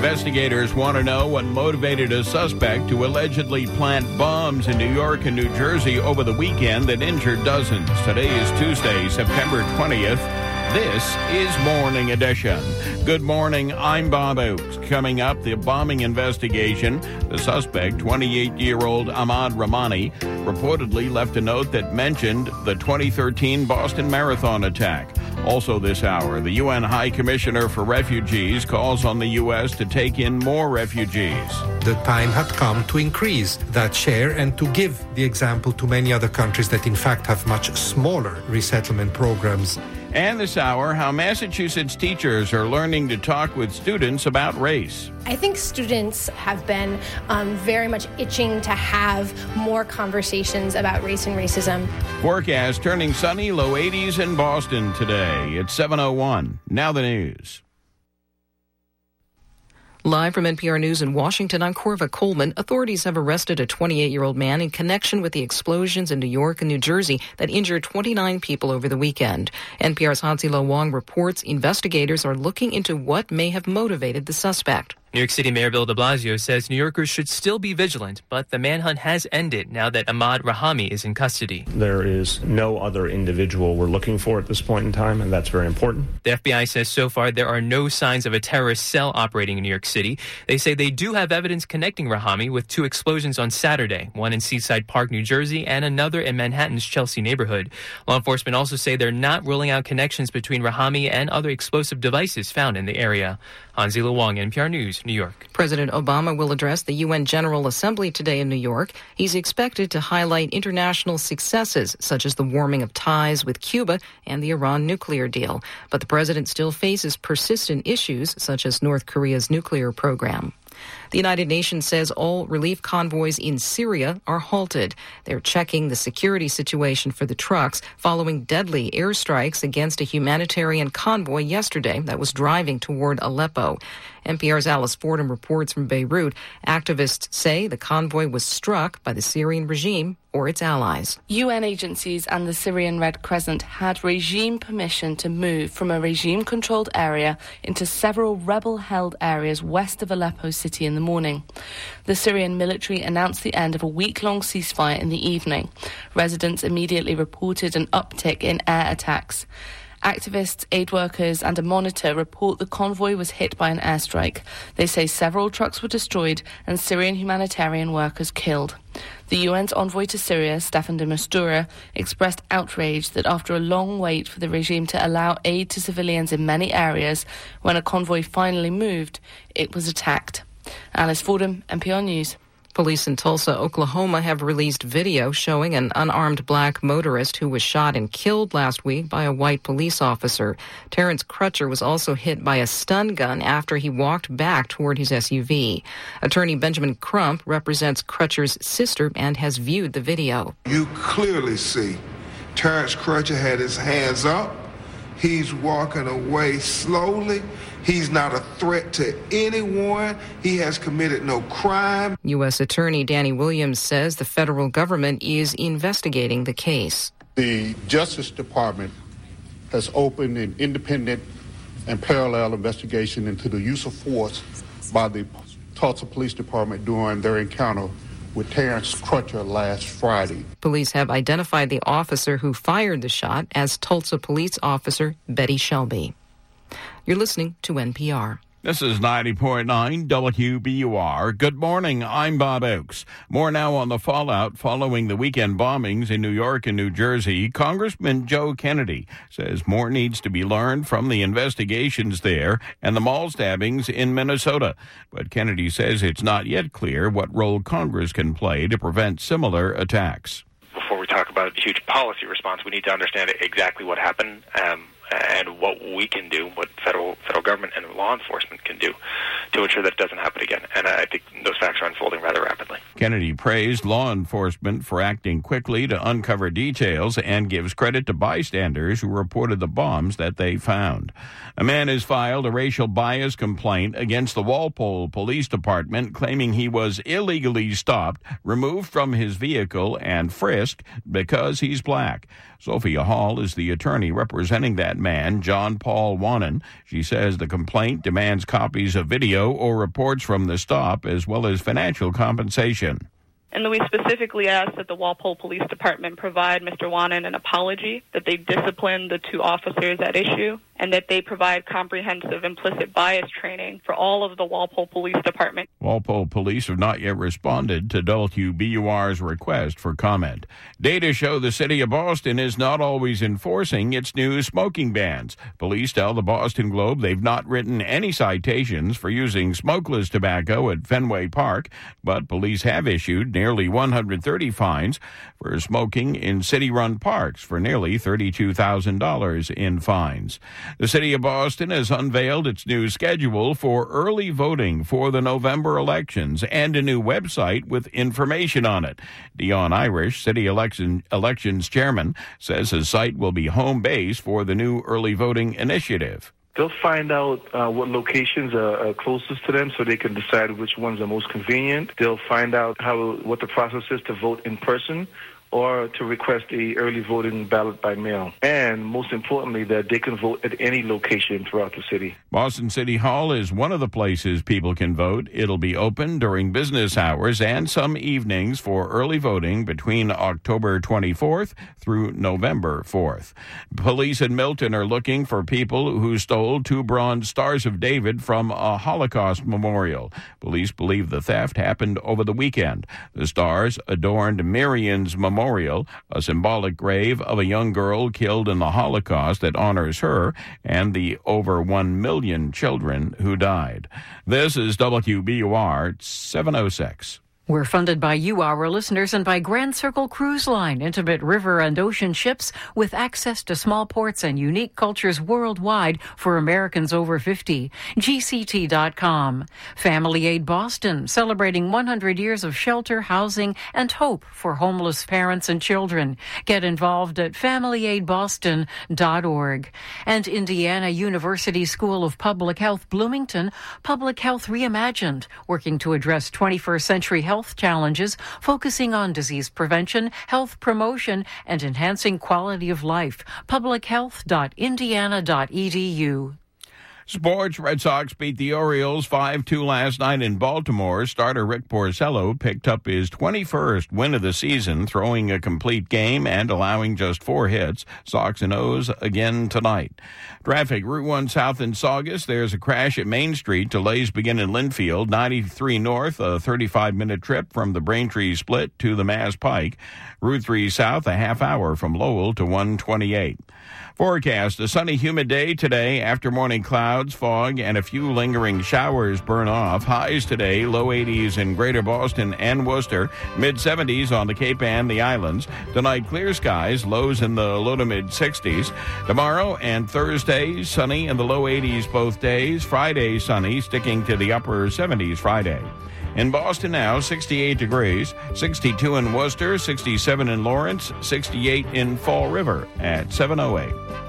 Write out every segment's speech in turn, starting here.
Investigators want to know what motivated a suspect to allegedly plant bombs in New York and New Jersey over the weekend that injured dozens. Today is Tuesday, September 20th. This is Morning Edition. Good morning, I'm Bob Oakes. Coming up, the bombing investigation. The suspect, 28-year-old Ahmad Rahmani, reportedly left a note that mentioned the 2013 Boston Marathon attack. Also this hour, the UN High Commissioner for Refugees calls on the U.S. to take in more refugees. The time had come to increase that share and to give the example to many other countries that in fact have much smaller resettlement programs. And this hour, how Massachusetts teachers are learning to talk with students about race. I think students have been very much itching to have more conversations about race and racism. Forecast turning sunny, low 80s in Boston today. It's 7:01. Now the news. Live from NPR News in Washington, I'm Corva Coleman. Authorities have arrested a 28-year-old man in connection with the explosions in New York and New Jersey that injured 29 people over the weekend. NPR's Hansi Lo Wong reports investigators are looking into what may have motivated the suspect. New York City Mayor Bill de Blasio says New Yorkers should still be vigilant, but the manhunt has ended now that Ahmad Rahmani is in custody. There is no other individual we're looking for at this point in time, and that's very important. The FBI says so far there are no signs of a terrorist cell operating in New York City. They say they do have evidence connecting Rahmani with two explosions on Saturday, one in Seaside Park, New Jersey, and another in Manhattan's Chelsea neighborhood. Law enforcement also say they're not ruling out connections between Rahmani and other explosive devices found in the area. Hansi Lo Wong, NPR News, New York. President Obama will address the UN General Assembly today in New York. He's expected to highlight international successes, such as the warming of ties with Cuba and the Iran nuclear deal. But the president still faces persistent issues, such as North Korea's nuclear program. The United Nations says all relief convoys in Syria are halted. They're checking the security situation for the trucks following deadly airstrikes against a humanitarian convoy yesterday that was driving toward Aleppo. NPR's Alice Fordham reports from Beirut. Activists say the convoy was struck by the Syrian regime or its allies. UN agencies and the Syrian Red Crescent had regime permission to move from a regime-controlled area into several rebel-held areas west of Aleppo city in the morning. The Syrian military announced the end of a week-long ceasefire in the evening. Residents immediately reported an uptick in air attacks. Activists, aid workers and a monitor report the convoy was hit by an airstrike. They say several trucks were destroyed and Syrian humanitarian workers killed. The UN's envoy to Syria, Staffan de Mistura, expressed outrage that after a long wait for the regime to allow aid to civilians in many areas, when a convoy finally moved, it was attacked. Alice Fordham, NPR News. Police in Tulsa, Oklahoma have released video showing an unarmed black motorist who was shot and killed last week by a white police officer. Terrence Crutcher was also hit by a stun gun after he walked back toward his SUV. Attorney Benjamin Crump represents Crutcher's sister and has viewed the video. You clearly see Terrence Crutcher had his hands up. He's walking away slowly. He's not a threat to anyone. He has committed no crime. U.S. Attorney Danny Williams says the federal government is investigating the case. The Justice Department has opened an independent and parallel investigation into the use of force by the Tulsa Police Department during their encounter with Terrence Crutcher last Friday. Police have identified the officer who fired the shot as Tulsa Police Officer Betty Shelby. You're listening to NPR. This is 90.9 WBUR. Good morning, I'm Bob Oakes. More now on the fallout following the weekend bombings in New York and New Jersey. Congressman Joe Kennedy says more needs to be learned from the investigations there and the mall stabbings in Minnesota. But Kennedy says it's not yet clear what role Congress can play to prevent similar attacks. Before we talk about a huge policy response, we need to understand exactly what happened and what we can do, what federal government and law enforcement can do to ensure that it doesn't happen again. And I think those facts are unfolding rather rapidly. Kennedy praised law enforcement for acting quickly to uncover details and gives credit to bystanders who reported the bombs that they found. A man has filed a racial bias complaint against the Walpole Police Department, claiming he was illegally stopped, removed from his vehicle, and frisked because he's black. Sophia Hall is the attorney representing that man, John Paul Wannon. She says the complaint demands copies of video or reports from the stop, as well as financial compensation. And we specifically asked that the Walpole Police Department provide Mr. Wannon an apology, that they discipline the two officers at issue, and that they provide comprehensive implicit bias training for all of the Walpole Police Department. Walpole Police have not yet responded to WBUR's request for comment. Data show the city of Boston is not always enforcing its new smoking bans. Police tell the Boston Globe they've not written any citations for using smokeless tobacco at Fenway Park, but police have issued nearly 130 fines for smoking in city-run parks for nearly $32,000 in fines. The city of Boston has unveiled its new schedule for early voting for the November elections and a new website with information on it. Dion Irish, city elections chairman, says his site will be home base for the new early voting initiative. They'll find out what locations are closest to them so they can decide which ones are most convenient. They'll find out what the process is to vote in person or to request a early voting ballot by mail. And most importantly, that they can vote at any location throughout the city. Boston City Hall is one of the places people can vote. It'll be open during business hours and some evenings for early voting between October 24th through November 4th. Police in Milton are looking for people who stole 2 bronze Stars of David from a Holocaust memorial. Police believe the theft happened over the weekend. The stars adorned Marion's memorial, a symbolic grave of a young girl killed in the Holocaust that honors her and the over 1 million children who died. This is WBUR 706. We're funded by you, our listeners, and by Grand Circle Cruise Line, intimate river and ocean ships with access to small ports and unique cultures worldwide for Americans over 50. GCT.com. Family Aid Boston, celebrating 100 years of shelter, housing, and hope for homeless parents and children. Get involved at familyaidboston.org. And Indiana University School of Public Health Bloomington, Public Health Reimagined, working to address 21st century health challenges, focusing on disease prevention, health promotion, and enhancing quality of life. publichealth.indiana.edu. Sports, Red Sox beat the Orioles 5-2 last night in Baltimore. Starter Rick Porcello picked up his 21st win of the season, throwing a complete game and allowing just 4 hits. Sox and O's again tonight. Traffic, Route 1 south in Saugus. There's a crash at Main Street. Delays begin in Linfield. 93 north, a 35-minute trip from the Braintree Split to the Mass Pike. Route 3 south, a half hour from Lowell to 128. Forecast, a sunny, humid day today. After morning clouds, fog, and a few lingering showers burn off. Highs today, low 80s in Greater Boston and Worcester, mid-70s on the Cape and the islands. Tonight, clear skies, lows in the low to mid-60s. Tomorrow and Thursday, sunny in the low 80s both days. Friday, sunny, sticking to the upper 70s Friday. In Boston now, 68 degrees, 62 in Worcester, 67 in Lawrence, 68 in Fall River at 7:08.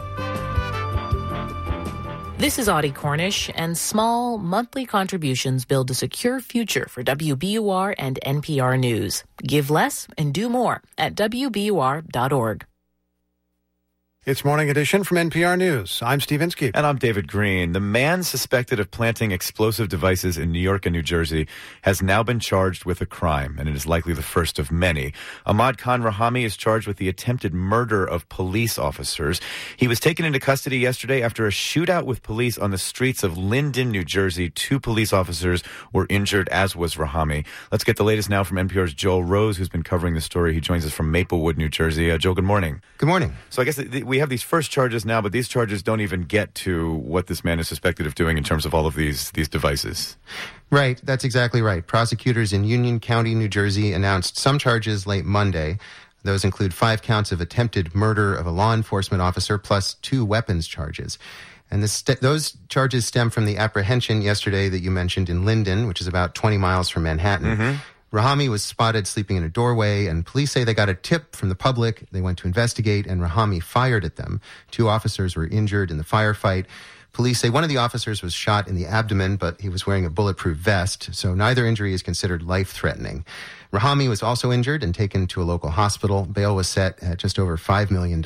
This is Audie Cornish, and small monthly contributions build a secure future for WBUR and NPR News. Give less and do more at WBUR.org. It's Morning Edition from NPR News. I'm Steve Inskeep. And I'm David Green. The man suspected of planting explosive devices in New York and New Jersey has now been charged with a crime, and it is likely the first of many. Ahmad Khan Rahami is charged with the attempted murder of police officers. He was taken into custody yesterday after a shootout with police on the streets of Linden, New Jersey. 2 police officers were injured, as was Rahami. Let's get the latest now from NPR's Joel Rose, who's been covering the story. He joins us from Maplewood, New Jersey. Joel, good morning. Good morning. So I guess we have these first charges now, but these charges don't even get to what this man is suspected of doing in terms of all of these devices. Right. That's exactly right. Prosecutors in Union County, New Jersey announced some charges late Monday. Those include 5 counts of attempted murder of a law enforcement officer plus 2 weapons charges. And those charges stem from the apprehension yesterday that you mentioned in Linden, which is about 20 miles from Manhattan. Mm-hmm. Rahami was spotted sleeping in a doorway, and police say they got a tip from the public. They went to investigate, and Rahami fired at them. 2 officers were injured in the firefight. Police say one of the officers was shot in the abdomen, but he was wearing a bulletproof vest, so neither injury is considered life-threatening. Rahami was also injured and taken to a local hospital. Bail was set at just over $5 million.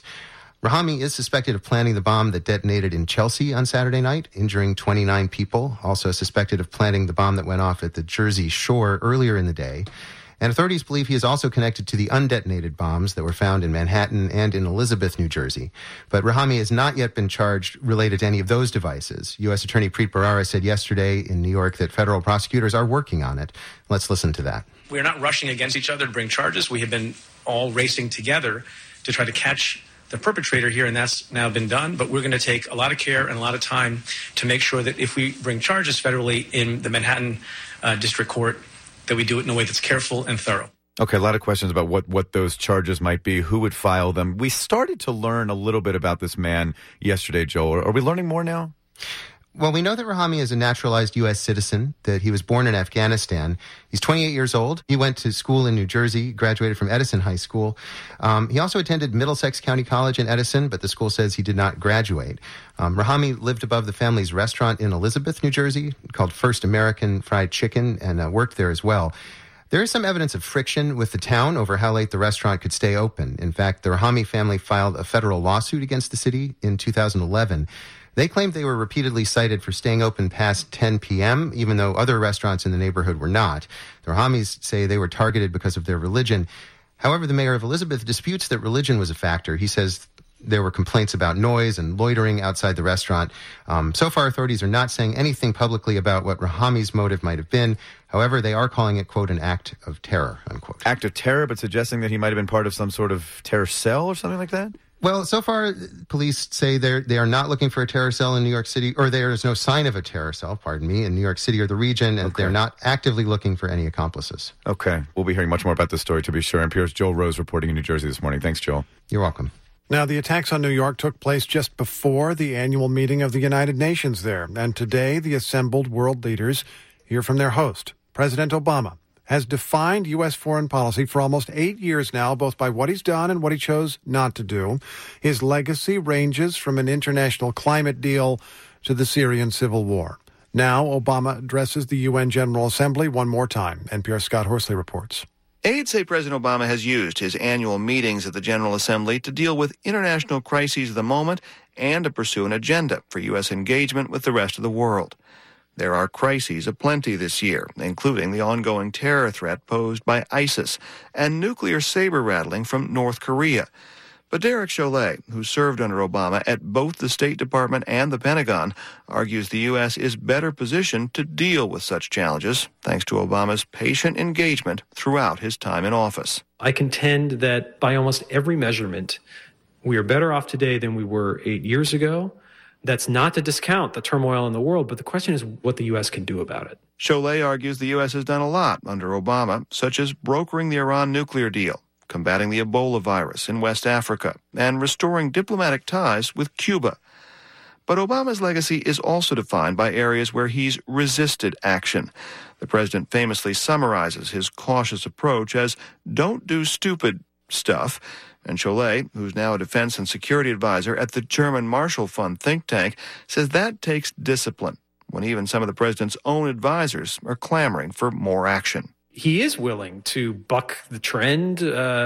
Rahami is suspected of planning the bomb that detonated in Chelsea on Saturday night, injuring 29 people. Also suspected of planting the bomb that went off at the Jersey Shore earlier in the day. And authorities believe he is also connected to the undetonated bombs that were found in Manhattan and in Elizabeth, New Jersey. But Rahami has not yet been charged related to any of those devices. U.S. Attorney Preet Bharara said yesterday in New York that federal prosecutors are working on it. Let's listen to that. We're not rushing against each other to bring charges. We have been all racing together to try to catch the perpetrator here, and that's now been done. But we're going to take a lot of care and a lot of time to make sure that if we bring charges federally in the Manhattan District Court, that we do it in a way that's careful and thorough. Okay, a lot of questions about what those charges might be, who would file them. We started to learn a little bit about this man yesterday, Joel. Are we learning more now? Well, we know that Rahami is a naturalized U.S. citizen, that he was born in Afghanistan. He's 28 years old. He went to school in New Jersey, graduated from Edison High School. He also attended Middlesex County College in Edison, but the school says he did not graduate. Rahami lived above the family's restaurant in Elizabeth, New Jersey, called First American Fried Chicken, and worked there as well. There is some evidence of friction with the town over how late the restaurant could stay open. In fact, the Rahami family filed a federal lawsuit against the city in 2011. They claimed they were repeatedly cited for staying open past 10 p.m., even though other restaurants in the neighborhood were not. The Rahamis say they were targeted because of their religion. However, the mayor of Elizabeth disputes that religion was a factor. He says there were complaints about noise and loitering outside the restaurant. So far, authorities are not saying anything publicly about what Rahami's motive might have been. However, they are calling it, quote, an act of terror, unquote. Act of terror, but suggesting that he might have been part of some sort of terror cell or something like that? Well, so far, police say they are not looking for a terror cell in New York City, or there is no sign of a terror cell, in New York City or the region, and they're not actively looking for any accomplices. Okay. We'll be hearing much more about this story, to be sure. NPR's Joel Rose reporting in New Jersey this morning. Thanks, Joel. You're welcome. Now, the attacks on New York took place just before the annual meeting of the United Nations there, and today the assembled world leaders hear from their host, President Obama. Has defined U.S. foreign policy for almost 8 years now, both by what he's done and what he chose not to do. His legacy ranges from an international climate deal to the Syrian civil war. Now, Obama addresses the UN General Assembly one more time. NPR's Scott Horsley reports. Aides say President Obama has used his annual meetings at the General Assembly to deal with international crises of the moment and to pursue an agenda for U.S. engagement with the rest of the world. There are crises aplenty this year, including the ongoing terror threat posed by ISIS and nuclear saber-rattling from North Korea. But Derek Chollet, who served under Obama at both the State Department and the Pentagon, argues the U.S. is better positioned to deal with such challenges thanks to Obama's patient engagement throughout his time in office. I contend that by almost every measurement, we are better off today than we were 8 years ago. That's not to discount the turmoil in the world, but the question is what the U.S. can do about it. Chollet argues the U.S. has done a lot under Obama, such as brokering the Iran nuclear deal, combating the Ebola virus in West Africa, and restoring diplomatic ties with Cuba. But Obama's legacy is also defined by areas where he's resisted action. The president famously summarizes his cautious approach as, "Don't do stupid stuff." And Chollet, who's now a defense and security advisor at the German Marshall Fund think tank, says that takes discipline, when even some of the president's own advisors are clamoring for more action. He is willing to buck the trend,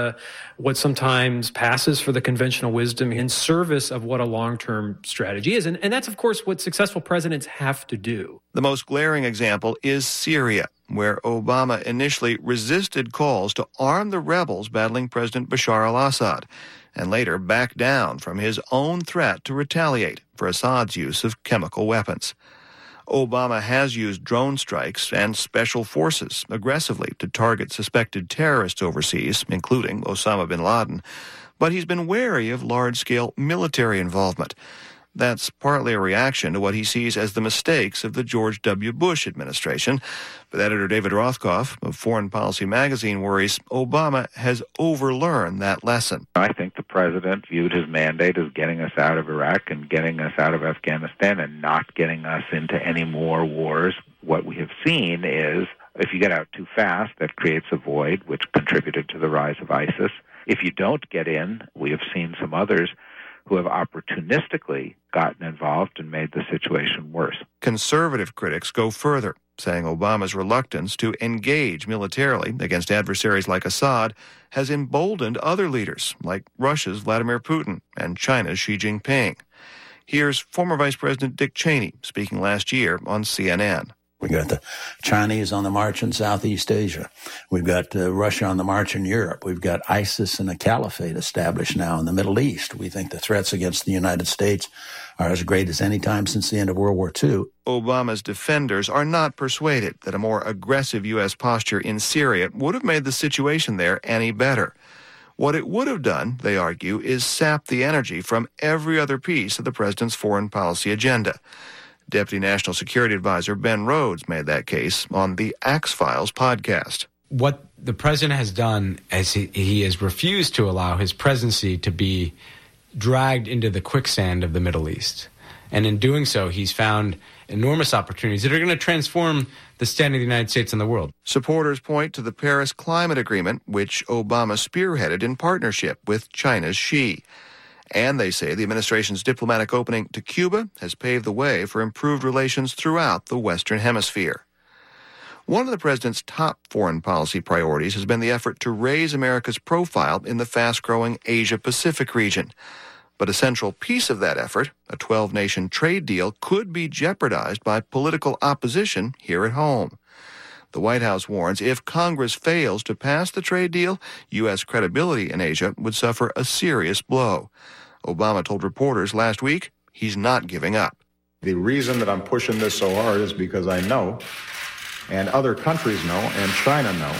what sometimes passes for the conventional wisdom in service of what a long-term strategy is. And that's, of course, what successful presidents have to do. The most glaring example is Syria, where Obama initially resisted calls to arm the rebels battling President Bashar al-Assad, and later backed down from his own threat to retaliate for Assad's use of chemical weapons. Obama has used drone strikes and special forces aggressively to target suspected terrorists overseas, including Osama bin Laden, but he's been wary of large-scale military involvement. That's partly a reaction to what he sees as the mistakes of the George W. Bush administration. But editor David Rothkopf of Foreign Policy magazine worries Obama has overlearned that lesson. I think the president viewed his mandate as getting us out of Iraq and getting us out of Afghanistan and not getting us into any more wars. What we have seen is if you get out too fast, that creates a void, which contributed to the rise of ISIS. If you don't get in, we have seen some others who have opportunistically gotten involved and made the situation worse. Conservative critics go further, saying Obama's reluctance to engage militarily against adversaries like Assad has emboldened other leaders, like Russia's Vladimir Putin and China's Xi Jinping. Here's former Vice President Dick Cheney speaking last year on CNN. We got the Chinese on the march in Southeast Asia. We've got Russia on the march in Europe. We've got ISIS and a caliphate established now in the Middle East. We think the threats against the United States are as great as any time since the end of World War II. Obama's defenders are not persuaded that a more aggressive U.S. posture in Syria would have made the situation there any better. What it would have done, they argue, is sap the energy from every other piece of the president's foreign policy agenda. Deputy National Security Advisor Ben Rhodes made that case on the Axe Files podcast. What the president has done is he has refused to allow his presidency to be dragged into the quicksand of the Middle East. And in doing so, he's found enormous opportunities that are going to transform the standing of the United States in the world. Supporters point to the Paris Climate Agreement, which Obama spearheaded in partnership with China's Xi. And they say the administration's diplomatic opening to Cuba has paved the way for improved relations throughout the Western Hemisphere. One of the president's top foreign policy priorities has been the effort to raise America's profile in the fast-growing Asia-Pacific region. But a central piece of that effort, a 12-nation trade deal, could be jeopardized by political opposition here at home. The White House warns if Congress fails to pass the trade deal, U.S. credibility in Asia would suffer a serious blow. Obama told reporters last week he's not giving up. The reason that I'm pushing this so hard is because I know, and other countries know, and China know,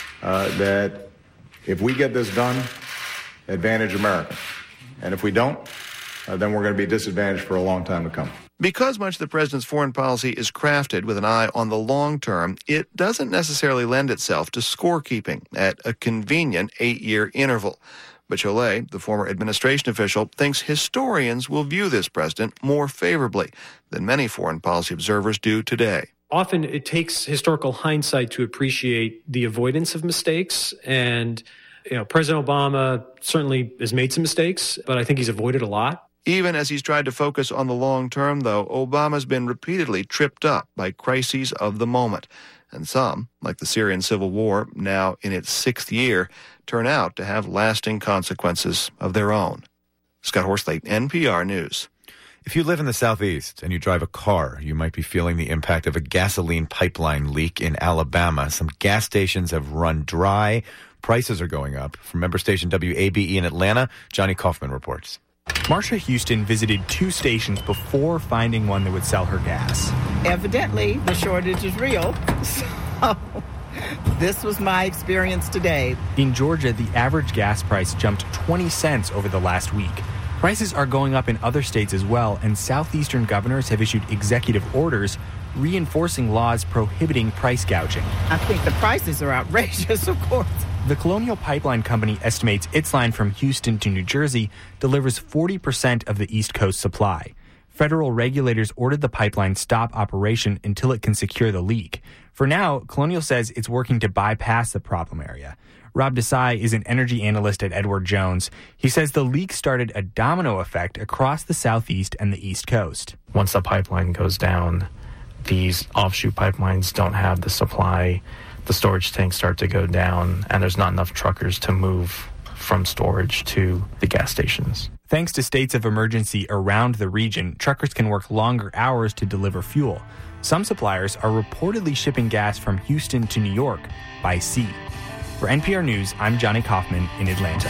that if we get this done, advantage America. And if we don't, then we're going to be disadvantaged for a long time to come. Because much of the president's foreign policy is crafted with an eye on the long term, it doesn't necessarily lend itself to scorekeeping at a convenient 8-year interval. But Chollet, the former administration official, thinks historians will view this president more favorably than many foreign policy observers do today. Often it takes historical hindsight to appreciate the avoidance of mistakes. And, President Obama certainly has made some mistakes, but I think he's avoided a lot. Even as he's tried to focus on the long term, though, Obama's been repeatedly tripped up by crises of the moment. And some, like the Syrian civil war, now in its 6th year, turn out to have lasting consequences of their own. Scott Horsley, NPR News. If you live in the Southeast and you drive a car, you might be feeling the impact of a gasoline pipeline leak in Alabama. Some gas stations have run dry. Prices are going up. From member station WABE in Atlanta, Johnny Kaufman reports. Marsha Houston visited 2 stations before finding one that would sell her gas. Evidently, the shortage is real. So this was my experience today. In Georgia, the average gas price jumped 20 cents over the last week. Prices are going up in other states as well, and southeastern governors have issued executive orders reinforcing laws prohibiting price gouging. I think the prices are outrageous, of course. The Colonial Pipeline Company estimates its line from Houston to New Jersey delivers 40% of the East Coast supply. Federal regulators ordered the pipeline stop operation until it can secure the leak. For now, Colonial says it's working to bypass the problem area. Rob Desai is an energy analyst at Edward Jones. He says the leak started a domino effect across the Southeast and the East Coast. Once the pipeline goes down, these offshoot pipelines don't have the supply. The storage tanks start to go down, and there's not enough truckers to move from storage to the gas stations. Thanks to states of emergency around the region, truckers can work longer hours to deliver fuel. Some suppliers are reportedly shipping gas from Houston to New York by sea. For NPR News, I'm Johnny Kaufman in Atlanta.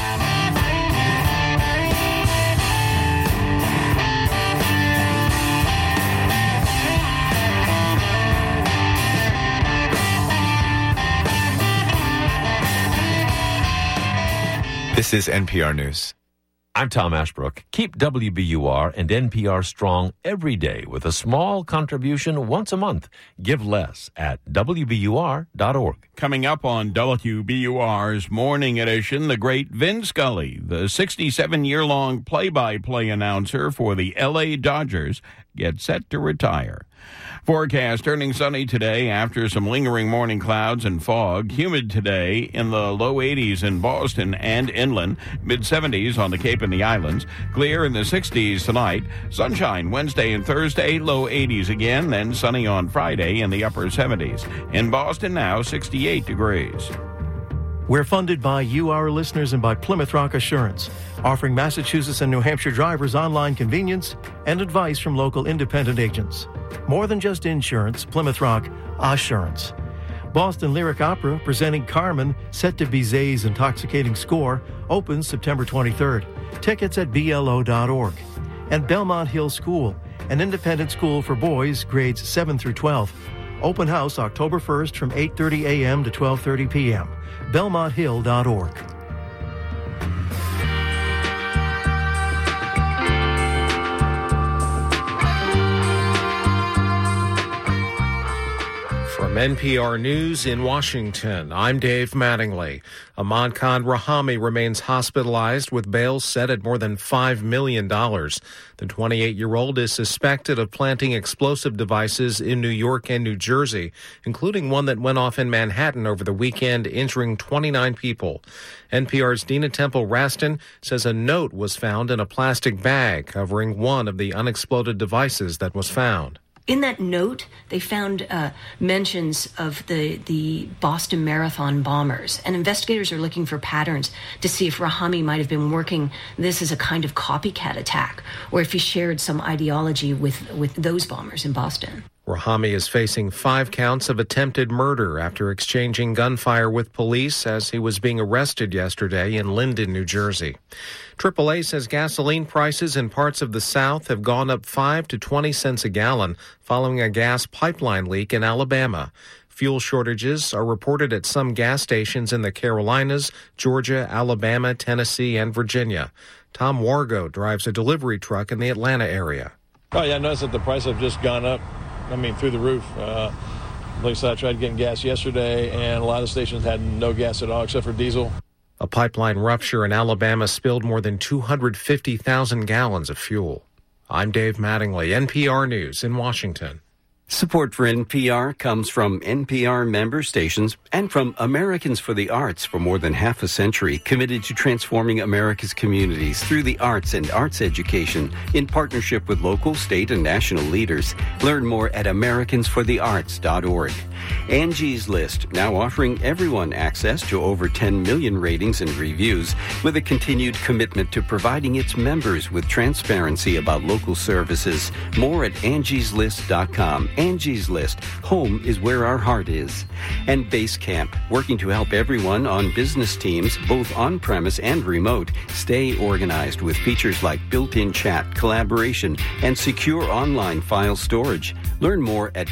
This is NPR News. I'm Tom Ashbrook. Keep WBUR and NPR strong every day with a small contribution once a month. Give less at WBUR.org. Coming up on WBUR's Morning Edition, the great Vin Scully, the 67-year-long play-by-play announcer for the L.A. Dodgers, get set to retire. Forecast turning sunny today after some lingering morning clouds and fog. Humid today in the low 80s in Boston and inland. Mid-70s on the Cape and the Islands. Clear in the 60s tonight. Sunshine Wednesday and Thursday, low 80s again. Then sunny on Friday in the upper 70s. In Boston now, 68 degrees. We're funded by you, our listeners, and by Plymouth Rock Assurance, offering Massachusetts and New Hampshire drivers online convenience and advice from local independent agents. More than just insurance, Plymouth Rock Assurance. Boston Lyric Opera, presenting Carmen, set to Bizet's Intoxicating Score, opens September 23rd. Tickets at BLO.org. And Belmont Hill School, an independent school for boys grades 7 through 12. Open house October 1st from 8:30 a.m. to 12:30 p.m. BelmontHill.org. From NPR News in Washington, I'm Dave Mattingly. Ahmad Khan Rahami remains hospitalized with bail set at more than $5 million. The 28-year-old is suspected of planting explosive devices in New York and New Jersey, including one that went off in Manhattan over the weekend, injuring 29 people. NPR's Dina Temple-Raston says a note was found in a plastic bag covering one of the unexploded devices that was found. In that note, they found mentions of the Boston Marathon bombers, and investigators are looking for patterns to see if Rahami might have been working this as a kind of copycat attack, or if he shared some ideology with those bombers in Boston. Rahami is facing 5 counts of attempted murder after exchanging gunfire with police as he was being arrested yesterday in Linden, New Jersey. AAA says gasoline prices in parts of the South have gone up 5 to 20 cents a gallon following a gas pipeline leak in Alabama. Fuel shortages are reported at some gas stations in the Carolinas, Georgia, Alabama, Tennessee, and Virginia. Tom Wargo drives a delivery truck in the Atlanta area. Oh, yeah, I noticed that the price have just gone up. Through the roof. Like I said, I tried getting gas yesterday, and a lot of stations had no gas at all except for diesel. A pipeline rupture in Alabama spilled more than 250,000 gallons of fuel. I'm Dave Mattingly, NPR News in Washington. Support for NPR comes from NPR member stations and from Americans for the Arts for more than half a century, committed to transforming America's communities through the arts and arts education in partnership with local, state, and national leaders. Learn more at americansforthearts.org. Angie's List, now offering everyone access to over 10 million ratings and reviews, with a continued commitment to providing its members with transparency about local services. More at angieslist.com. Angie's List. Home is where our heart is. And Basecamp, working to help everyone on business teams, both on-premise and remote, stay organized with features like built-in chat, collaboration, and secure online file storage. Learn more at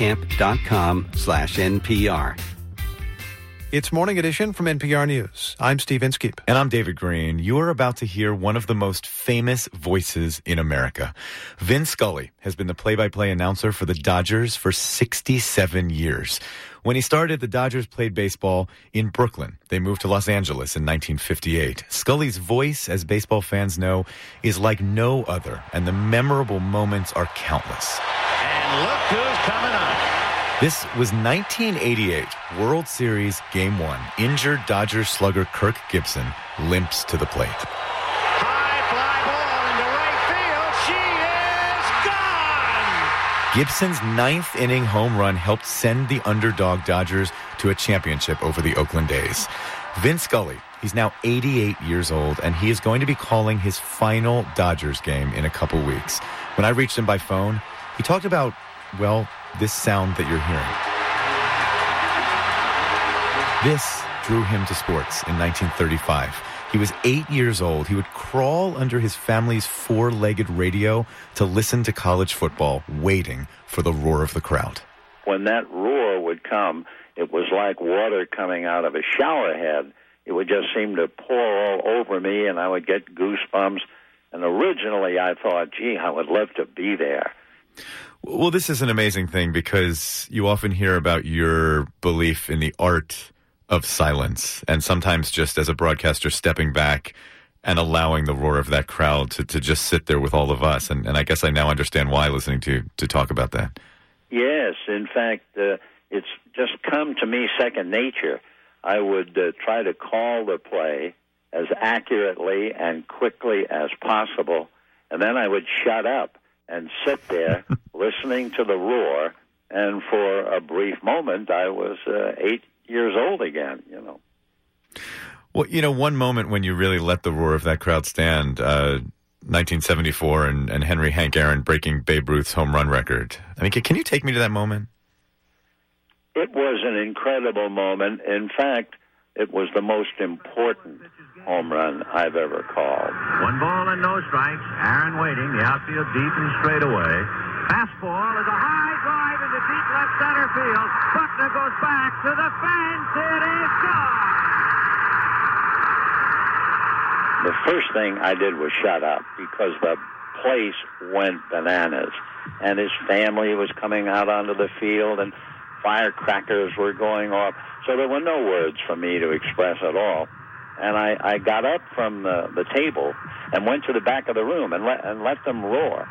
basecamp.com/NPR. It's Morning Edition from NPR News. I'm Steve Inskeep. And I'm David Green. You are about to hear one of the most famous voices in America. Vin Scully has been the play-by-play announcer for the Dodgers for 67 years. When he started, the Dodgers played baseball in Brooklyn. They moved to Los Angeles in 1958. Scully's voice, as baseball fans know, is like no other, and the memorable moments are countless. And look who's coming on. This was 1988 World Series Game 1. Injured Dodgers slugger Kirk Gibson limps to the plate. High fly ball into right field. She is gone! Gibson's 9th inning home run helped send the underdog Dodgers to a championship over the Oakland A's. Vin Scully, he's now 88 years old, and he is going to be calling his final Dodgers game in a couple weeks. When I reached him by phone, he talked about, well, this sound that you're hearing. This drew him to sports in 1935. He was 8 years old. He would crawl under his family's 4-legged radio to listen to college football, waiting for the roar of the crowd. When that roar would come, it was like water coming out of a shower head. It would just seem to pour all over me, and I would get goosebumps. And originally I thought, gee, I would love to be there. Well, this is an amazing thing because you often hear about your belief in the art of silence, and sometimes just as a broadcaster stepping back and allowing the roar of that crowd to just sit there with all of us. And I guess I now understand why, listening to talk about that. Yes, in fact, it's just come to me second nature. I would try to call the play as accurately and quickly as possible, and then I would shut up and sit there listening to the roar, and for a brief moment I was 8 years old again, you know. Well, you know, one moment when you really let the roar of that crowd stand, 1974 and Hank Aaron breaking Babe Ruth's home run record. I mean, can you take me to that moment? It was an incredible moment. In fact, it was the most important home run I've ever called. 1 ball and no strikes. Aaron waiting. The outfield deep and straight away. Fastball is a high drive into deep left center field. Buckner goes back to the fence. It is gone. The first thing I did was shut up because the place went bananas. And his family was coming out onto the field, and firecrackers were going off. So there were no words for me to express at all. And I got up from the table and went to the back of the room and let them roar.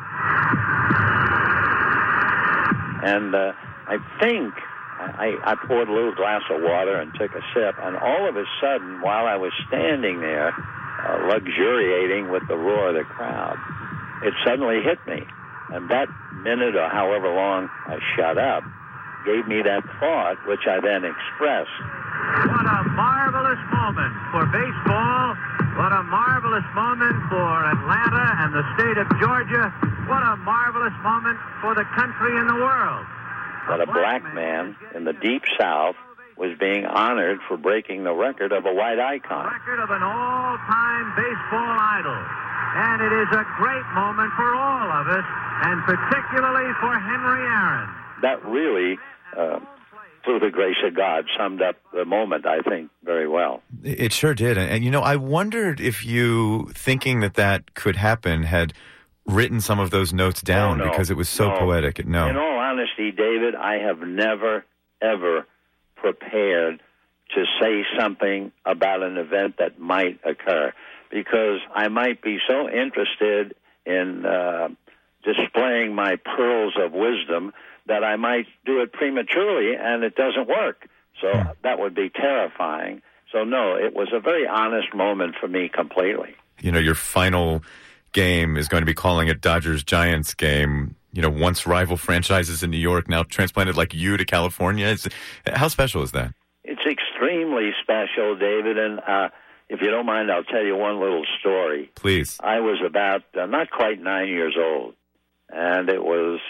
And I think I poured a little glass of water and took a sip, and all of a sudden, while I was standing there, luxuriating with the roar of the crowd, it suddenly hit me. And that minute or however long I shut up gave me that thought, which I then expressed. What a marvelous moment for baseball. What a marvelous moment for Atlanta and the state of Georgia. What a marvelous moment for the country and the world. That a black man in the Deep South was being honored for breaking the record of a white icon. Record of an all-time baseball idol. And it is a great moment for all of us, and particularly for Henry Aaron. That really, through the grace of God, summed up the moment, I think, very well. It sure did. And you know, I wondered if you, thinking that could happen, had written some of those notes down because it was so poetic. No. In all honesty, David, I have never, ever prepared to say something about an event that might occur, because I might be so interested in displaying my pearls of wisdom that I might do it prematurely and it doesn't work. So that would be terrifying. So no, it was a very honest moment for me completely. You know, your final game is going to be calling a Dodgers-Giants game. You know, once rival franchises in New York, now transplanted like you to California. How special is that? It's extremely special, David, and if you don't mind, I'll tell you one little story. Please. I was about not quite 9 years old, and it was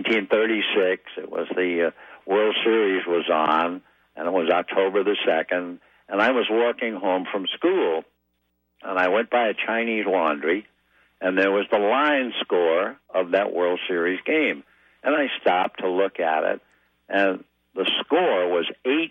1936. It was the World Series was on, and it was October the 2nd, and I was walking home from school, and I went by a Chinese laundry, and there was the line score of that World Series game. And I stopped to look at it, and the score was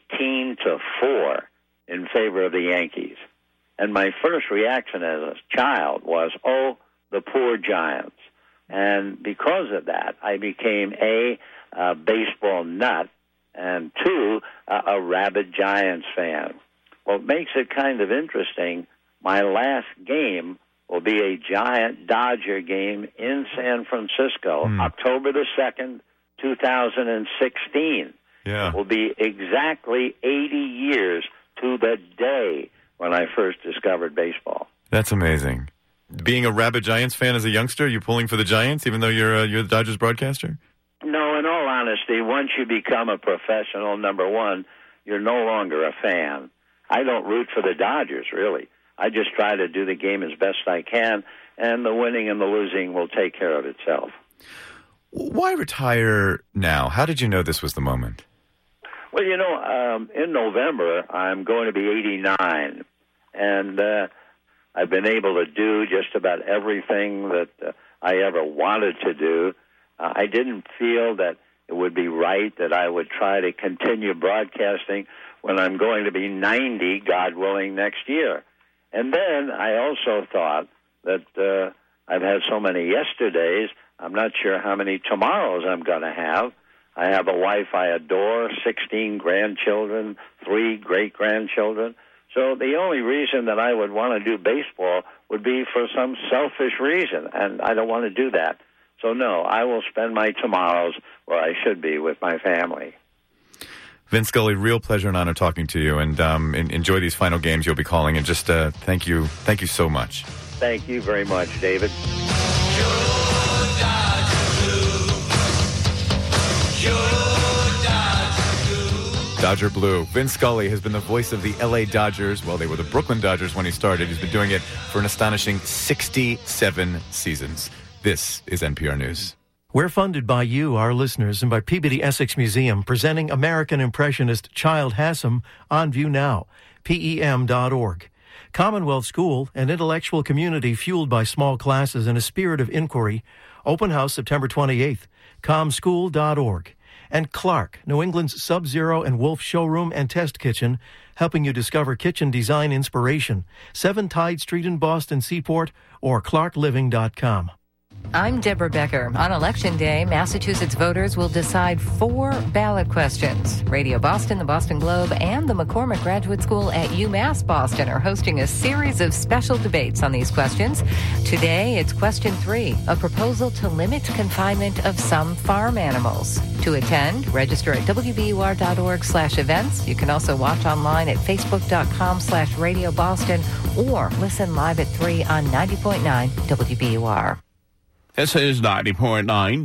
18-4 in favor of the Yankees. And my first reaction as a child was, oh, the poor Giants. And because of that, I became a baseball nut, and two, a rabid Giants fan. What makes it kind of interesting, my last game will be a Giant Dodger game in San Francisco, October the 2nd, 2016. Yeah. It will be exactly 80 years to the day when I first discovered baseball. That's amazing. Being a rabid Giants fan as a youngster, you pulling for the Giants, even though you're the Dodgers broadcaster? No, in all honesty, once you become a professional, number one, you're no longer a fan. I don't root for the Dodgers, really. I just try to do the game as best I can, and the winning and the losing will take care of itself. Why retire now? How did you know this was the moment? Well, you know, in November, I'm going to be 89, and I've been able to do just about everything that I ever wanted to do. I didn't feel that it would be right that I would try to continue broadcasting when I'm going to be 90, God willing, next year. And then I also thought that I've had so many yesterdays, I'm not sure how many tomorrows I'm going to have. I have a wife I adore, 16 grandchildren, 3 great-grandchildren. So the only reason that I would want to do baseball would be for some selfish reason, and I don't want to do that. So, no, I will spend my tomorrows where I should be with my family. Vin Scully, real pleasure and honor talking to you, and enjoy these final games you'll be calling, and just thank you so much. Thank you very much, David. Dodger Blue. Vin Scully has been the voice of the L.A. Dodgers. Well, they were the Brooklyn Dodgers when he started. He's been doing it for an astonishing 67 seasons. This is NPR News. We're funded by you, our listeners, and by Peabody Essex Museum, presenting American Impressionist Childe Hassam on view now, PEM.org. Commonwealth School, an intellectual community fueled by small classes and a spirit of inquiry. Open house September 28th, comschool.org. And Clark, New England's Sub-Zero and Wolf showroom and test kitchen, helping you discover kitchen design inspiration. 7 Tide Street in Boston Seaport or clarkliving.com. I'm Deborah Becker. On Election Day, Massachusetts voters will decide 4 ballot questions. Radio Boston, the Boston Globe, and the McCormick Graduate School at UMass Boston are hosting a series of special debates on these questions. Today, it's question 3, a proposal to limit confinement of some farm animals. To attend, register at wbur.org/events. You can also watch online at facebook.com/Radio Boston or listen live at 3 on 90.9 WBUR. This is 90.9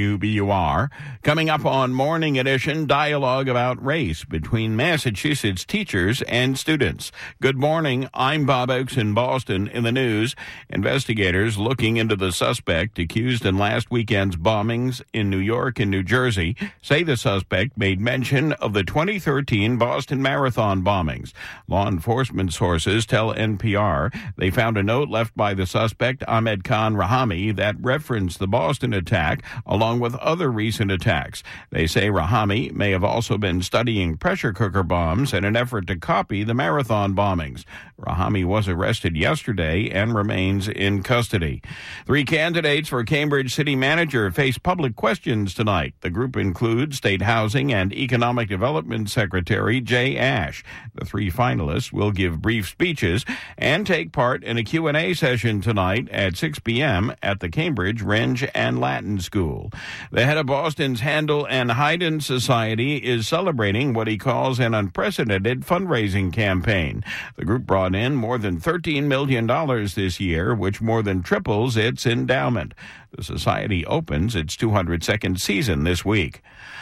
WBUR. Coming up on Morning Edition, dialogue about race between Massachusetts teachers and students. Good morning. I'm Bob Oakes in Boston. In the news, investigators looking into the suspect accused in last weekend's bombings in New York and New Jersey say the suspect made mention of the 2013 Boston Marathon bombings. Law enforcement sources tell NPR they found a note left by the suspect, Ahmed Khan Rahami, that referenced the Boston attack along with other recent attacks. They say Rahami may have also been studying pressure cooker bombs in an effort to copy the marathon bombings. Rahami was arrested yesterday and remains in custody. 3 candidates for Cambridge City Manager face public questions tonight. The group includes State Housing and Economic Development Secretary Jay Ash. The 3 finalists will give brief speeches and take part in a Q&A session tonight at 6 p.m. at the Cambridge Renge and Latin School. The head of Boston's Handel and Haydn Society is celebrating what he calls an unprecedented fundraising campaign. The group brought in more than $13 million this year, which more than triples its endowment. The society opens its 202nd season this week.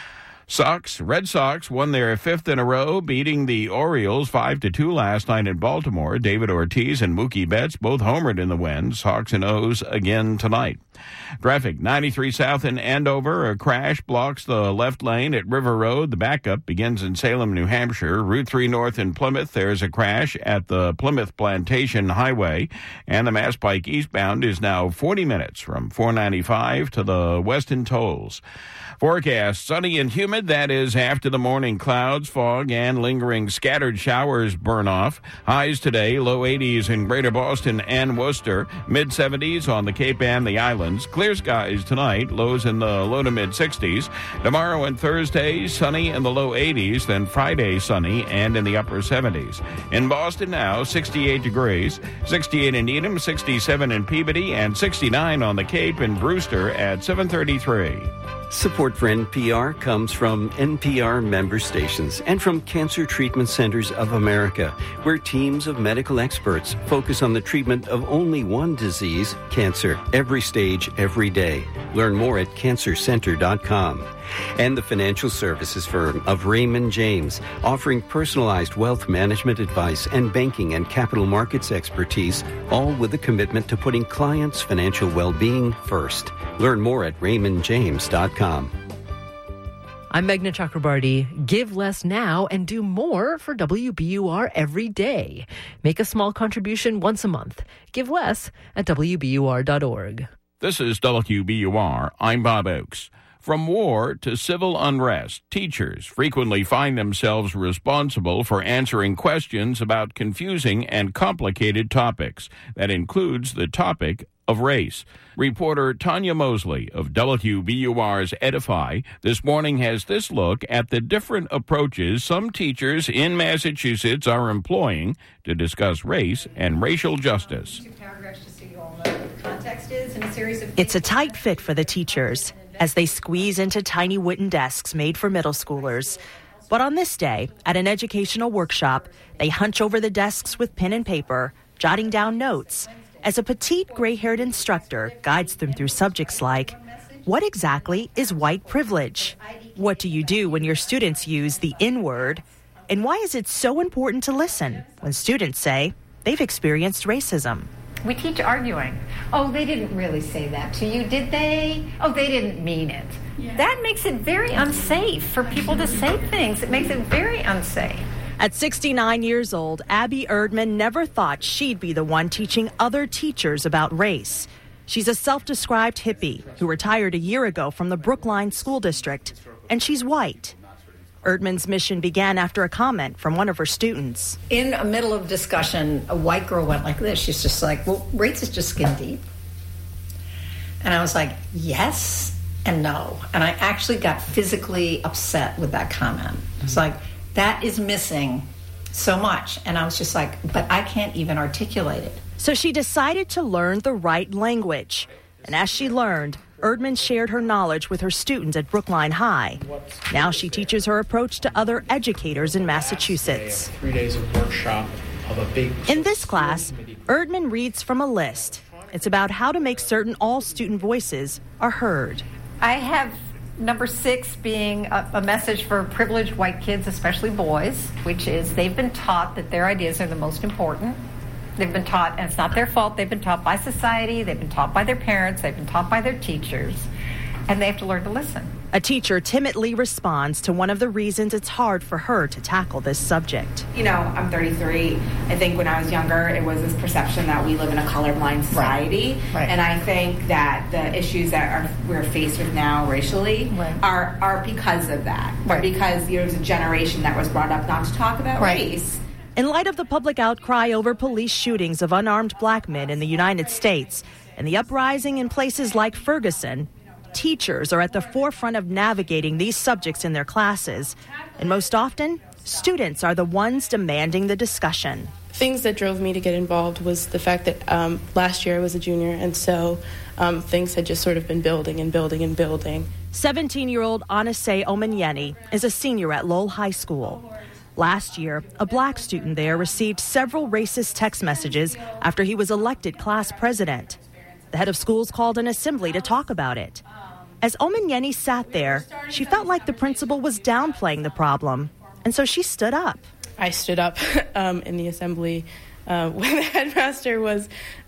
Red Sox won their 5th in a row, beating the Orioles 5-2 last night in Baltimore. David Ortiz and Mookie Betts both homered in the win. Sox and O's again tonight. Traffic, 93 South in Andover. A crash blocks the left lane at River Road. The backup begins in Salem, New Hampshire. Route 3 North in Plymouth. There's a crash at the Plymouth Plantation Highway. And the Mass Pike eastbound is now 40 minutes from 495 to the Weston Tolls. Forecast, sunny and humid. That is after the morning clouds, fog, and lingering scattered showers burn off. Highs today, low 80s in Greater Boston and Worcester. Mid-70s on the Cape and the Islands. Clear skies tonight, lows in the low to mid-60s. Tomorrow and Thursday, sunny in the low 80s. Then Friday, sunny and in the upper 70s. In Boston now, 68 degrees. 68 in Needham, 67 in Peabody, and 69 on the Cape in Brewster at 733. Support for NPR comes from NPR member stations and from Cancer Treatment Centers of America, where teams of medical experts focus on the treatment of only one disease, cancer, every stage, every day. Learn more at cancercenter.com. And the financial services firm of Raymond James, offering personalized wealth management advice and banking and capital markets expertise, all with a commitment to putting clients' financial well-being first. Learn more at raymondjames.com. I'm Meghna Chakrabarty. Give less now and do more for WBUR every day. Make a small contribution once a month. Give less at WBUR.org. This is WBUR. I'm Bob Oakes. From war to civil unrest, teachers frequently find themselves responsible for answering questions about confusing and complicated topics. That includes the topic of race. Reporter Tanya Mosley of WBUR's Edify this morning has this look at the different approaches some teachers in Massachusetts are employing to discuss race and racial justice. It's a tight fit for the teachers as they squeeze into tiny wooden desks made for middle schoolers. But on this day, at an educational workshop, they hunch over the desks with pen and paper, jotting down notes, as a petite gray-haired instructor guides them through subjects like, what exactly is white privilege? What do you do when your students use the N-word? And why is it so important to listen when students say they've experienced racism? We teach arguing. Oh, they didn't really say that to you, did they? Oh, they didn't mean it. Yeah. That makes it very unsafe for people to say things. It makes it very unsafe. At 69 years old, Abby Erdman never thought she'd be the one teaching other teachers about race. She's a self-described hippie who retired a year ago from the Brookline School District, and she's white. Erdman's mission began after a comment from one of her students. In the middle of discussion, a white girl went like this. She's just like, well, race is just skin deep. And I was like, yes and no. And I actually got physically upset with that comment. It's like, that is missing so much. And I was just like, but I can't even articulate it. So she decided to learn the right language. And as she learned, Erdman shared her knowledge with her students at Brookline High. Now she teaches her approach to other educators in Massachusetts. 3 days of workshop of a big... In this class, Erdman reads from a list. It's about how to make certain all student voices are heard. I have number 6 being a message for privileged white kids, especially boys, which is they've been taught that their ideas are the most important. They've been taught, and it's not their fault, they've been taught by society, they've been taught by their parents, they've been taught by their teachers, and they have to learn to listen. A teacher timidly responds to one of the reasons it's hard for her to tackle this subject. You know, I'm 33. I think when I was younger, it was this perception that we live in a colorblind society. Right. And I think that the issues that we're faced with now racially are because of that. Right. Because there's a generation that was brought up not to talk about race. In light of the public outcry over police shootings of unarmed black men in the United States and the uprising in places like Ferguson, teachers are at the forefront of navigating these subjects in their classes. And most often, students are the ones demanding the discussion. Things that drove me to get involved was the fact that last year I was a junior, and so things had just sort of been building and building and building. 17-year-old Anase Omenyeni is a senior at Lowell High School. Last year, a black student there received several racist text messages after he was elected class president. The head of schools called an assembly to talk about it. As Omenyeni sat there, she felt like the principal was downplaying the problem, and so she stood up. I stood up in the assembly when the headmaster was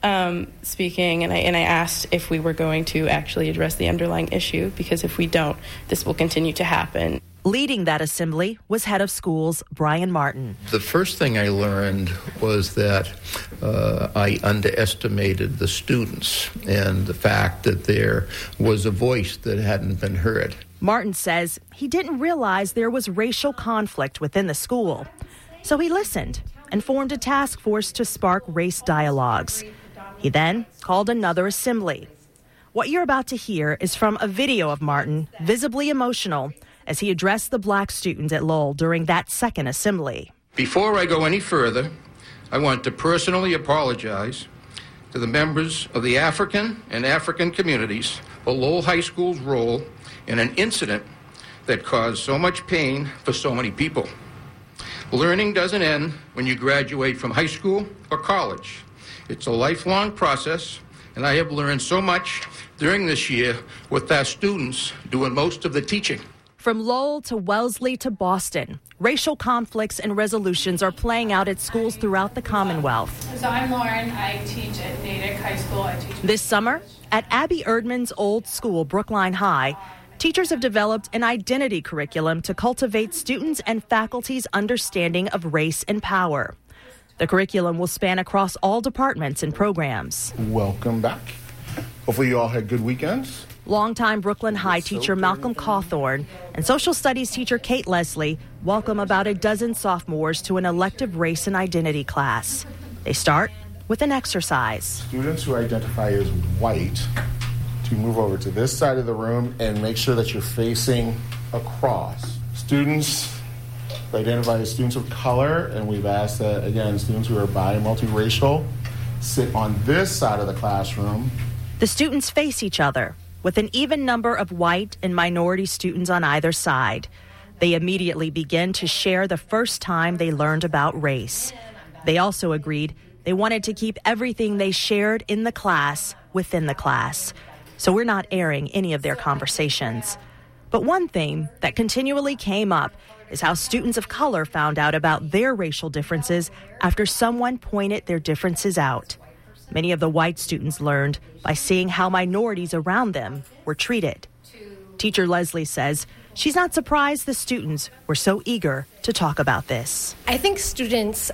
speaking, and I asked if we were going to actually address the underlying issue, because if we don't, this will continue to happen. Leading that assembly was head of schools Brian Martin. The first thing I learned was that I underestimated the students and the fact that there was a voice that hadn't been heard. Martin says he didn't realize there was racial conflict within the school. So he listened and formed a task force to spark race dialogues. He then called another assembly. What you're about to hear is from a video of Martin, visibly emotional, as he addressed the black students at Lowell during that second assembly. Before I go any further, I want to personally apologize to the members of the African and African communities for Lowell High School's role in an incident that caused so much pain for so many people. Learning doesn't end when you graduate from high school or college. It's a lifelong process, and I have learned so much during this year with our students doing most of the teaching. From Lowell to Wellesley to Boston, racial conflicts and resolutions are playing out at schools throughout the Commonwealth. So I'm Lauren. I teach at Natick High School. This summer, at Abby Erdman's old school, Brookline High, teachers have developed an identity curriculum to cultivate students' and faculty's understanding of race and power. The curriculum will span across all departments and programs. Welcome back. Hopefully you all had good weekends. Longtime Brooklyn High teacher Malcolm Cawthorn and social studies teacher Kate Leslie welcome about a dozen sophomores to an elective race and identity class. They start with an exercise. Students who identify as white to move over to this side of the room and make sure that you're facing across. Students identify as students of color, and we've asked that, again, students who are bi and multiracial sit on this side of the classroom. The students face each other with an even number of white and minority students on either side. They immediately begin to share the first time they learned about race. They also agreed they wanted to keep everything they shared in the class within the class. So we're not airing any of their conversations. But one theme that continually came up is how students of color found out about their racial differences after someone pointed their differences out. Many of the white students learned by seeing how minorities around them were treated. Teacher Leslie says she's not surprised the students were so eager to talk about this. I think students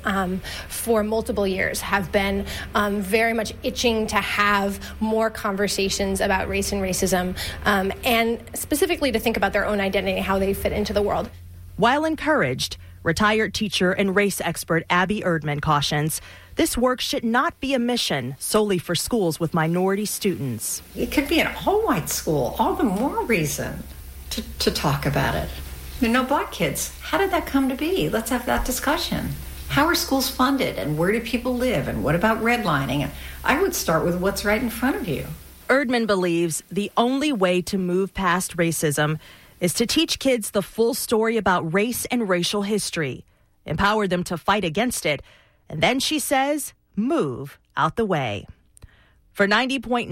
for multiple years have been very much itching to have more conversations about race and racism, and specifically to think about their own identity and how they fit into the world. While encouraged, retired teacher and race expert Abby Erdman cautions this work should not be a mission solely for schools with minority students. It could be an all-white school, all the more reason to talk about it. No black kids. How did that come to be? Let's have that discussion. How are schools funded, and where do people live, and what about redlining? I would start with what's right in front of you. Erdman believes the only way to move past racism is to teach kids the full story about race and racial history, empower them to fight against it, and then, she says, move out the way. For 90.9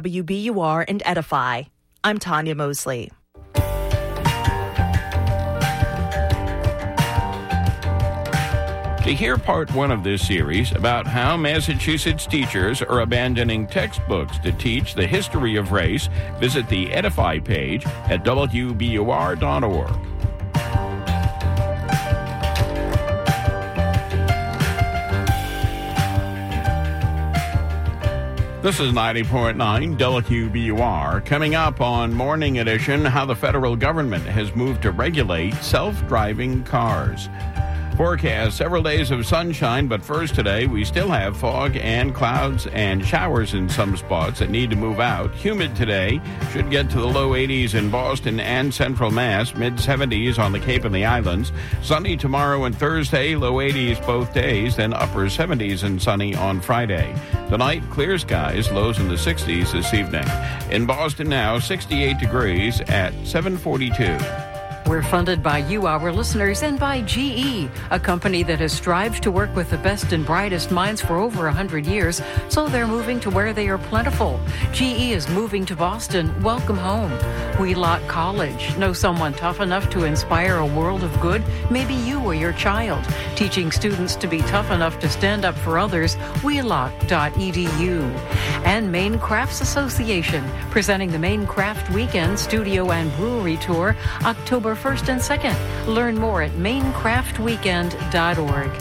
WBUR and Edify, I'm Tanya Mosley. To hear part one of this series about how Massachusetts teachers are abandoning textbooks to teach the history of race, visit the Edify page at WBUR.org. This is 90.9 WBUR. Coming up on Morning Edition, how the federal government has moved to regulate self-driving cars. Forecast several days of sunshine, but first today we still have fog and clouds and showers in some spots that need to move out. Humid today, should get to the low 80s in Boston and central Mass, mid-70s on the Cape and the Islands. Sunny tomorrow and Thursday, low 80s both days, then upper 70s and sunny on Friday. Tonight, clear skies, lows in the 60s this evening. In Boston now, 68 degrees at 7:42. We're funded by you, our listeners, and by GE, a company that has strived to work with the best and brightest minds for over 100 years, so they're moving to where they are plentiful. GE is moving to Boston. Welcome home. Wheelock College. Know someone tough enough to inspire a world of good? Maybe you or your child. Teaching students to be tough enough to stand up for others. Wheelock.edu. And Maine Crafts Association, presenting the Maine Craft Weekend Studio and Brewery Tour, October 1st and 2nd. Learn more at mainecraftweekend.org.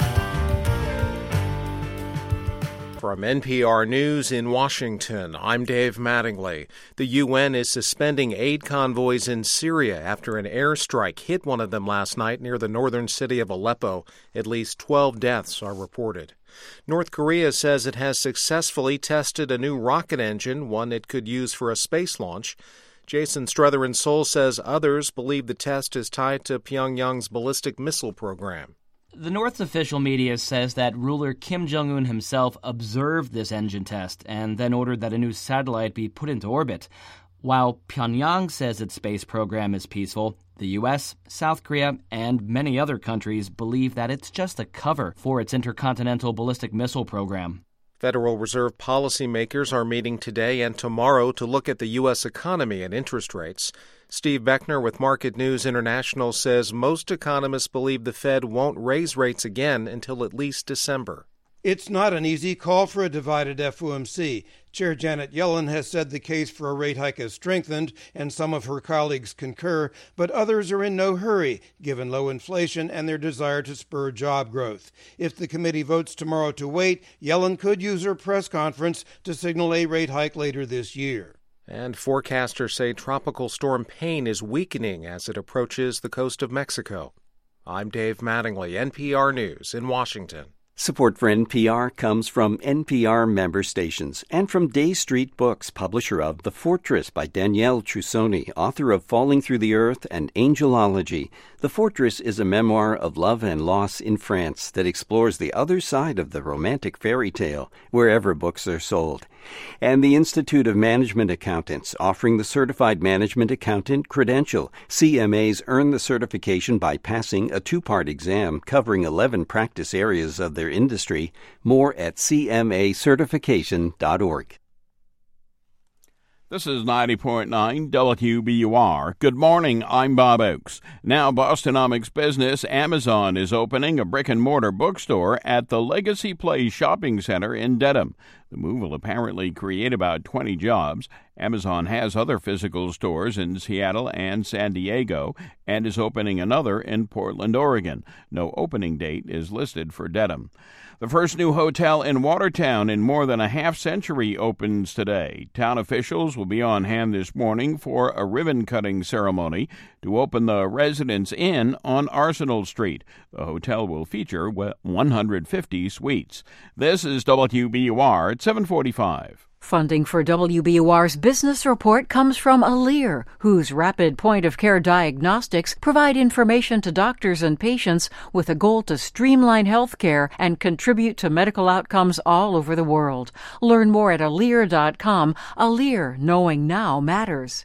From NPR News in Washington, I'm Dave Mattingly. The UN is suspending aid convoys in Syria after an airstrike hit one of them last night near the northern city of Aleppo. At least 12 deaths are reported. North Korea says it has successfully tested a new rocket engine, one it could use for a space launch. Jason Struther-Seoul says others believe the test is tied to Pyongyang's ballistic missile program. The North's official media says that ruler Kim Jong-un himself observed this engine test and then ordered that a new satellite be put into orbit. While Pyongyang says its space program is peaceful, the U.S., South Korea, and many other countries believe that it's just a cover for its intercontinental ballistic missile program. Federal Reserve policymakers are meeting today and tomorrow to look at the U.S. economy and interest rates. Steve Beckner with Market News International says most economists believe the Fed won't raise rates again until at least December. It's not an easy call for a divided FOMC. Chair Janet Yellen has said the case for a rate hike has strengthened, and some of her colleagues concur, but others are in no hurry, given low inflation and their desire to spur job growth. If the committee votes tomorrow to wait, Yellen could use her press conference to signal a rate hike later this year. And forecasters say Tropical Storm Payne is weakening as it approaches the coast of Mexico. I'm Dave Mattingly, NPR News in Washington. Support for NPR comes from NPR member stations and from Day Street Books, publisher of The Fortress by Danielle Trussoni, author of Falling Through the Earth and Angelology. The Fortress is a memoir of love and loss in France that explores the other side of the romantic fairy tale, wherever books are sold. And the Institute of Management Accountants, offering the Certified Management Accountant credential. CMAs earn the certification by passing a 2-part exam covering 11 practice areas of their industry. More at cmacertification.org. This is 90.9 WBUR. Good morning, I'm Bob Oakes. Now Bostonomics business, Amazon is opening a brick-and-mortar bookstore at the Legacy Place Shopping Center in Dedham. The move will apparently create about 20 jobs. Amazon has other physical stores in Seattle and San Diego and is opening another in Portland, Oregon. No opening date is listed for Dedham. The first new hotel in Watertown in more than a half-century opens today. Town officials will be on hand this morning for a ribbon-cutting ceremony to open the Residence Inn on Arsenal Street. The hotel will feature 150 suites. This is WBUR at 7:45. Funding for WBUR's Business Report comes from Alere, whose rapid point-of-care diagnostics provide information to doctors and patients with a goal to streamline healthcare and contribute to medical outcomes all over the world. Learn more at Alere.com. Alere, knowing now matters.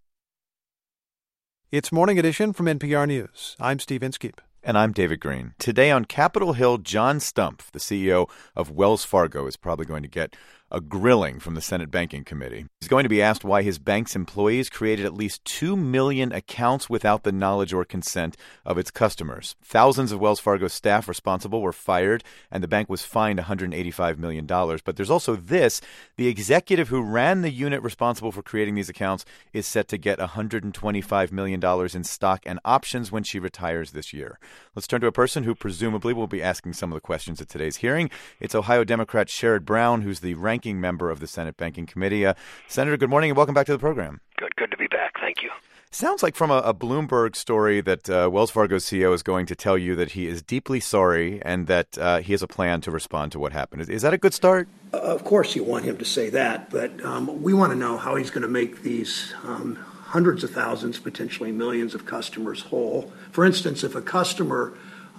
It's Morning Edition from NPR News. I'm Steve Inskeep. And I'm David Green. Today on Capitol Hill, John Stumpf, the CEO of Wells Fargo, is probably going to get a grilling from the Senate Banking Committee. He's going to be asked why his bank's employees created at least 2 million accounts without the knowledge or consent of its customers. Thousands of Wells Fargo staff responsible were fired, and the bank was fined $185 million. But there's also this. The executive who ran the unit responsible for creating these accounts is set to get $125 million in stock and options when she retires this year. Let's turn to a person who presumably will be asking some of the questions at today's hearing. It's Ohio Democrat Sherrod Brown, who's the ranking member of the Senate Banking Committee. Senator, good morning and welcome back to the program. Good to be back. Thank you. Sounds like from a Bloomberg story that Wells Fargo's CEO is going to tell you that he is deeply sorry and that he has a plan to respond to what happened. Is that a good start? Of course you want him to say that, but we want to know how he's going to make these hundreds of thousands, potentially millions of customers whole. For instance, if a customer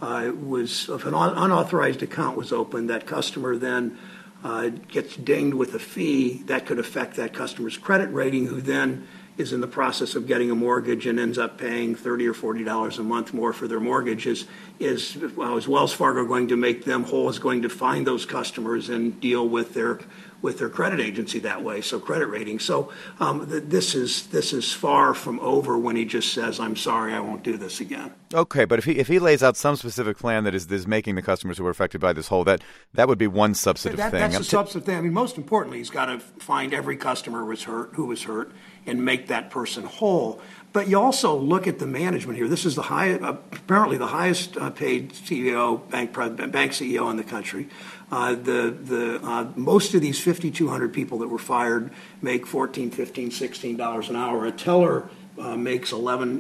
if an unauthorized account was opened, that customer then gets dinged with a fee, that could affect that customer's credit rating, who then is in the process of getting a mortgage and ends up paying $30 or $40 a month more for their mortgage. Is Wells Fargo going to make them whole? Is going to find those customers and deal with their credit agency that way? So credit rating. So this is far from over when he just says, "I'm sorry, I won't do this again." Okay, but if he lays out some specific plan that is making the customers who are affected by this whole, that would be one substantive thing. That's a substantive thing. I mean, most importantly, he's got to find every customer who was hurt and make that person whole. But you also look at the management here. This is apparently the highest paid bank CEO in the country. Most of these 5,200 people that were fired make $14, $15, $16 an hour. A teller makes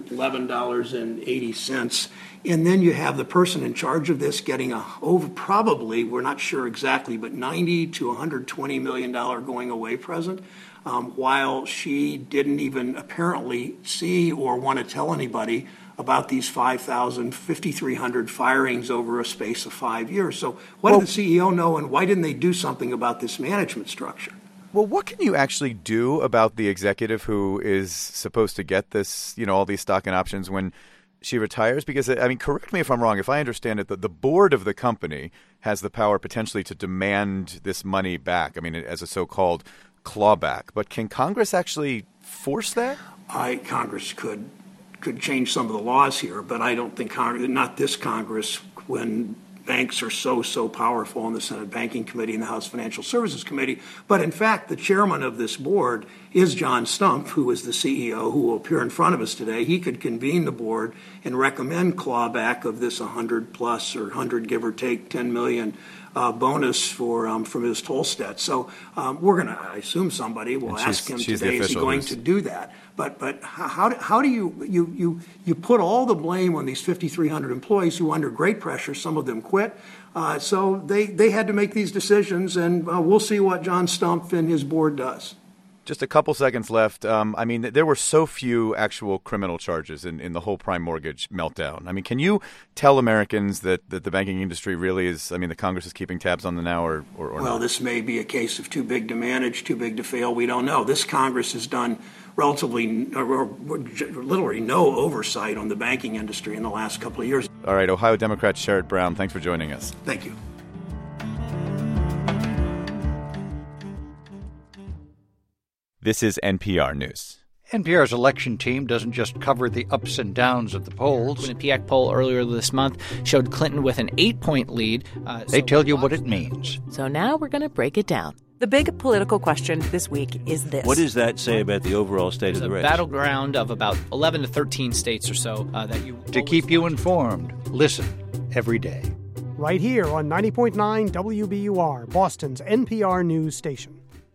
$11.80. And then you have the person in charge of this getting probably, we're not sure exactly, but $90 to $120 million going away present, while she didn't even apparently see or want to tell anybody about these 5,300 firings over a space of 5 years. So what did the CEO know, and why didn't they do something about this management structure? Well, what can you actually do about the executive who is supposed to get this, all these stock and options when she retires? Because, I mean, correct me if I'm wrong. If I understand it, the board of the company has the power potentially to demand this money back. I mean, as a so-called clawback. But can Congress actually force that? Congress could change some of the laws here, but I don't think not this Congress, when banks are so powerful in the Senate Banking Committee and the House Financial Services Committee. But in fact, the chairman of this board is John Stumpf, who is the CEO, who will appear in front of us today. He could convene the board and recommend clawback of this 100 plus or 100 give or take 10 million bonus from Ms. Tolstedt. So we're going to, I assume somebody will ask him today, is he going to do that? But how do you put all the blame on these 5,300 employees who, under great pressure, some of them quit. So they had to make these decisions, and we'll see what John Stumpf and his board does. Just a couple seconds left. I mean, there were so few actual criminal charges in the whole prime mortgage meltdown. I mean, can you tell Americans that the banking industry really is, I mean, the Congress is keeping tabs on them now or well, not? This may be a case of too big to manage, too big to fail. We don't know. This Congress has done relatively or literally no oversight on the banking industry in the last couple of years. All right, Ohio Democrat Sherrod Brown, thanks for joining us. Thank you. This is NPR News. NPR's election team doesn't just cover the ups and downs of the polls. A Quinnipiac poll earlier this month showed Clinton with an 8-point lead. They tell you what it means. So now we're going to break it down. The big political question this week is this. What does that say about the overall state of the race? Battleground of about 11 to 13 states or so that you... To keep you informed, listen every day. Right here on 90.9 WBUR, Boston's NPR news station.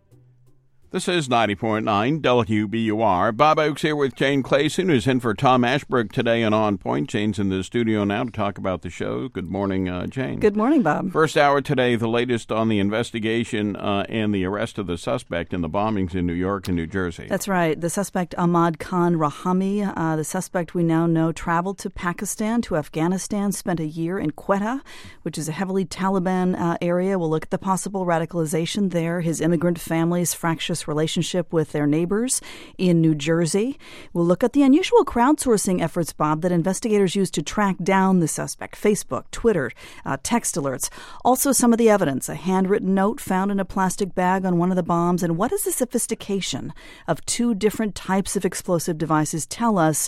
This is 90.9 WBUR. Bob Oakes here with Jane Clayson, who's in for Tom Ashbrook today and On Point. Jane's in the studio now to talk about the show. Good morning, Jane. Good morning, Bob. First hour today, the latest on the investigation and the arrest of the suspect in the bombings in New York and New Jersey. That's right. The suspect, Ahmad Khan Rahami, the suspect we now know traveled to Pakistan, to Afghanistan, spent a year in Quetta, which is a heavily Taliban area. We'll look at the possible radicalization there, his immigrant family's fractious relationship with their neighbors in New Jersey. We'll look at the unusual crowdsourcing efforts, Bob, that investigators used to track down the suspect. Facebook, Twitter, text alerts. Also some of the evidence, a handwritten note found in a plastic bag on one of the bombs. And what does the sophistication of two different types of explosive devices tell us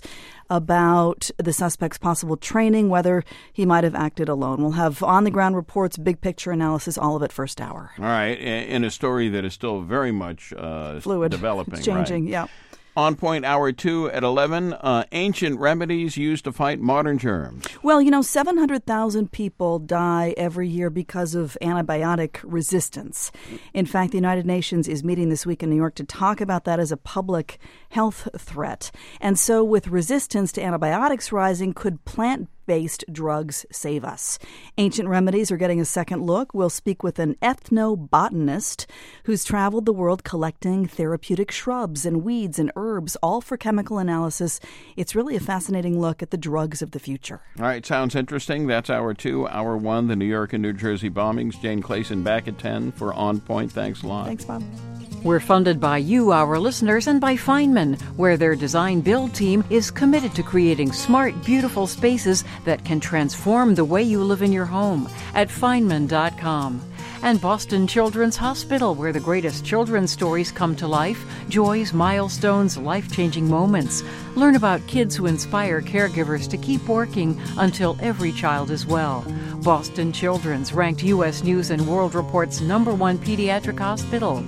about the suspect's possible training, whether he might have acted alone? We'll have on-the-ground reports, big picture analysis, all of it first hour. All right, in a story that is still very much fluid, developing. It's changing, right? Yeah. On Point, Hour 2 at 11, ancient remedies used to fight modern germs. Well, 700,000 people die every year because of antibiotic resistance. In fact, the United Nations is meeting this week in New York to talk about that as a public health threat. And so with resistance to antibiotics rising, could plant-based drugs save us? Ancient remedies are getting a second look. We'll speak with an ethnobotanist who's traveled the world collecting therapeutic shrubs and weeds and herbs, all for chemical analysis. It's really a fascinating look at the drugs of the future. All right, sounds interesting. That's Hour 2. Hour 1, the New York and New Jersey bombings. Jane Clayson back at 10 for On Point. Thanks a lot. Thanks, Bob. We're funded by you, our listeners, and by Feynman, where their design-build team is committed to creating smart, beautiful spaces that can transform the way you live in your home at Feynman.com. And Boston Children's Hospital, where the greatest children's stories come to life, joys, milestones, life-changing moments. Learn about kids who inspire caregivers to keep working until every child is well. Boston Children's, ranked U.S. News & World Report's #1 pediatric hospital.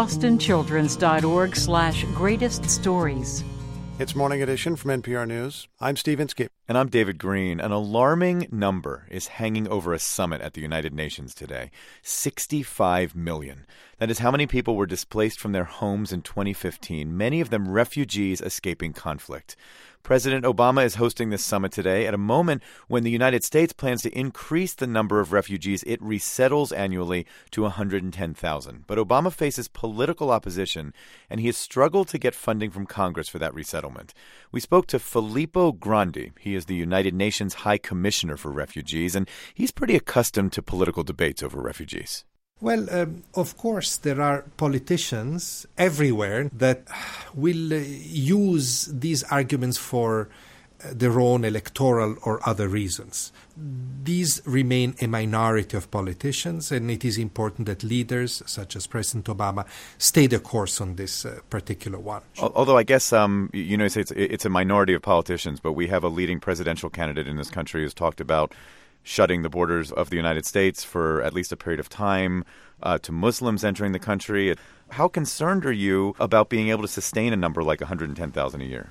BostonChildren's.org/greatest stories. It's Morning Edition from NPR News. I'm Steve Inskeep. And I'm David Green. An alarming number is hanging over a summit at the United Nations today. 65 million. That is how many people were displaced from their homes in 2015, many of them refugees escaping conflict. President Obama is hosting this summit today at a moment when the United States plans to increase the number of refugees it resettles annually to 110,000. But Obama faces political opposition, and he has struggled to get funding from Congress for that resettlement. We spoke to Filippo Grandi. He is the United Nations High Commissioner for Refugees, and he's pretty accustomed to political debates over refugees. Well, of course, there are politicians everywhere that will use these arguments for their own electoral or other reasons. These remain a minority of politicians, and it is important that leaders such as President Obama stay the course on this particular one. Although I guess, it's a minority of politicians, but we have a leading presidential candidate in this country who's talked about shutting the borders of the United States for at least a period of time, to Muslims entering the country. How concerned are you about being able to sustain a number like 110,000 a year?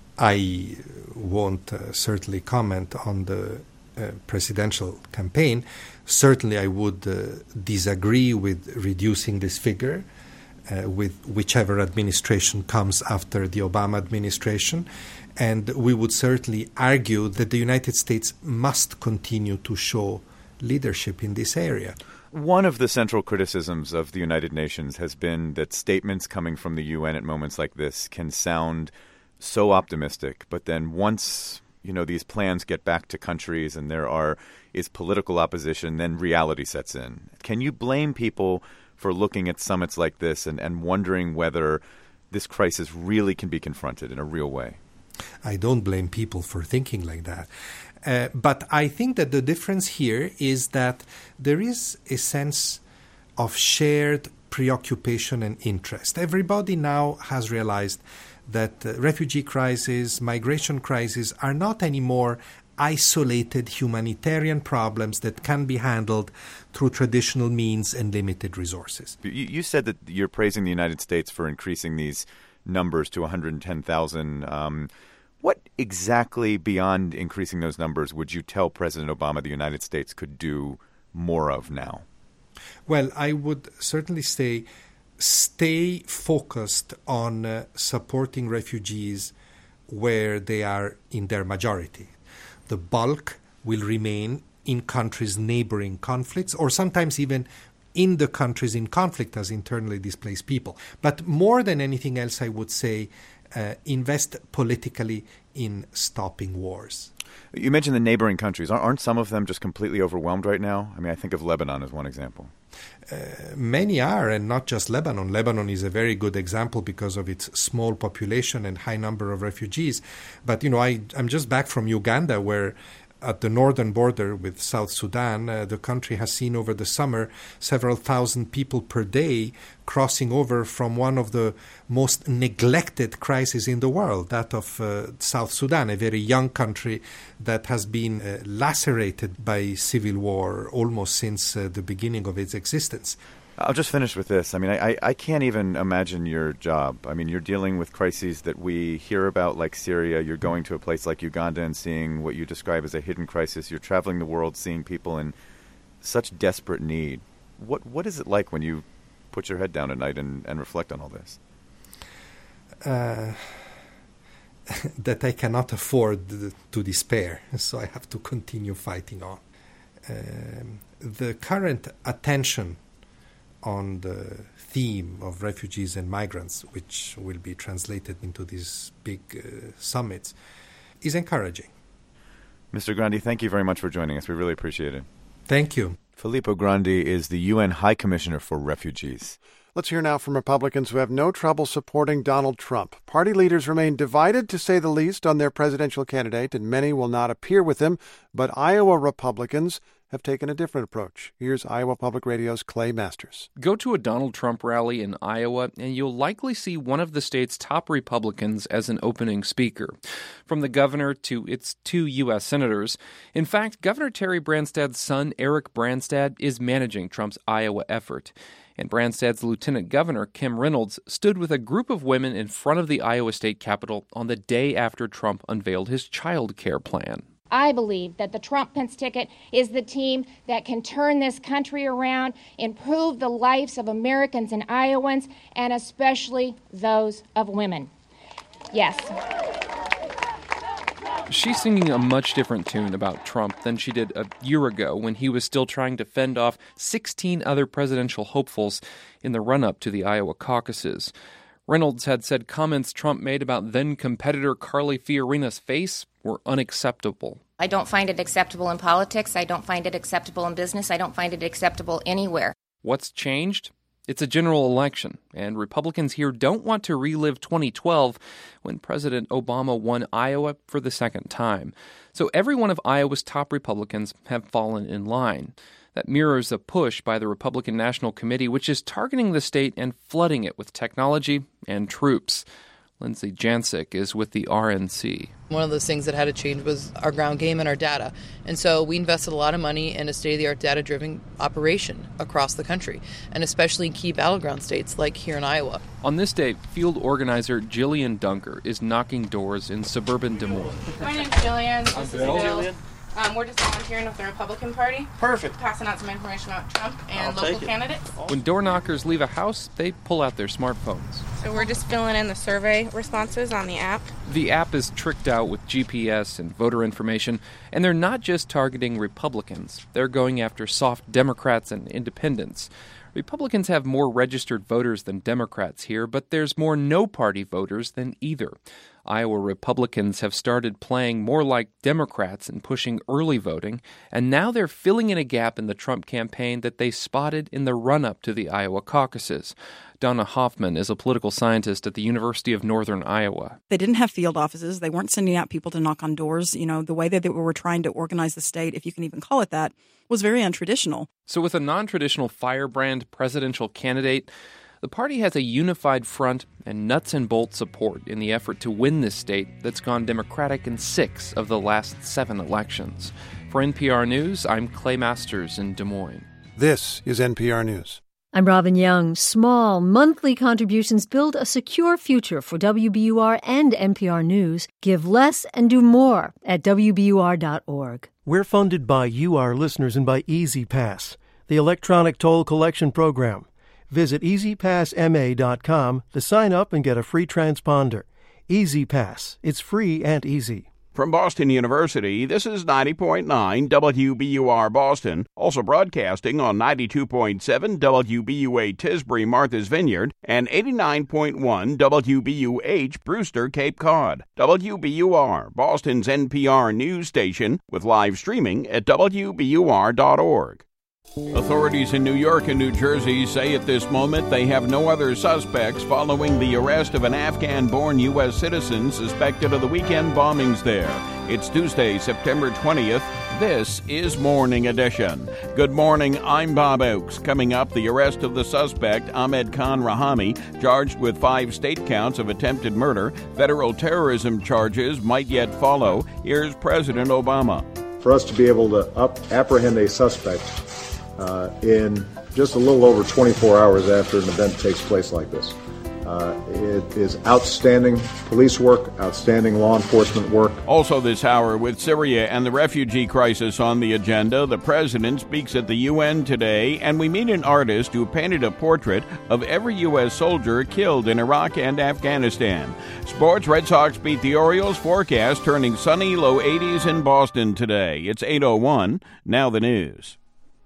I won't certainly comment on the presidential campaign. Certainly, I would disagree with reducing this figure with whichever administration comes after the Obama administration. And we would certainly argue that the United States must continue to show leadership in this area. One of the central criticisms of the United Nations has been that statements coming from the UN at moments like this can sound so optimistic, but then once these plans get back to countries and there is political opposition, then reality sets in. Can you blame people for looking at summits like this and wondering whether this crisis really can be confronted in a real way? I don't blame people for thinking like that. But I think that the difference here is that there is a sense of shared preoccupation and interest. Everybody now has realized that refugee crisis, migration crisis are not anymore isolated humanitarian problems that can be handled through traditional means and limited resources. You said that you're praising the United States for increasing these numbers to 110,000. What exactly beyond increasing those numbers would you tell President Obama the United States could do more of now? Well, I would certainly say stay focused on supporting refugees where they are in their majority. The bulk will remain in countries neighboring conflicts, or sometimes even in the countries in conflict as internally displaced people. But more than anything else, I would say invest politically in stopping wars. You mentioned the neighboring countries. Aren't some of them just completely overwhelmed right now? I mean, I think of Lebanon as one example. Many are, and not just Lebanon. Lebanon is a very good example because of its small population and high number of refugees. But, I'm just back from Uganda, where at the northern border with South Sudan, the country has seen over the summer several thousand people per day crossing over from one of the most neglected crises in the world, that of South Sudan, a very young country that has been lacerated by civil war almost since the beginning of its existence. I'll just finish with this. I mean, I can't even imagine your job. I mean, you're dealing with crises that we hear about, like Syria. You're going to a place like Uganda and seeing what you describe as a hidden crisis. You're traveling the world seeing people in such desperate need. What is it like when you put your head down at night and reflect on all this? That I cannot afford to despair, so I have to continue fighting on. The current attention on the theme of refugees and migrants, which will be translated into these big summits, is encouraging. Mr. Grandi, thank you very much for joining us. We really appreciate it. Thank you. Filippo Grandi is the UN High Commissioner for Refugees. Let's hear now from Republicans who have no trouble supporting Donald Trump. Party leaders remain divided, to say the least, on their presidential candidate, and many will not appear with him. But Iowa Republicans have taken a different approach. Here's Iowa Public Radio's Clay Masters. Go to a Donald Trump rally in Iowa, and you'll likely see one of the state's top Republicans as an opening speaker. From the governor to its 2 U.S. senators. In fact, Governor Terry Branstad's son, Eric Branstad, is managing Trump's Iowa effort. And Branstad's Lieutenant Governor, Kim Reynolds, stood with a group of women in front of the Iowa State Capitol on the day after Trump unveiled his child care plan. I believe that the Trump-Pence ticket is the team that can turn this country around, improve the lives of Americans and Iowans, and especially those of women. Yes. She's singing a much different tune about Trump than she did a year ago when he was still trying to fend off 16 other presidential hopefuls in the run-up to the Iowa caucuses. Reynolds had said comments Trump made about then-competitor Carly Fiorina's face were unacceptable. I don't find it acceptable in politics. I don't find it acceptable in business. I don't find it acceptable anywhere. What's changed? It's a general election, and Republicans here don't want to relive 2012 when President Obama won Iowa for the second time. So every one of Iowa's top Republicans have fallen in line. That mirrors a push by the Republican National Committee, which is targeting the state and flooding it with technology and troops. Lindsay Jancic is with the RNC. One of those things that had to change was our ground game and our data. And so we invested a lot of money in a state-of-the-art data-driven operation across the country, and especially in key battleground states like here in Iowa. On this day, field organizer Jillian Dunker is knocking doors in suburban Des Moines. My name's Jillian. I'm Bill. We're just volunteering with the Republican Party. Perfect. Passing out some information about Trump and local candidates. When door knockers leave a house, they pull out their smartphones. So we're just filling in the survey responses on the app. The app is tricked out with GPS and voter information, and they're not just targeting Republicans. They're going after soft Democrats and independents. Republicans have more registered voters than Democrats here, but there's more no-party voters than either. Iowa Republicans have started playing more like Democrats and pushing early voting, and now they're filling in a gap in the Trump campaign that they spotted in the run-up to the Iowa caucuses. Donna Hoffman is a political scientist at the University of Northern Iowa. They didn't have field offices. They weren't sending out people to knock on doors. You know, the way that they were trying to organize the state, if you can even call it that, was very untraditional. So with a non-traditional firebrand presidential candidate, the party has a unified front and nuts and bolts support in the effort to win this state that's gone Democratic in 6 of the last 7 elections. For NPR News, I'm Clay Masters in Des Moines. This is NPR News. I'm Robin Young. Small monthly contributions build a secure future for WBUR and NPR News. Give less and do more at WBUR.org. We're funded by you, our listeners, and by EasyPass, the electronic toll collection program. Visit EasyPassMA.com to sign up and get a free transponder. EasyPass. It's free and easy. From Boston University, this is 90.9 WBUR Boston, also broadcasting on 92.7 WBUA Tisbury Martha's Vineyard and 89.1 WBUH Brewster Cape Cod. WBUR, Boston's NPR news station, with live streaming at WBUR.org. Authorities in New York and New Jersey say at this moment they have no other suspects following the arrest of an Afghan-born U.S. citizen suspected of the weekend bombings there. It's Tuesday, September 20th. This is Morning Edition. Good morning, I'm Bob Oakes. Coming up, the arrest of the suspect, Ahmed Khan Rahami, charged with 5 state counts of attempted murder. Federal terrorism charges might yet follow. Here's President Obama. For us to be able to apprehend a suspect in just a little over 24 hours after an event takes place like this. It is outstanding police work, outstanding law enforcement work. Also this hour, with Syria and the refugee crisis on the agenda, the president speaks at the UN today, and we meet an artist who painted a portrait of every U.S. soldier killed in Iraq and Afghanistan. Sports, Red Sox beat the Orioles. Forecast turning sunny, low 80s in Boston today. It's 8:01. Now the news.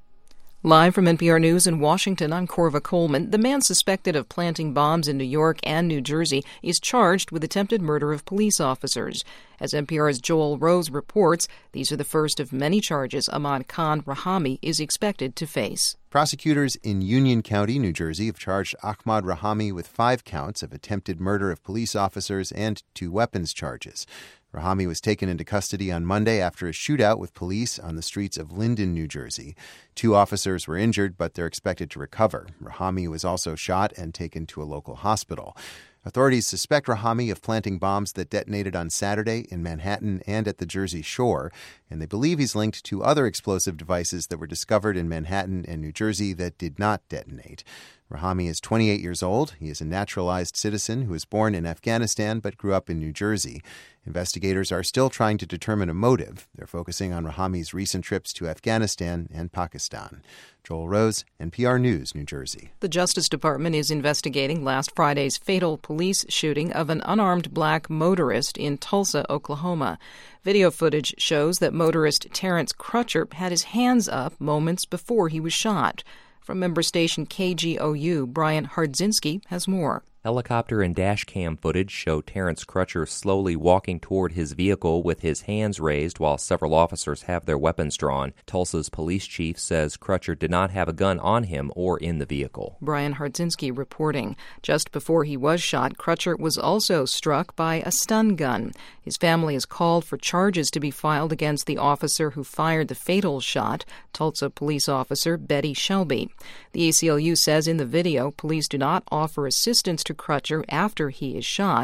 Live from NPR News in Washington, I'm Corva Coleman. The man suspected of planting bombs in New York and New Jersey is charged with attempted murder of police officers. As NPR's Joel Rose reports, these are the first of many charges Ahmad Khan Rahami is expected to face. Prosecutors in Union County, New Jersey, have charged Ahmad Rahami with 5 counts of attempted murder of police officers and 2 weapons charges. Rahami was taken into custody on Monday after a shootout with police on the streets of Linden, New Jersey. 2 officers were injured, but they're expected to recover. Rahami was also shot and taken to a local hospital. Authorities suspect Rahami of planting bombs that detonated on Saturday in Manhattan and at the Jersey Shore, and they believe he's linked to other explosive devices that were discovered in Manhattan and New Jersey that did not detonate. Rahami is 28 years old. He is a naturalized citizen who was born in Afghanistan but grew up in New Jersey. Investigators are still trying to determine a motive. They're focusing on Rahami's recent trips to Afghanistan and Pakistan. Joel Rose, NPR News, New Jersey. The Justice Department is investigating last Friday's fatal police shooting of an unarmed black motorist in Tulsa, Oklahoma. Video footage shows that motorist Terrence Crutcher had his hands up moments before he was shot. From member station KGOU, Brian Hardzinski has more. Helicopter and dash cam footage show Terrence Crutcher slowly walking toward his vehicle with his hands raised while several officers have their weapons drawn. Tulsa's police chief says Crutcher did not have a gun on him or in the vehicle. Brian Hardzinski reporting. Just before he was shot, Crutcher was also struck by a stun gun. His family has called for charges to be filed against the officer who fired the fatal shot, Tulsa police officer Betty Shelby. The ACLU says in the video, police do not offer assistance to Crutcher after he is shot.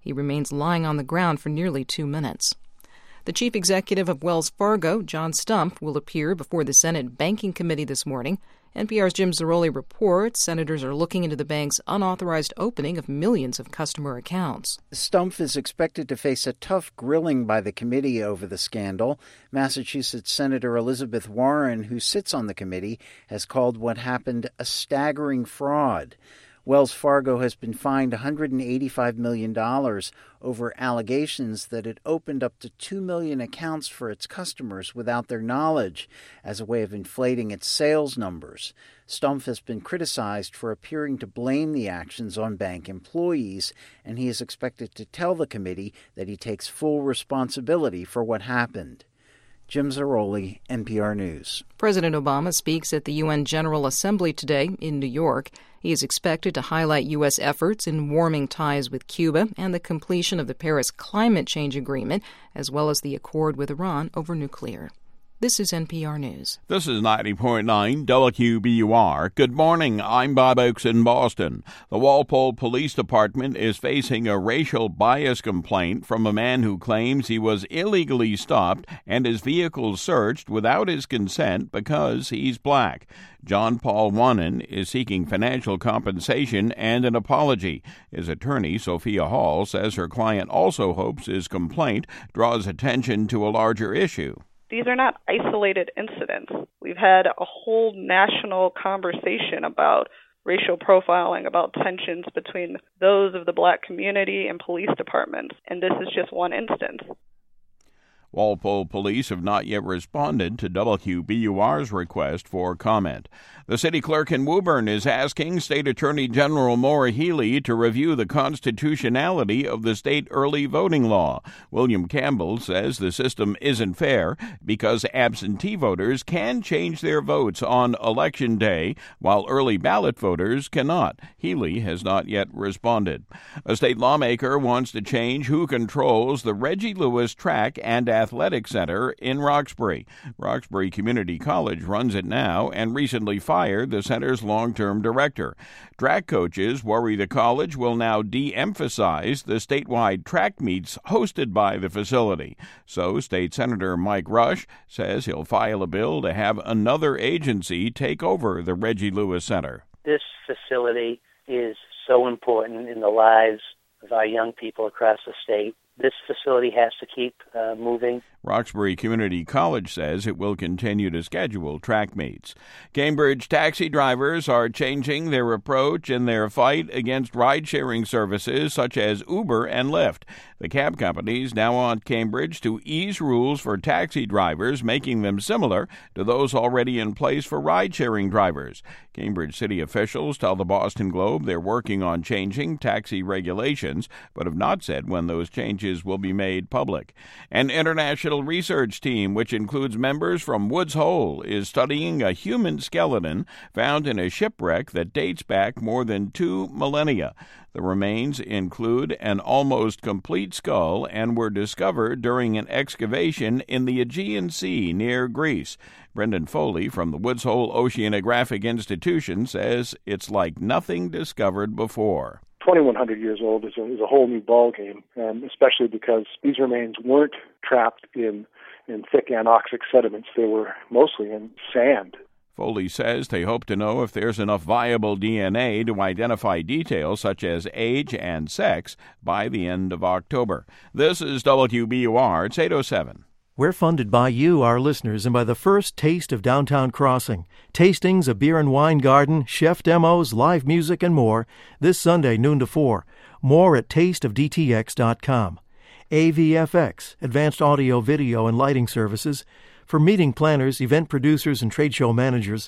He remains lying on the ground for nearly 2 minutes. The chief executive of Wells Fargo, John Stumpf, will appear before the Senate Banking Committee this morning. NPR's Jim Zarroli reports senators are looking into the bank's unauthorized opening of millions of customer accounts. Stumpf is expected to face a tough grilling by the committee over the scandal. Massachusetts Senator Elizabeth Warren, who sits on the committee, has called what happened a staggering fraud. Wells Fargo has been fined $185 million over allegations that it opened up to 2 million accounts for its customers without their knowledge as a way of inflating its sales numbers. Stumpf has been criticized for appearing to blame the actions on bank employees, and he is expected to tell the committee that he takes full responsibility for what happened. Jim Zarroli, NPR News. President Obama speaks at the UN General Assembly today in New York. He is expected to highlight U.S. efforts in warming ties with Cuba and the completion of the Paris Climate Change Agreement, as well as the accord with Iran over nuclear. This is NPR News. This is 90.9 WQBUR. Good morning. I'm Bob Oakes in Boston. The Walpole Police Department is facing a racial bias complaint from a man who claims he was illegally stopped and his vehicle searched without his consent because he's black. John Paul Wannen is seeking financial compensation and an apology. His attorney, Sophia Hall, says her client also hopes his complaint draws attention to a larger issue. These are not isolated incidents. We've had a whole national conversation about racial profiling, about tensions between those of the black community and police departments, and this is just one instance. Walpole police have not yet responded to WQBUR's request for comment. The city clerk in Woburn is asking State Attorney General Maura Healey to review the constitutionality of the state early voting law. William Campbell says the system isn't fair because absentee voters can change their votes on Election Day, while early ballot voters cannot. Healey has not yet responded. A state lawmaker wants to change who controls the Reggie Lewis Track and Athletic Center in Roxbury. Roxbury Community College runs it now and recently fired the center's long-term director. Track coaches worry the college will now de-emphasize the statewide track meets hosted by the facility. So State Senator Mike Rush says he'll file a bill to have another agency take over the Reggie Lewis Center. This facility is so important in the lives of our young people across the state. This facility has to keep moving. Roxbury Community College says it will continue to schedule track meets. Cambridge taxi drivers are changing their approach in their fight against ride-sharing services such as Uber and Lyft. The cab companies now want Cambridge to ease rules for taxi drivers, making them similar to those already in place for ride-sharing drivers. Cambridge city officials tell the Boston Globe they're working on changing taxi regulations, but have not said when those changes will be made public. An international research team, which includes members from Woods Hole, is studying a human skeleton found in a shipwreck that dates back more than 2 millennia. The remains include an almost complete skull and were discovered during an excavation in the Aegean Sea near Greece. Brendan Foley from the Woods Hole Oceanographic Institution says it's like nothing discovered before. 2,100 years old is a whole new ballgame, especially because these remains weren't trapped in thick anoxic sediments. They were mostly in sand. Foley says they hope to know if there's enough viable DNA to identify details such as age and sex by the end of October. This is WBUR. It's 8:07. We're funded by you, our listeners, and by the first Taste of Downtown Crossing. Tastings, a beer and wine garden, chef demos, live music, and more this Sunday, noon to 4. More at tasteofdtx.com. AVFX, Advanced Audio, Video, and Lighting Services. For meeting planners, event producers, and trade show managers,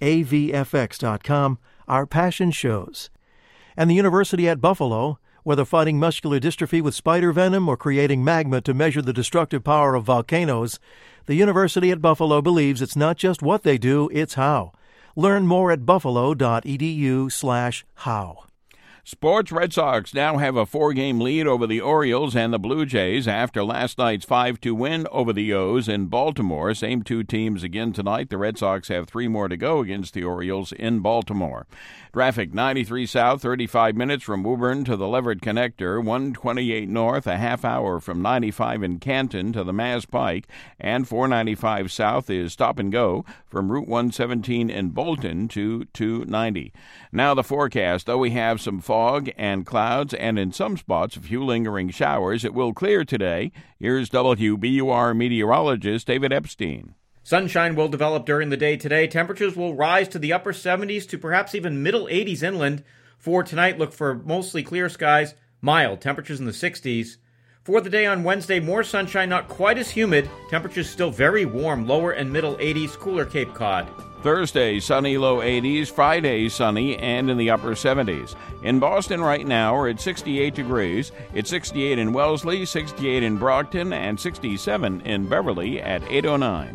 avfx.com. Our passion shows. And the University at Buffalo, whether fighting muscular dystrophy with spider venom or creating magma to measure the destructive power of volcanoes, the University at Buffalo believes it's not just what they do, it's how. Learn more at buffalo.edu/how. Sports: Red Sox now have a 4-game lead over the Orioles and the Blue Jays after last night's 5-2 win over the O's in Baltimore. Same two teams again tonight. The Red Sox have 3 more to go against the Orioles in Baltimore. Traffic: 93 south, 35 minutes from Woburn to the Leverett Connector, 128 north, a half hour from 95 in Canton to the Mass Pike, and 495 south is stop and go from Route 117 in Bolton to 290. Now the forecast. Though we have some fog and clouds and in some spots a few lingering showers, it will clear today. Here's WBUR meteorologist David Epstein. Sunshine will develop during the day today. Temperatures will rise to the upper 70s to perhaps even middle 80s inland. For tonight, look for mostly clear skies, mild temperatures in the 60s. For the day on Wednesday, more sunshine, not quite as humid. Temperatures still very warm, lower and middle 80s, cooler Cape Cod. Thursday, sunny, low 80s. Friday, sunny and in the upper 70s. In Boston right now, we're at 68 degrees. It's 68 in Wellesley, 68 in Brockton, and 67 in Beverly at 8:09.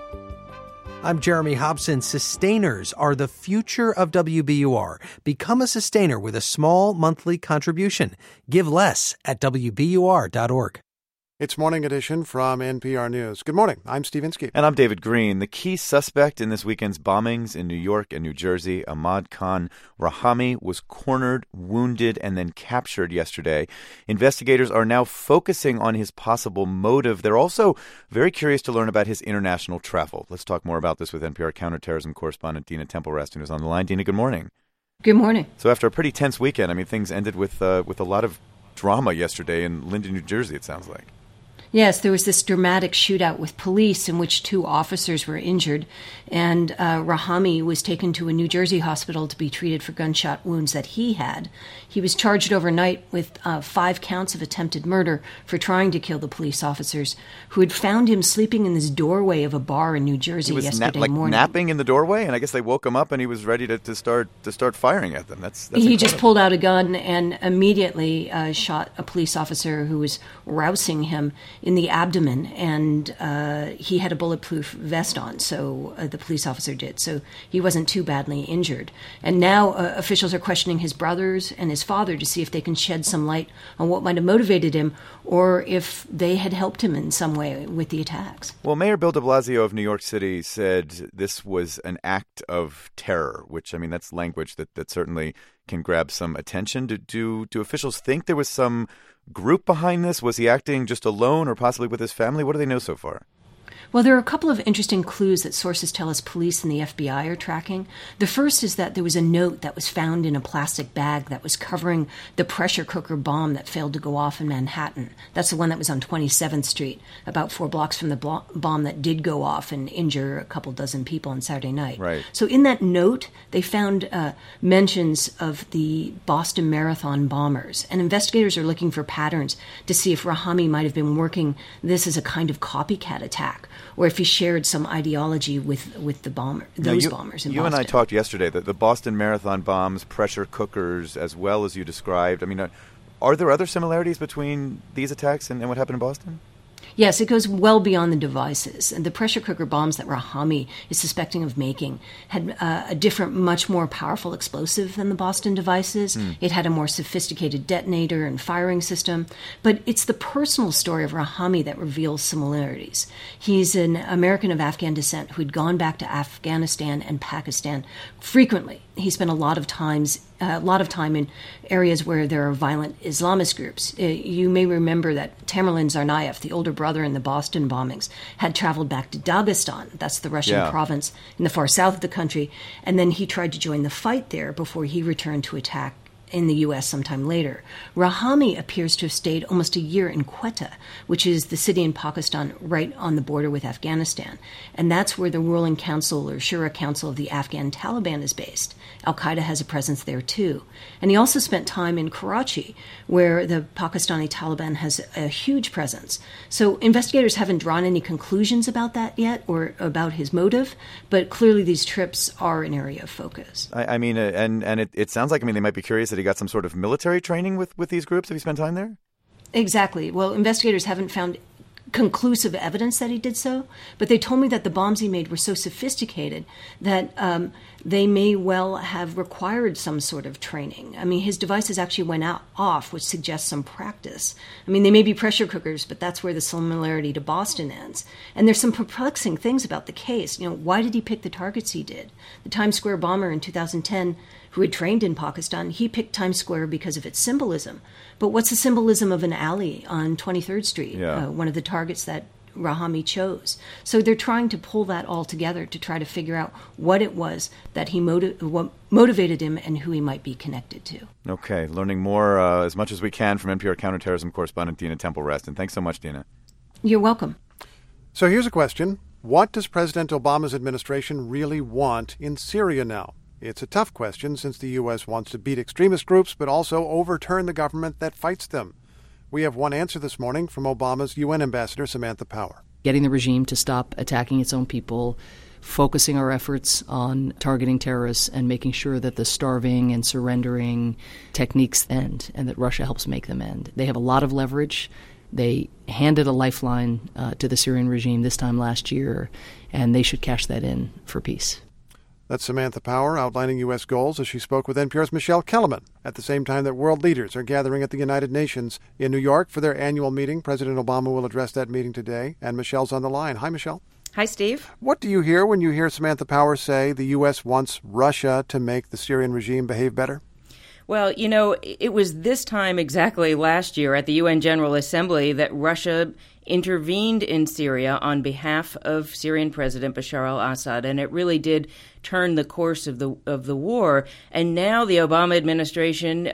I'm Jeremy Hobson. Sustainers are the future of WBUR. Become a sustainer with a small monthly contribution. Give less at WBUR.org. It's Morning Edition from NPR News. Good morning. I'm Steve Inskeep. And I'm David Green. The key suspect in this weekend's bombings in New York and New Jersey, Ahmad Khan Rahami, was cornered, wounded, and then captured yesterday. Investigators are now focusing on his possible motive. They're also very curious to learn about his international travel. Let's talk more about this with NPR counterterrorism correspondent Dina Temple-Raston, who's on the line. Dina, good morning. Good morning. So after a pretty tense weekend, things ended with a lot of drama yesterday in Linden, New Jersey, it sounds like. Yes, there was this dramatic shootout with police in which 2 officers were injured, and Rahami was taken to a New Jersey hospital to be treated for gunshot wounds that he had. He was charged overnight with 5 counts of attempted murder for trying to kill the police officers who had found him sleeping in this doorway of a bar in New Jersey yesterday morning. Napping in the doorway, and I guess they woke him up and he was ready to start firing at them. That's he just pulled out a gun and immediately shot a police officer who was rousing him in the abdomen, and he had a bulletproof vest on, so the police officer did. So he wasn't too badly injured. And now officials are questioning his brothers and his father to see if they can shed some light on what might have motivated him or if they had helped him in some way with the attacks. Well, Mayor Bill de Blasio of New York City said this was an act of terror, which, that's language that certainly can grab some attention. Do officials think there was some group behind this? Was he acting just alone or possibly with his family? What do they know so far? Well, there are a couple of interesting clues that sources tell us police and the FBI are tracking. The first is that there was a note that was found in a plastic bag that was covering the pressure cooker bomb that failed to go off in Manhattan. That's the one that was on 27th Street, about 4 blocks from the bomb that did go off and injure a couple dozen people on Saturday night. Right. So in that note, they found mentions of the Boston Marathon bombers, and investigators are looking for patterns to see if Rahami might have been working this as a kind of copycat attack, or if he shared some ideology with the bombers in Boston. You and I talked yesterday that the Boston Marathon bombs, pressure cookers, as well as you described. Are there other similarities between these attacks and what happened in Boston? Yes, it goes well beyond the devices. And the pressure cooker bombs that Rahami is suspecting of making had a different, much more powerful explosive than the Boston devices. It had a more sophisticated detonator and firing system. But it's the personal story of Rahami that reveals similarities. He's an American of Afghan descent who had gone back to Afghanistan and Pakistan frequently. He spent a lot of time in areas where there are violent Islamist groups. You may remember that Tamerlan Tsarnaev, the older brother in the Boston bombings, had traveled back to Dagestan. That's the Russian province in the far south of the country. And then he tried to join the fight there before he returned to attack in the U.S. sometime later. Rahami appears to have stayed almost a year in Quetta, which is the city in Pakistan right on the border with Afghanistan. And that's where the ruling council or Shura Council of the Afghan Taliban is based. Al-Qaeda has a presence there too. And he also spent time in Karachi, where the Pakistani Taliban has a huge presence. So investigators haven't drawn any conclusions about that yet or about his motive, but clearly these trips are an area of focus. It sounds like they might be curious that he got some sort of military training with these groups. Have you spent time there? Exactly. Well, investigators haven't found conclusive evidence that he did so, but they told me that the bombs he made were so sophisticated that they may well have required some sort of training. I mean, his devices actually went off, which suggests some practice. I mean, they may be pressure cookers, but that's where the similarity to Boston ends. And there's some perplexing things about the case. Why did he pick the targets he did? The Times Square bomber in 2010, who had trained in Pakistan, he picked Times Square because of its symbolism. But what's the symbolism of an alley on 23rd Street, one of the targets that Rahami chose? So they're trying to pull that all together to try to figure out what it was that what motivated him and who he might be connected to. Okay, learning more as much as we can from NPR counterterrorism correspondent Dina Temple-Reston. Thanks so much, Dina. You're welcome. So here's a question. What does President Obama's administration really want in Syria now? It's a tough question since the U.S. wants to beat extremist groups but also overturn the government that fights them. We have one answer this morning from Obama's UN ambassador, Samantha Power. Getting the regime to stop attacking its own people, focusing our efforts on targeting terrorists, and making sure that the starving and surrendering techniques end and that Russia helps make them end. They have a lot of leverage. They handed a lifeline to the Syrian regime this time last year, and they should cash that in for peace. That's Samantha Power outlining U.S. goals as she spoke with NPR's Michelle Kellerman at the same time that world leaders are gathering at the United Nations in New York for their annual meeting. President Obama will address that meeting today, and Michelle's on the line. Hi, Michelle. Hi, Steve. What do you hear when you hear Samantha Power say the U.S. wants Russia to make the Syrian regime behave better? Well, it was this time exactly last year at the UN General Assembly that Russia intervened in Syria on behalf of Syrian President Bashar al-Assad, and it really did turn the course of the war. And now the Obama administration,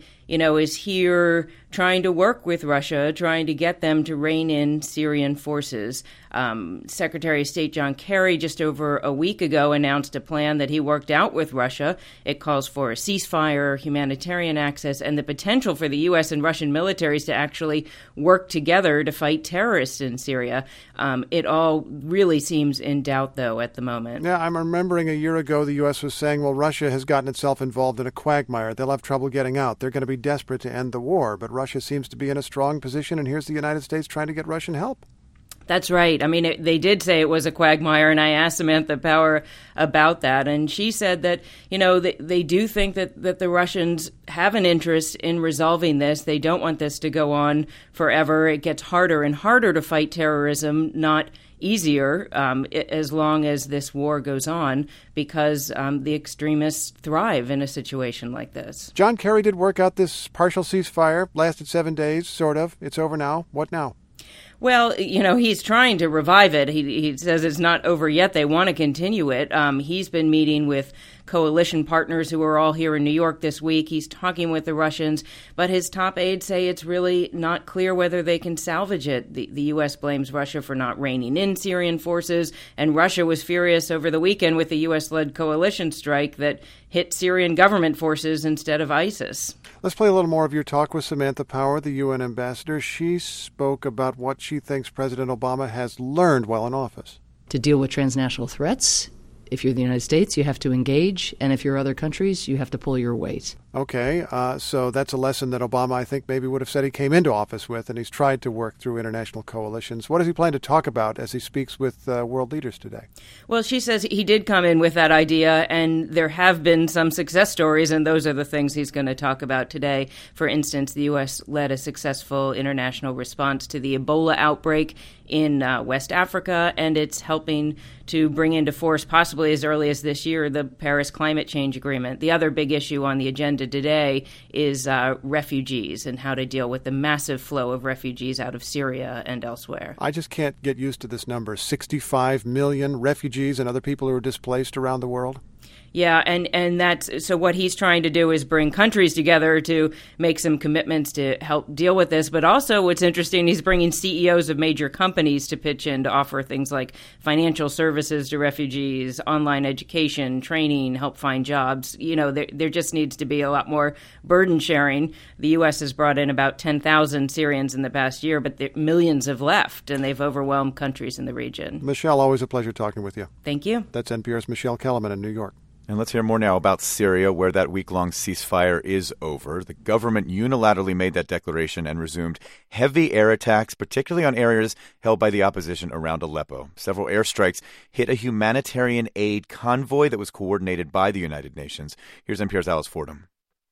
is here trying to work with Russia, trying to get them to rein in Syrian forces. Secretary of State John Kerry just over a week ago announced a plan that he worked out with Russia. It calls for a ceasefire, humanitarian access, and the potential for the U.S. and Russian militaries to actually work together to fight terrorists in Syria. It all really seems in doubt, though, at the moment. Yeah, I'm remembering a year ago the U.S. was saying, well, Russia has gotten itself involved in a quagmire. They'll have trouble getting out. They're going to be desperate to end the war. But Russia seems to be in a strong position, and here's the United States trying to get Russian help. That's right. I mean, they did say it was a quagmire, and I asked Samantha Power about that, and she said that, they do think that the Russians have an interest in resolving this. They don't want this to go on forever. It gets harder and harder to fight terrorism, not easier, as long as this war goes on, because the extremists thrive in a situation like this. John Kerry did work out this partial ceasefire, lasted 7 days, sort of. It's over now. What now? Well, he's trying to revive it. He says it's not over yet. They want to continue it. He's been meeting with coalition partners who are all here in New York this week. He's talking with the Russians, but his top aides say it's really not clear whether they can salvage it. The U.S. blames Russia for not reining in Syrian forces, and Russia was furious over the weekend with the U.S.-led coalition strike that hit Syrian government forces instead of ISIS. Let's play a little more of your talk with Samantha Power, the UN ambassador. She spoke about what she thinks President Obama has learned while in office. To deal with transnational threats, if you're the United States, you have to engage, and if you're other countries, you have to pull your weight. Okay, so that's a lesson that Obama, I think, maybe would have said he came into office with, and he's tried to work through international coalitions. What does he plan to talk about as he speaks with world leaders today? Well, she says he did come in with that idea, and there have been some success stories, and those are the things he's going to talk about today. For instance, the U.S. led a successful international response to the Ebola outbreak in West Africa, and it's helping to bring into force, possibly as early as this year, the Paris Climate Change Agreement. The other big issue on the agenda today is refugees and how to deal with the massive flow of refugees out of Syria and elsewhere. I just can't get used to this number, 65 million refugees and other people who are displaced around the world. Yeah, and that's so what he's trying to do is bring countries together to make some commitments to help deal with this. But also what's interesting, he's bringing CEOs of major companies to pitch in to offer things like financial services to refugees, online education, training, help find jobs. There just needs to be a lot more burden sharing. The U.S. has brought in about 10,000 Syrians in the past year, but millions have left, and they've overwhelmed countries in the region. Michelle, always a pleasure talking with you. Thank you. That's NPR's Michelle Kellerman in New York. And let's hear more now about Syria, where that week-long ceasefire is over. The government unilaterally made that declaration and resumed heavy air attacks, particularly on areas held by the opposition around Aleppo. Several airstrikes hit a humanitarian aid convoy that was coordinated by the United Nations. Here's NPR's Alice Fordham.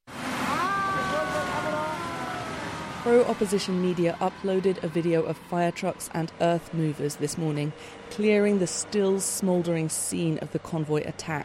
Pro-opposition media uploaded a video of fire trucks and earth movers this morning, clearing the still smouldering scene of the convoy attack.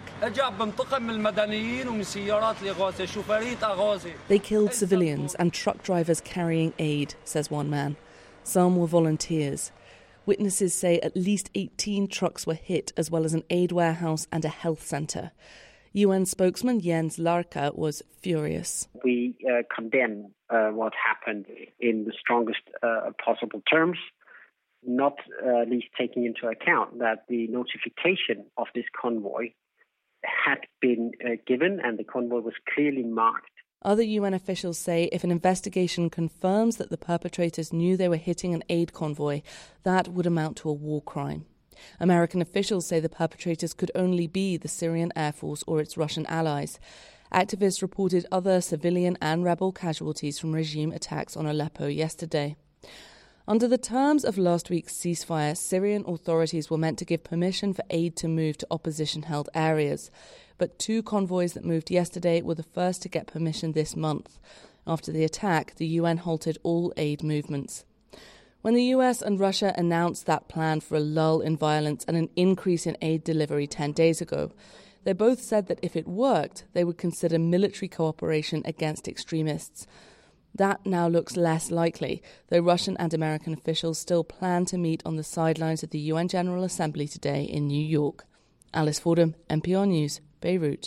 They killed civilians and truck drivers carrying aid, says one man. Some were volunteers. Witnesses say at least 18 trucks were hit, as well as an aid warehouse and a health centre. UN spokesman Jens Larka was furious. We condemn what happened in the strongest possible terms, not least taking into account that the notification of this convoy had been given and the convoy was clearly marked. Other UN officials say if an investigation confirms that the perpetrators knew they were hitting an aid convoy, that would amount to a war crime. American officials say the perpetrators could only be the Syrian Air Force or its Russian allies. Activists reported other civilian and rebel casualties from regime attacks on Aleppo yesterday. Under the terms of last week's ceasefire, Syrian authorities were meant to give permission for aid to move to opposition-held areas. But 2 convoys that moved yesterday were the first to get permission this month. After the attack, the UN halted all aid movements. When the US and Russia announced that plan for a lull in violence and an increase in aid delivery 10 days ago, they both said that if it worked, they would consider military cooperation against extremists. That now looks less likely, though Russian and American officials still plan to meet on the sidelines of the UN General Assembly today in New York. Alice Fordham, NPR News, Beirut.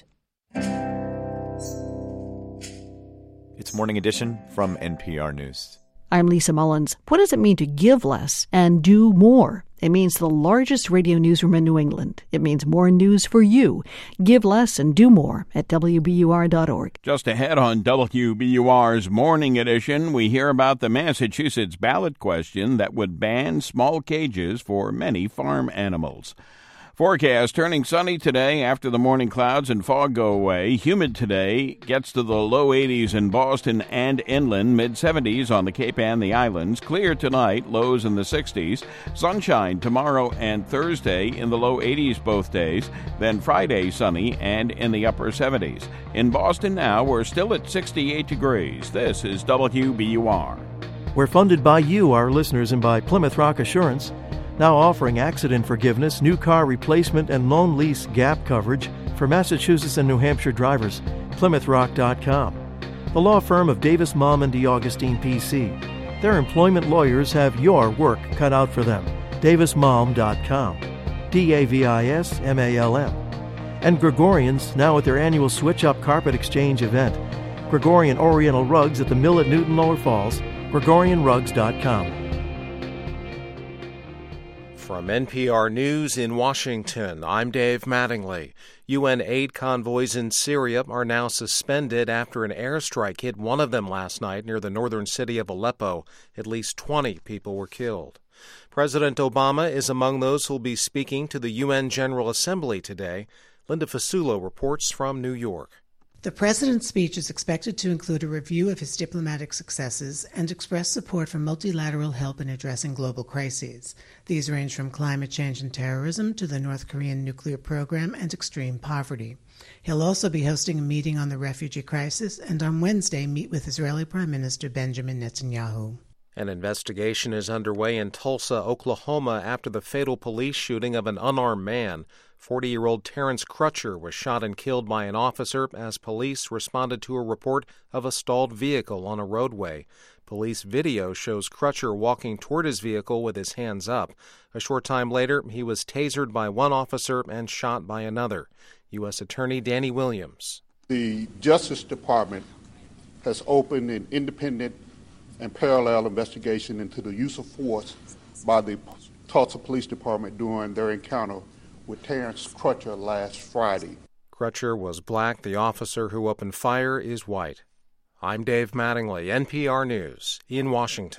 It's Morning Edition from NPR News. I'm Lisa Mullins. What does it mean to give less and do more? It means the largest radio newsroom in New England. It means more news for you. Give less and do more at WBUR.org. Just ahead on WBUR's Morning Edition, we hear about the Massachusetts ballot question that would ban small cages for many farm animals. Forecast turning sunny today after the morning clouds and fog go away. Humid today, gets to the low 80s in Boston and inland, mid-70s on the Cape and the islands. Clear tonight, lows in the 60s. Sunshine tomorrow and Thursday in the low 80s both days. Then Friday sunny and in the upper 70s. In Boston now, we're still at 68 degrees. This is WBUR. We're funded by you, our listeners, and by Plymouth Rock Assurance, now offering accident forgiveness, new car replacement, and loan lease gap coverage for Massachusetts and New Hampshire drivers. PlymouthRock.com. The law firm of Davis, Malm, and DeAugustine, P.C. Their employment lawyers have your work cut out for them. DavisMalm.com. DavisMalm. And Gregorians, now at their annual Switch Up Carpet Exchange event. Gregorian Oriental Rugs at the Mill at Newton Lower Falls. GregorianRugs.com. From NPR News in Washington, I'm Dave Mattingly. UN aid convoys in Syria are now suspended after an airstrike hit one of them last night near the northern city of Aleppo. At least 20 people were killed. President Obama is among those who'll be speaking to the UN General Assembly today. Linda Fasulo reports from New York. The president's speech is expected to include a review of his diplomatic successes and express support for multilateral help in addressing global crises. These range from climate change and terrorism to the North Korean nuclear program and extreme poverty. He'll also be hosting a meeting on the refugee crisis and on Wednesday meet with Israeli Prime Minister Benjamin Netanyahu. An investigation is underway in Tulsa, Oklahoma, after the fatal police shooting of an unarmed man. 40-year-old Terrence Crutcher was shot and killed by an officer as police responded to a report of a stalled vehicle on a roadway. Police video shows Crutcher walking toward his vehicle with his hands up. A short time later, he was tasered by one officer and shot by another. U.S. Attorney Danny Williams. The Justice Department has opened an independent and parallel investigation into the use of force by the Tulsa Police Department during their encounter with Terrence Crutcher last Friday. Crutcher was black. The officer who opened fire is white. I'm Dave Mattingly, NPR News, in Washington.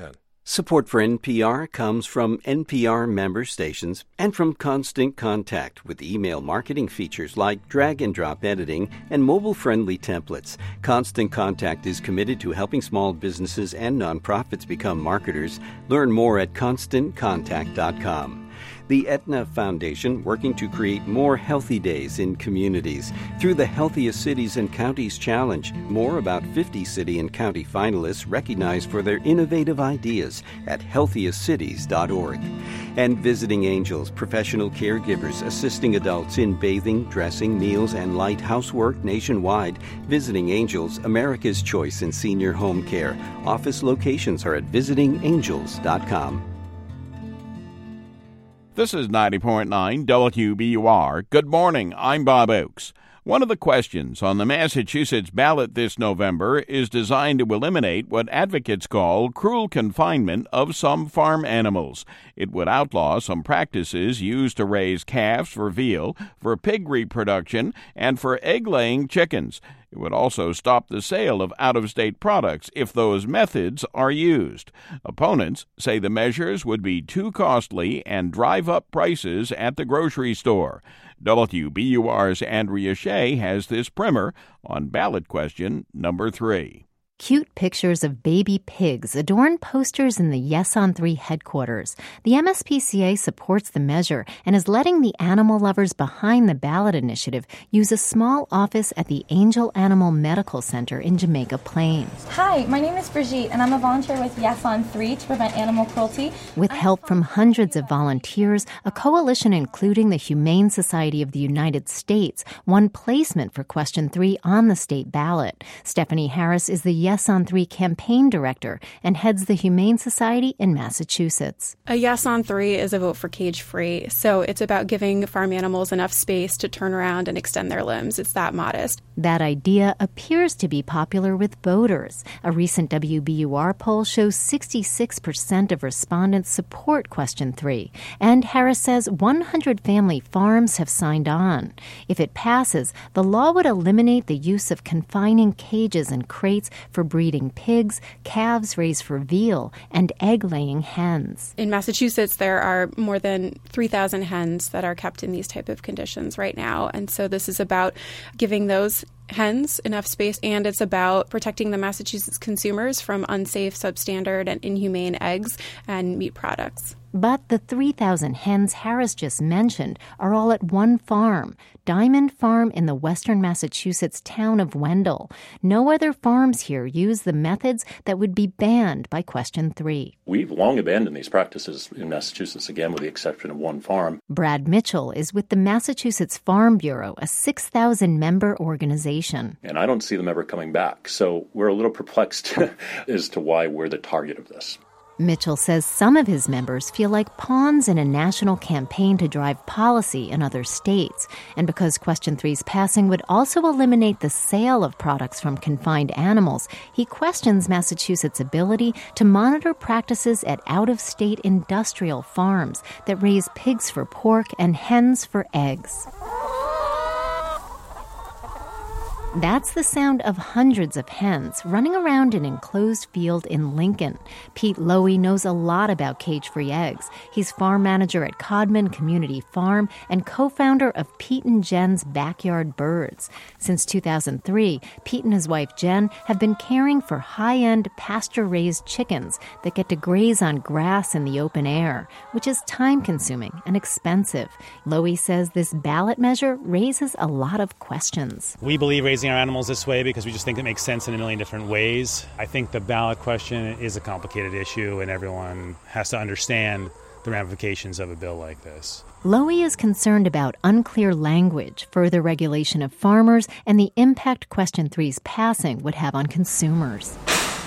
Support for NPR comes from NPR member stations and from Constant Contact with email marketing features like drag-and-drop editing and mobile-friendly templates. Constant Contact is committed to helping small businesses and nonprofits become marketers. Learn more at ConstantContact.com. The Aetna Foundation working to create more healthy days in communities through the Healthiest Cities and Counties Challenge. More about 50 city and county finalists recognized for their innovative ideas at healthiestcities.org. And Visiting Angels, professional caregivers assisting adults in bathing, dressing, meals, and light housework nationwide. Visiting Angels, America's choice in senior home care. Office locations are at visitingangels.com. This is 90.9 WBUR. Good morning. I'm Bob Oakes. One of the questions on the Massachusetts ballot this November is designed to eliminate what advocates call cruel confinement of some farm animals. It would outlaw some practices used to raise calves for veal, for pig reproduction, and for egg-laying chickens. It would also stop the sale of out-of-state products if those methods are used. Opponents say the measures would be too costly and drive up prices at the grocery store. WBUR's Andrea Shea has this primer on ballot question number 3. Cute pictures of baby pigs adorn posters in the Yes on 3 headquarters. The MSPCA supports the measure and is letting the animal lovers behind the ballot initiative use a small office at the Angel Animal Medical Center in Jamaica Plains. Hi, my name is Brigitte, and I'm a volunteer with Yes on 3 to prevent animal cruelty. With help from hundreds of volunteers, a coalition including the Humane Society of the United States won placement for Question 3 on the state ballot. Stephanie Harris is the Yes on 3 campaign director and heads the Humane Society in Massachusetts. A Yes on 3 is a vote for cage-free, so it's about giving farm animals enough space to turn around and extend their limbs. It's that modest. That idea appears to be popular with voters. A recent WBUR poll shows 66% of respondents support Question 3, and Harris says 100 family farms have signed on. If it passes, the law would eliminate the use of confining cages and crates for breeding pigs, calves raised for veal, and egg-laying hens. In Massachusetts, there are more than 3,000 hens that are kept in these type of conditions right now. And so this is about giving those hens enough space, and it's about protecting the Massachusetts consumers from unsafe, substandard, and inhumane eggs and meat products. But the 3,000 hens Harris just mentioned are all at one farm, Diamond Farm in the western Massachusetts town of Wendell. No other farms here use the methods that would be banned by Question 3. We've long abandoned these practices in Massachusetts, again, with the exception of one farm. Brad Mitchell is with the Massachusetts Farm Bureau, a 6,000-member organization. And I don't see them ever coming back. So we're a little perplexed as to why we're the target of this. Mitchell says some of his members feel like pawns in a national campaign to drive policy in other states. And because Question 3's passing would also eliminate the sale of products from confined animals, he questions Massachusetts' ability to monitor practices at out-of-state industrial farms that raise pigs for pork and hens for eggs. That's the sound of hundreds of hens running around an enclosed field in Lincoln. Pete Lowy knows a lot about cage-free eggs. He's farm manager at Codman Community Farm and co-founder of Pete and Jen's Backyard Birds. Since 2003, Pete and his wife Jen have been caring for high-end pasture-raised chickens that get to graze on grass in the open air, which is time-consuming and expensive. Lowy says this ballot measure raises a lot of questions. We believe raising our animals this way because we just think it makes sense in a million different ways. I think the ballot question is a complicated issue, and everyone has to understand the ramifications of a bill like this. Lowy is concerned about unclear language, further regulation of farmers, and the impact Question 3's passing would have on consumers.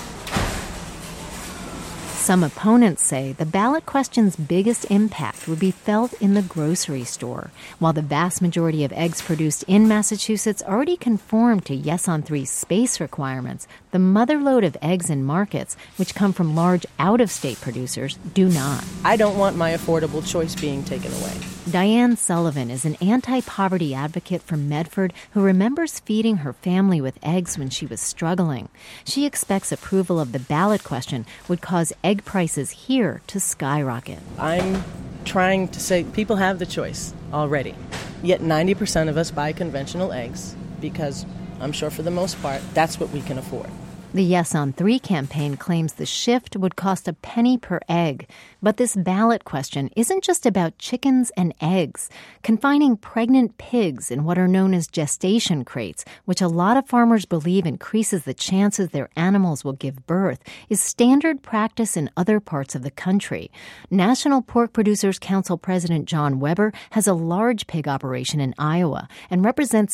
Some opponents say the ballot question's biggest impact would be felt in the grocery store. While the vast majority of eggs produced in Massachusetts already conform to Yes on 3's space requirements, the motherlode of eggs in markets, which come from large out-of-state producers, do not. I don't want my affordable choice being taken away. Diane Sullivan is an anti-poverty advocate from Medford who remembers feeding her family with eggs when she was struggling. She expects approval of the ballot question would cause egg prices here to skyrocket. I'm trying to say people have the choice already. Yet 90% of us buy conventional eggs because I'm sure for the most part that's what we can afford. The Yes on 3 campaign claims the shift would cost a penny per egg. But this ballot question isn't just about chickens and eggs. Confining pregnant pigs in what are known as gestation crates, which a lot of farmers believe increases the chances their animals will give birth, is standard practice in other parts of the country. National Pork Producers Council President John Weber has a large pig operation in Iowa and represents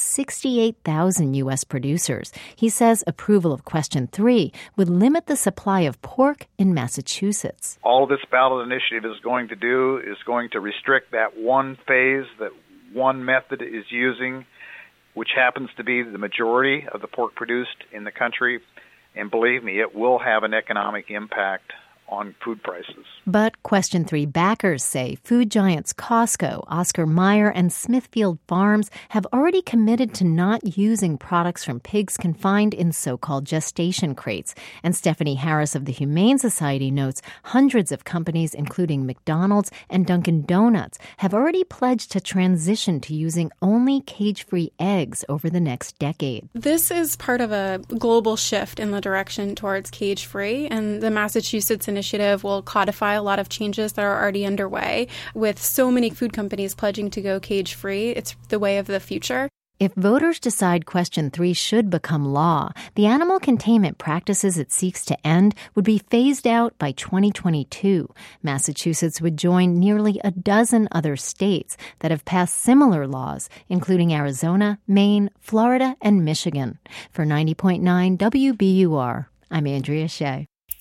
68,000 U.S. producers. He says approval of Question 3 would limit the supply of pork in Massachusetts. All this ballot initiative is going to do is going to restrict that one phase that one method is using, which happens to be the majority of the pork produced in the country. And believe me, it will have an economic impact on food prices. But Question 3 backers say food giants Costco, Oscar Mayer, and Smithfield Farms have already committed to not using products from pigs confined in so-called gestation crates. And Stephanie Harris of the Humane Society notes hundreds of companies, including McDonald's and Dunkin' Donuts, have already pledged to transition to using only cage-free eggs over the next decade. This is part of a global shift in the direction towards cage-free, and the Massachusetts initiative will codify a lot of changes that are already underway. With so many food companies pledging to go cage-free, it's the way of the future. If voters decide Question 3 should become law, the animal containment practices it seeks to end would be phased out by 2022. Massachusetts would join nearly a dozen other states that have passed similar laws, including Arizona, Maine, Florida, and Michigan. For 90.9 WBUR, I'm Andrea Shea.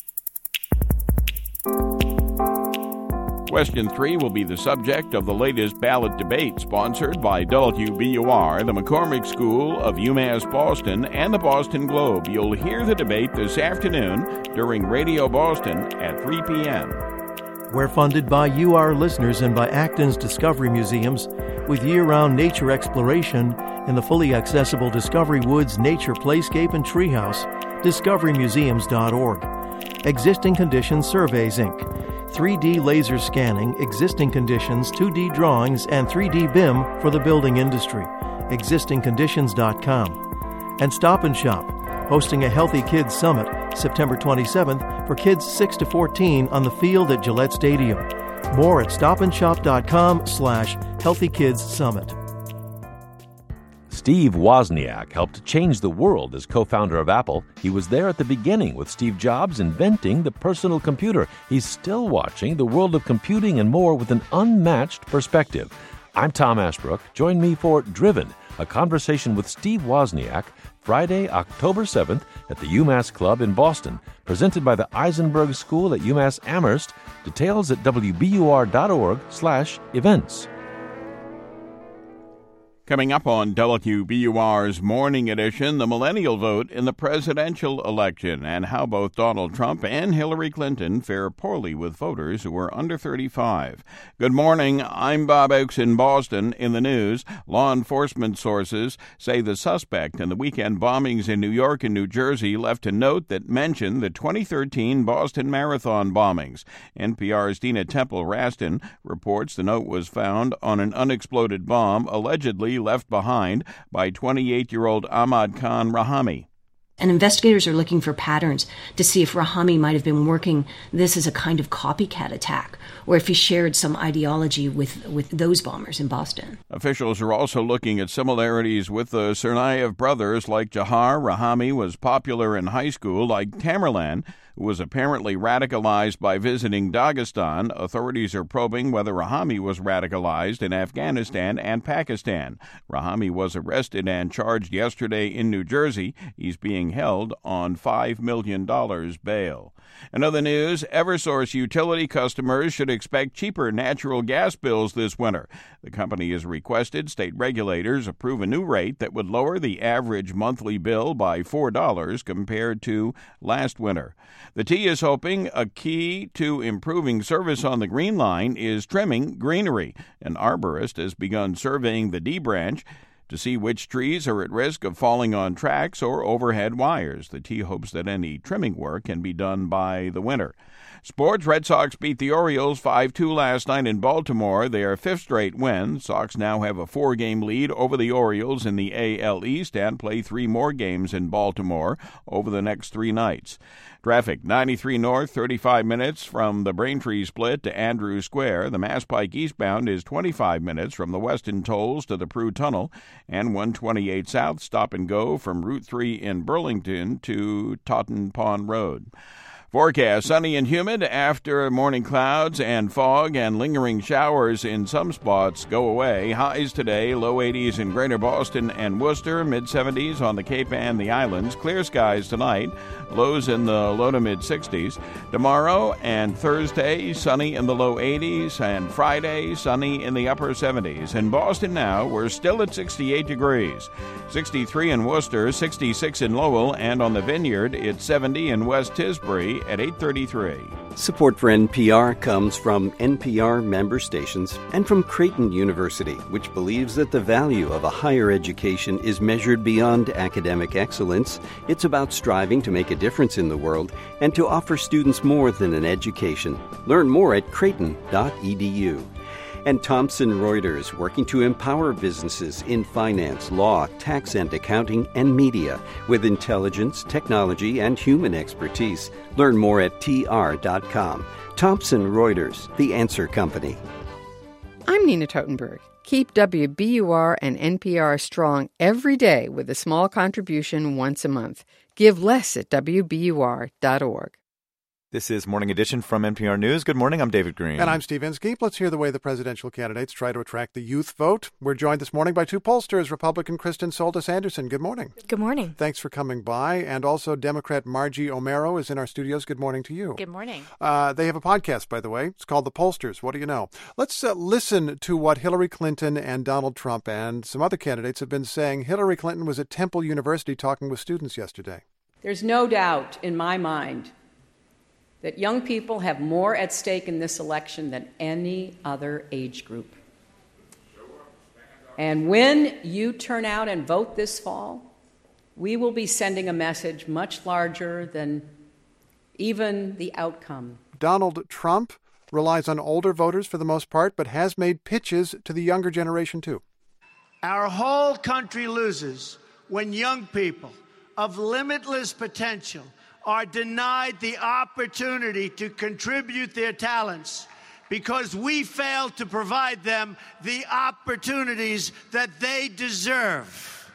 Question 3 will be the subject of the latest ballot debate sponsored by WBUR, the McCormick School of UMass Boston, and the Boston Globe. You'll hear the debate this afternoon during Radio Boston at 3 p.m. We're funded by you, our listeners, and by Acton's Discovery Museums, with year-round nature exploration in the fully accessible Discovery Woods Nature Playscape and Treehouse, discoverymuseums.org. Existing Conditions Surveys, Inc., 3D laser scanning, existing conditions, 2D drawings, and 3D BIM for the building industry. Existingconditions.com. And Stop and Shop, hosting a Healthy Kids Summit September 27th for kids 6 to 14 on the field at Gillette Stadium. More at stopandshop.com/Healthy Kids Summit. Steve Wozniak helped change the world as co-founder of Apple. He was there at the beginning with Steve Jobs inventing the personal computer. He's still watching the world of computing and more with an unmatched perspective. I'm Tom Ashbrook. Join me for Driven, a conversation with Steve Wozniak, Friday, October 7th at the UMass Club in Boston, presented by the Eisenberg School at UMass Amherst. Details at wbur.org/events. Coming up on WBUR's Morning Edition, the millennial vote in the presidential election and how both Donald Trump and Hillary Clinton fare poorly with voters who are under 35. Good morning. I'm Bob Oakes in Boston. In the news, law enforcement sources say the suspect in the weekend bombings in New York and New Jersey left a note that mentioned the 2013 Boston Marathon bombings. NPR's Dina Temple-Raston reports the note was found on an unexploded bomb allegedly left behind by 28-year-old Ahmad Khan Rahami. And investigators are looking for patterns to see if Rahami might have been working this as a kind of copycat attack, or if he shared some ideology with those bombers in Boston. Officials are also looking at similarities with the Tsarnaev brothers. Like Jahar, Rahami was popular in high school. Like Tamerlan, who was apparently radicalized by visiting Dagestan, authorities are probing whether Rahami was radicalized in Afghanistan and Pakistan. Rahami was arrested and charged yesterday in New Jersey. He's being held on $5 million bail. In other news, Eversource utility customers should expect cheaper natural gas bills this winter. The company has requested state regulators approve a new rate that would lower the average monthly bill by $4 compared to last winter. The T is hoping a key to improving service on the Green Line is trimming greenery. An arborist has begun surveying the D branch to see which trees are at risk of falling on tracks or overhead wires. The T hopes that any trimming work can be done by the winter. Sports, Red Sox beat the Orioles 5-2 last night in Baltimore. Their fifth straight win. Sox now have a 4-game lead over the Orioles in the AL East and play 3 more games in Baltimore over the next 3 nights. Traffic, 93 north, 35 minutes from the Braintree split to Andrews Square. The Mass Pike eastbound is 25 minutes from the Weston Tolls to the Prue Tunnel, and 128 south stop and go from Route 3 in Burlington to Totten Pond Road. Forecast, sunny and humid after morning clouds and fog and lingering showers in some spots go away. Highs today, low 80s in Greater Boston and Worcester, mid-70s on the Cape and the Islands. Clear skies tonight, lows in the low to mid-60s. Tomorrow and Thursday, sunny in the low 80s, and Friday, sunny in the upper 70s. In Boston now, we're still at 68 degrees. 63 in Worcester, 66 in Lowell, and on the Vineyard, it's 70 in West Tisbury at 8:33. Support for NPR comes from NPR member stations and from Creighton University, which believes that the value of a higher education is measured beyond academic excellence. It's about striving to make a difference in the world and to offer students more than an education. Learn more at creighton.edu. And Thomson Reuters, working to empower businesses in finance, law, tax and accounting, and media with intelligence, technology, and human expertise. Learn more at tr.com. Thomson Reuters, the answer company. I'm Nina Totenberg. Keep WBUR and NPR strong every day with a small contribution once a month. Give less at WBUR.org. This is Morning Edition from NPR News. Good morning, I'm David Green. And I'm Steve Inskeep. Let's hear the way the presidential candidates try to attract the youth vote. We're joined this morning by 2 pollsters, Republican Kristen Soltis Anderson. Good morning. Good morning. Thanks for coming by. And also Democrat Margie Omero is in our studios. Good morning to you. Good morning. They have a podcast, by the way. It's called The Pollsters. What do you know? Let's listen to what Hillary Clinton and Donald Trump and some other candidates have been saying. Hillary Clinton was at Temple University talking with students yesterday. There's no doubt in my mind that young people have more at stake in this election than any other age group. And when you turn out and vote this fall, we will be sending a message much larger than even the outcome. Donald Trump relies on older voters for the most part, but has made pitches to the younger generation too. Our whole country loses when young people of limitless potential are denied the opportunity to contribute their talents because we fail to provide them the opportunities that they deserve.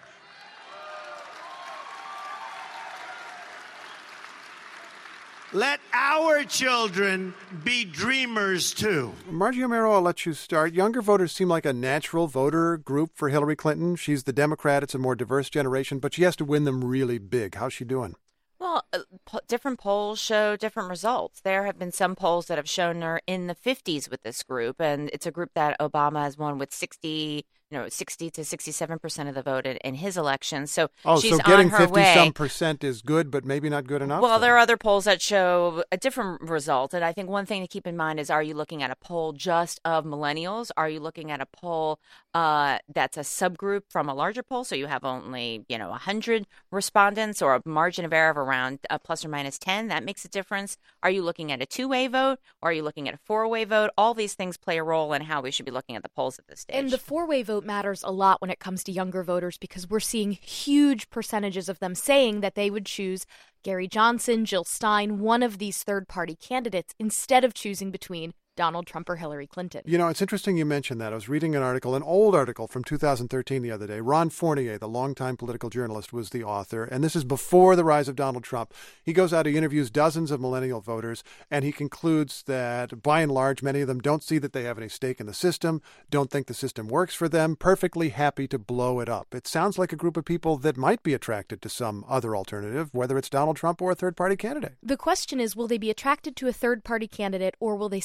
Let our children be dreamers, too. Margie Omero, I'll let you start. Younger voters seem like a natural voter group for Hillary Clinton. She's the Democrat. It's a more diverse generation, but she has to win them really big. How's she doing? Well, different polls show different results. There have been some polls that have shown her in the 50s with this group, and it's a group that Obama has won with 60 to 67% of the vote in his election. So she's so getting on her 50-some% is good, but maybe not good enough? Well, there are other polls that show a different result. And I think one thing to keep in mind is, are you looking at a poll just of millennials? Are you looking at a poll that's a subgroup from a larger poll? So you have only, 100 respondents or a margin of error of around plus or minus 10. That makes a difference. Are you looking at a 2-way vote? Or are you looking at a 4-way vote? All these things play a role in how we should be looking at the polls at this stage. And the 4-way vote matters a lot when it comes to younger voters because we're seeing huge percentages of them saying that they would choose Gary Johnson, Jill Stein, one of these third-party candidates, instead of choosing between Donald Trump or Hillary Clinton. It's interesting you mentioned that. I was reading an old article from 2013 the other day. Ron Fournier, the longtime political journalist, was the author, and this is before the rise of Donald Trump. He goes out, he interviews dozens of millennial voters, and he concludes that, by and large, many of them don't see that they have any stake in the system, don't think the system works for them, perfectly happy to blow it up. It sounds like a group of people that might be attracted to some other alternative, whether it's Donald Trump or a third-party candidate. The question is, will they be attracted to a third-party candidate, or will they simply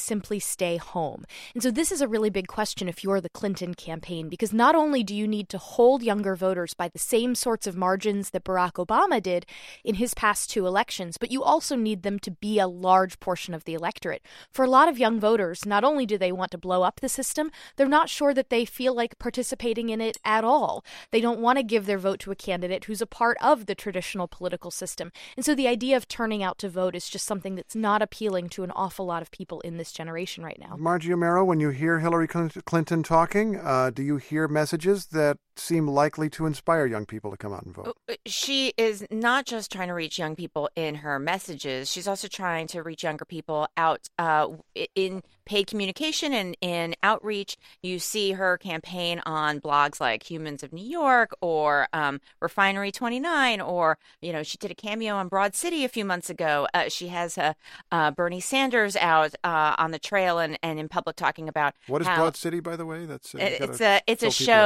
stay home. And so this is a really big question if you're the Clinton campaign, because not only do you need to hold younger voters by the same sorts of margins that Barack Obama did in his past 2 elections, but you also need them to be a large portion of the electorate. For a lot of young voters, not only do they want to blow up the system, they're not sure that they feel like participating in it at all. They don't want to give their vote to a candidate who's a part of the traditional political system. And so the idea of turning out to vote is just something that's not appealing to an awful lot of people in this generation right now. Margie O'Mara, when you hear Hillary Clinton talking, do you hear messages that seem likely to inspire young people to come out and vote? She is not just trying to reach young people in her messages. She's also trying to reach younger people out in paid communication and in outreach. You see her campaign on blogs like Humans of New York or Refinery 29, or, she did a cameo on Broad City a few months ago. She has Bernie Sanders out on the trail and in public talking about what is Broad City, by the way? That's it's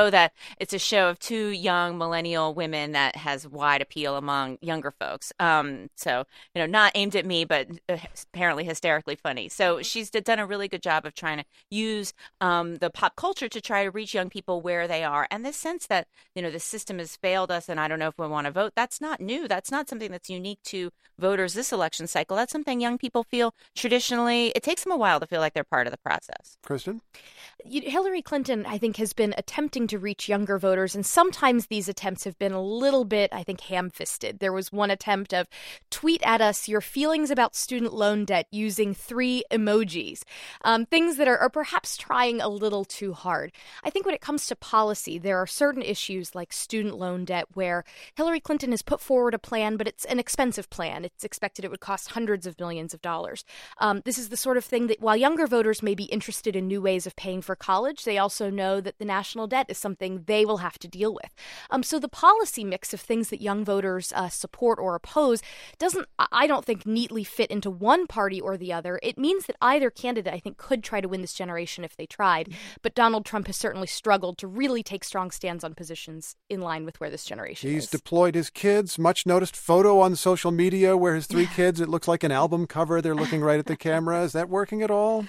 a show of 2 young millennial women that has wide appeal among younger folks. So not aimed at me, but apparently hysterically funny. So she's done a really good job of trying to use the pop culture to try to reach young people where they are. And this sense that, the system has failed us and I don't know if we want to vote, that's not new. That's not something that's unique to voters this election cycle. That's something young people feel traditionally. It takes them a while to feel like they're part of the process. Kristen? Hillary Clinton, I think, has been attempting to reach younger voters, and sometimes these attempts have been a little bit, I think, ham-fisted. There was one attempt of tweet at us your feelings about student loan debt using 3 emojis, things that are perhaps trying a little too hard. I think when it comes to policy, there are certain issues like student loan debt where Hillary Clinton has put forward a plan, but it's an expensive plan. It's expected it would cost hundreds of millions of dollars. This is the sort of thing that while younger voters may be interested in new ways of paying for college, they also know that the national debt is something they will have to deal with. So the policy mix of things that young voters support or oppose doesn't, I don't think, neatly fit into one party or the other. It means that either candidate, I think, could try to win this generation if they tried. But Donald Trump has certainly struggled to really take strong stands on positions in line with where this generation is. He's deployed his kids. Much noticed photo on social media where his 3 kids, it looks like an album cover. They're looking right at the camera. Is that working at all?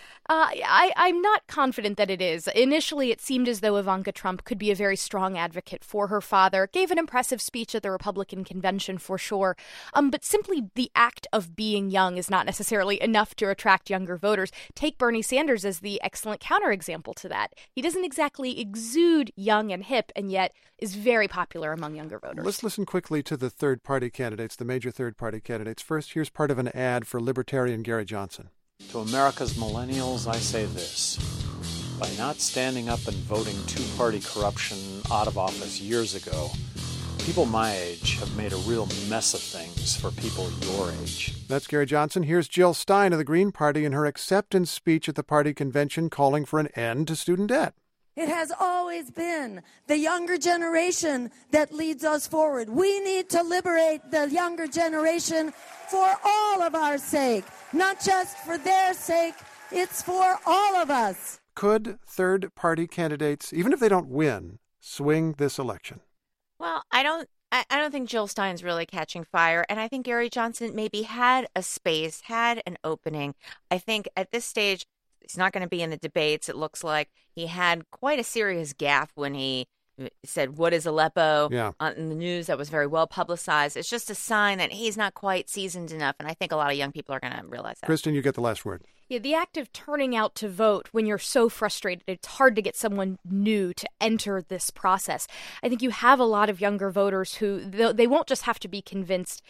I'm not confident that it is. Initially, it seemed as though Ivanka Trump could be a very strong advocate for her father, gave an impressive speech at the Republican convention for sure. But simply the act of being young is not necessarily enough to attract younger voters. Take Bernie Sanders as the excellent counterexample to that. He doesn't exactly exude young and hip, and yet is very popular among younger voters. Let's listen quickly to the third-party candidates, the major third-party candidates. First, here's part of an ad for Libertarian Gary Johnson. To America's millennials, I say this. By not standing up and voting two-party corruption out of office years ago, people my age have made a real mess of things for people your age. That's Gary Johnson. Here's Jill Stein of the Green Party in her acceptance speech at the party convention calling for an end to student debt. It has always been the younger generation that leads us forward. We need to liberate the younger generation for all of our sake, not just for their sake. It's for all of us. Could third-party candidates, even if they don't win, swing this election? Well, I don't think Jill Stein's really catching fire, and I think Gary Johnson maybe had a space, had an opening. I think at this stage, he's not going to be in the debates. It looks like he had quite a serious gaffe when he said, "What is Aleppo?" in the news. That was very well publicized. It's just a sign that he's not quite seasoned enough, and I think a lot of young people are going to realize that. Kristen, you get the last word. Yeah, the act of turning out to vote when you're so frustrated, it's hard to get someone new to enter this process. I think you have a lot of younger voters who they won't just have to be convinced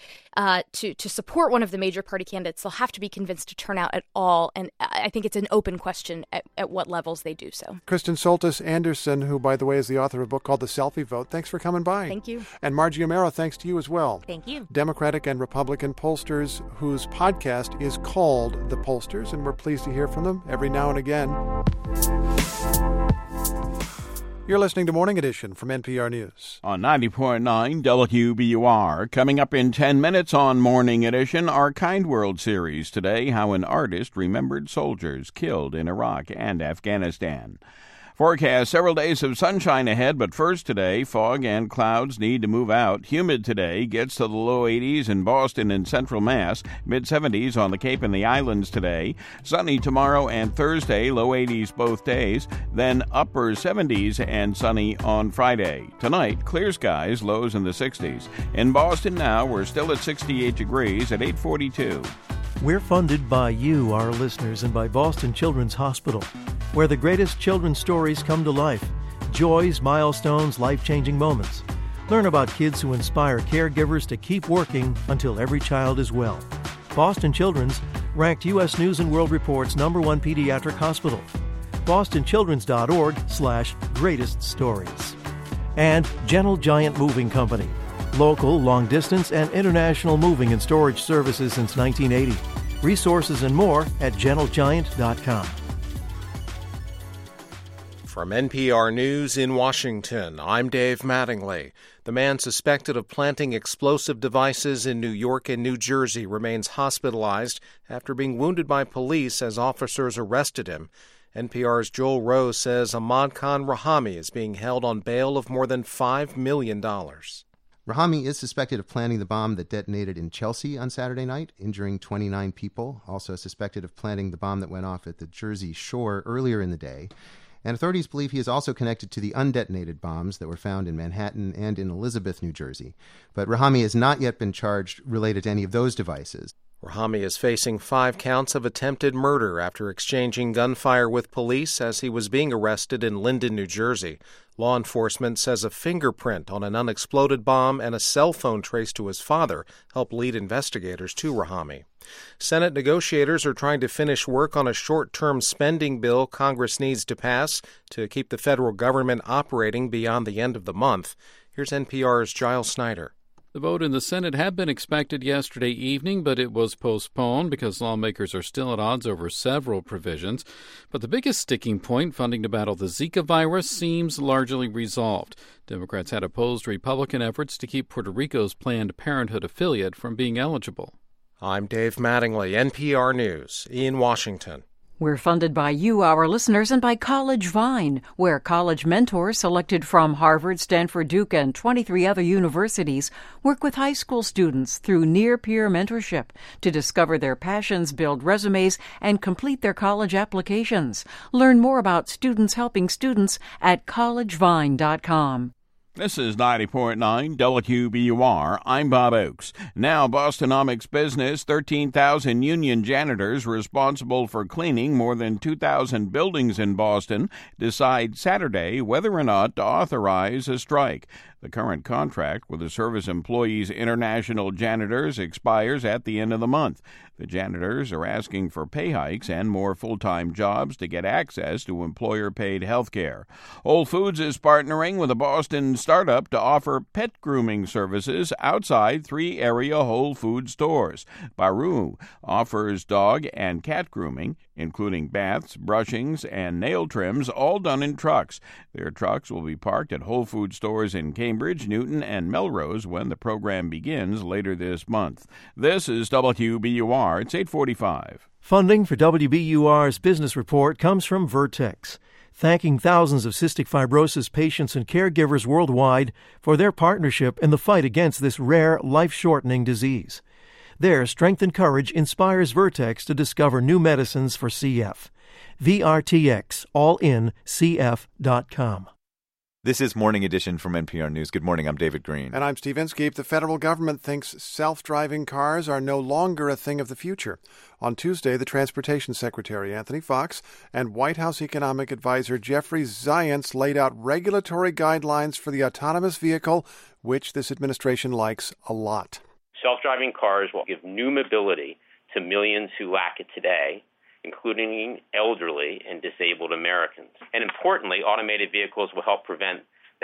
to support one of the major party candidates. They'll have to be convinced to turn out at all. And I think it's an open question at what levels they do so. Kristen Soltis Anderson, who, by the way, is the author of a book called The Selfie Vote. Thanks for coming by. Thank you. And Margie O'Mara, thanks to you as well. Thank you. Democratic and Republican pollsters whose podcast is called The Pollsters, and we're pleased to hear from them every now and again. You're listening to Morning Edition from NPR News. On 90.9 WBUR. Coming up in 10 minutes on Morning Edition, our Kind World series today, how an artist remembered soldiers killed in Iraq and Afghanistan. Forecast several days of sunshine ahead, but first today, fog and clouds need to move out. Humid today, gets to the low 80s in Boston and central Mass, mid-70s on the Cape and the Islands today. Sunny tomorrow and Thursday, low 80s both days, then upper 70s and sunny on Friday. Tonight, clear skies, lows in the 60s. In Boston now, we're still at 68 degrees at 8:42. We're funded by you, our listeners, and by Boston Children's Hospital, where the greatest children's stories come to life. Joys, milestones, life-changing moments. Learn about kids who inspire caregivers to keep working until every child is well. Boston Children's, ranked U.S. News & World Report's #1 pediatric hospital. bostonchildrens.org/greatest stories. And Gentle Giant Moving Company. Local, long-distance, and international moving and storage services since 1980. Resources and more at gentlegiant.com. From NPR News in Washington, I'm Dave Mattingly. The man suspected of planting explosive devices in New York and New Jersey remains hospitalized after being wounded by police as officers arrested him. NPR's Joel Rose says Ahmad Khan Rahami is being held on bail of more than $5 million. Rahami is suspected of planting the bomb that detonated in Chelsea on Saturday night, injuring 29 people. Also suspected of planting the bomb that went off at the Jersey Shore earlier in the day. And authorities believe he is also connected to the undetonated bombs that were found in Manhattan and in Elizabeth, New Jersey. But Rahami has not yet been charged related to any of those devices. Rahami is facing 5 counts of attempted murder after exchanging gunfire with police as he was being arrested in Linden, New Jersey. Law enforcement says a fingerprint on an unexploded bomb and a cell phone traced to his father helped lead investigators to Rahami. Senate negotiators are trying to finish work on a short-term spending bill Congress needs to pass to keep the federal government operating beyond the end of the month. Here's NPR's Giles Snyder. The vote in the Senate had been expected yesterday evening, but it was postponed because lawmakers are still at odds over several provisions. But the biggest sticking point, funding to battle the Zika virus, seems largely resolved. Democrats had opposed Republican efforts to keep Puerto Rico's Planned Parenthood affiliate from being eligible. I'm Dave Mattingly, NPR News, in Washington. We're funded by you, our listeners, and by College Vine, where college mentors selected from Harvard, Stanford, Duke, and 23 other universities work with high school students through near-peer mentorship to discover their passions, build resumes, and complete their college applications. Learn more about students helping students at collegevine.com. This is 90.9 WBUR. I'm Bob Oakes. Now, Bostonomics Business, 13,000 union janitors responsible for cleaning more than 2,000 buildings in Boston, decide Saturday whether or not to authorize a strike. The current contract with the Service Employees International Janitors expires at the end of the month. The janitors are asking for pay hikes and more full-time jobs to get access to employer-paid health care. Whole Foods is partnering with a Boston startup to offer pet grooming services outside 3 area Whole Foods stores. Baru offers dog and cat grooming, including baths, brushings, and nail trims, all done in trucks. Their trucks will be parked at Whole Foods stores in Cambridge, Newton, and Melrose when the program begins later this month. This is WBUR. It's 8:45. Funding for WBUR's Business Report comes from Vertex, thanking thousands of cystic fibrosis patients and caregivers worldwide for their partnership in the fight against this rare, life-shortening disease. Their strength and courage inspires Vertex to discover new medicines for CF. VRTX, all in CF.com. This is Morning Edition from NPR News. Good morning, I'm David Green. And I'm Steve Inskeep. The federal government thinks self-driving cars are no longer a thing of the future. On Tuesday, the Transportation Secretary, Anthony Fox, and White House Economic Advisor Jeffrey Zients laid out regulatory guidelines for the autonomous vehicle, which this administration likes a lot. Self-driving cars will give new mobility to millions who lack it today, including elderly and disabled Americans. And importantly, automated vehicles will help prevent the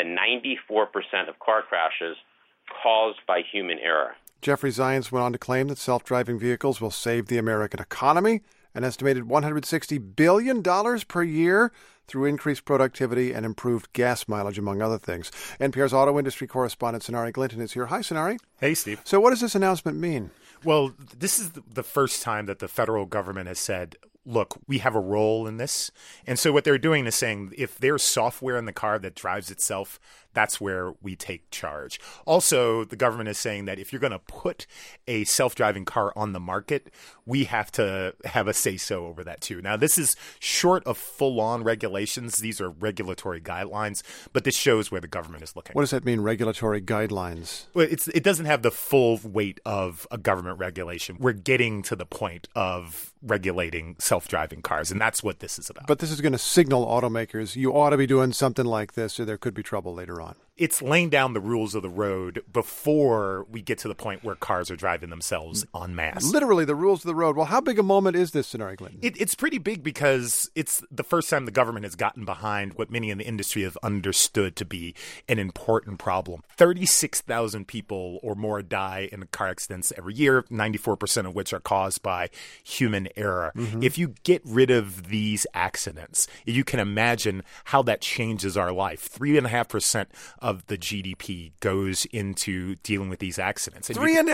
94% of car crashes caused by human error. Jeffrey Zients went on to claim that self-driving vehicles will save the American economy an estimated $160 billion per year through increased productivity and improved gas mileage, among other things. NPR's auto industry correspondent Sonari Glinton is here. Hi, Sonari. Hey, Steve. So what does this announcement mean? Well, this is the first time that the federal government has said look, we have a role in this. And so what they're doing is saying if there's software in the car that drives itself, that's where we take charge. Also, the government is saying that if you're going to put a self-driving car on the market, we have to have a say-so over that too. Now, this is short of full-on regulations. These are regulatory guidelines, but this shows where the government is looking. What does that mean, regulatory guidelines? Well, it doesn't have the full weight of a government regulation. We're getting to the point of regulating self-driving cars, and that's what this is about. But this is going to signal automakers, you ought to be doing something like this or there could be trouble later on. It's laying down the rules of the road before we get to the point where cars are driving themselves en masse. Literally, the rules of the road. Well, how big a moment is this, Sonari Clinton? It's pretty big because it's the first time the government has gotten behind what many in the industry have understood to be an important problem. 36,000 people or more die in car accidents every year, 94% of which are caused by human error. Mm-hmm. If you get rid of these accidents, you can imagine how that changes our life. 3.5% of the GDP goes into dealing with these accidents.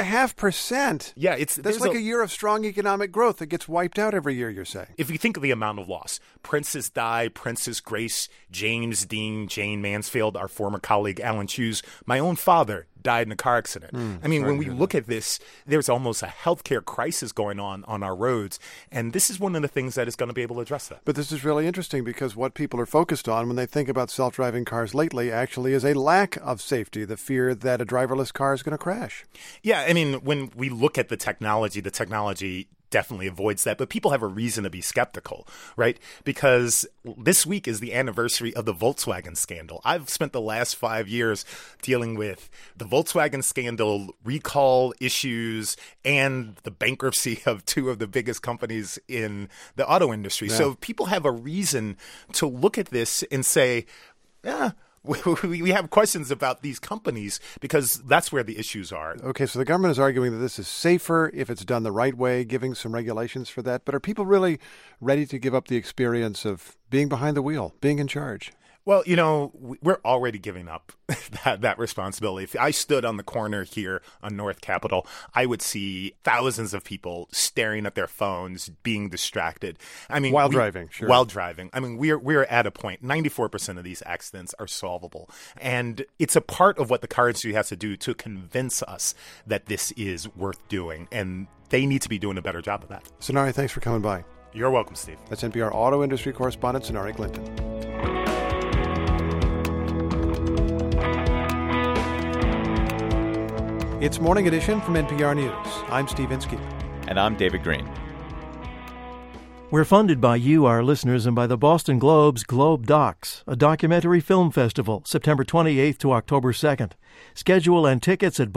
3.5%? Yeah, that's like a year of strong economic growth that gets wiped out every year, you're saying. If you think of the amount of loss, Princess Di, Princess Grace, James Dean, Jane Mansfield, our former colleague Alan Hughes, my own father died in a car accident. I mean, when we look at this, there's almost a healthcare crisis going on our roads, and this is one of the things that is going to be able to address that. But this is really interesting because what people are focused on when they think about self-driving cars lately actually is a lack of safety, the fear that a driverless car is going to crash. Yeah, I mean, when we look at the technology definitely avoids that, but people have a reason to be skeptical, right? Because this week is the anniversary of the Volkswagen scandal. I've spent the last 5 years dealing with the Volkswagen scandal, recall issues, and the bankruptcy of two of the biggest companies in the auto industry. Yeah. So people have a reason to look at this and say, we have questions about these companies because that's where the issues are. Okay, so the government is arguing that this is safer if it's done the right way, giving some regulations for that. But are people really ready to give up the experience of being behind the wheel, being in charge? Well, we're already giving up that responsibility. If I stood on the corner here on North Capitol, I would see thousands of people staring at their phones, being distracted. I mean, while driving, sure. While driving. I mean, we're at a point. 94% of these accidents are solvable, and it's a part of what the car industry has to do to convince us that this is worth doing, and they need to be doing a better job of that. Sonari, thanks for coming by. You're welcome, Steve. That's NPR auto industry correspondent Sonari Clinton. It's Morning Edition from NPR News. I'm Steve Inskeep. And I'm David Green. We're funded by you, our listeners, and by the Boston Globe's Globe Docs, a documentary film festival, September 28th to October 2nd. Schedule and tickets at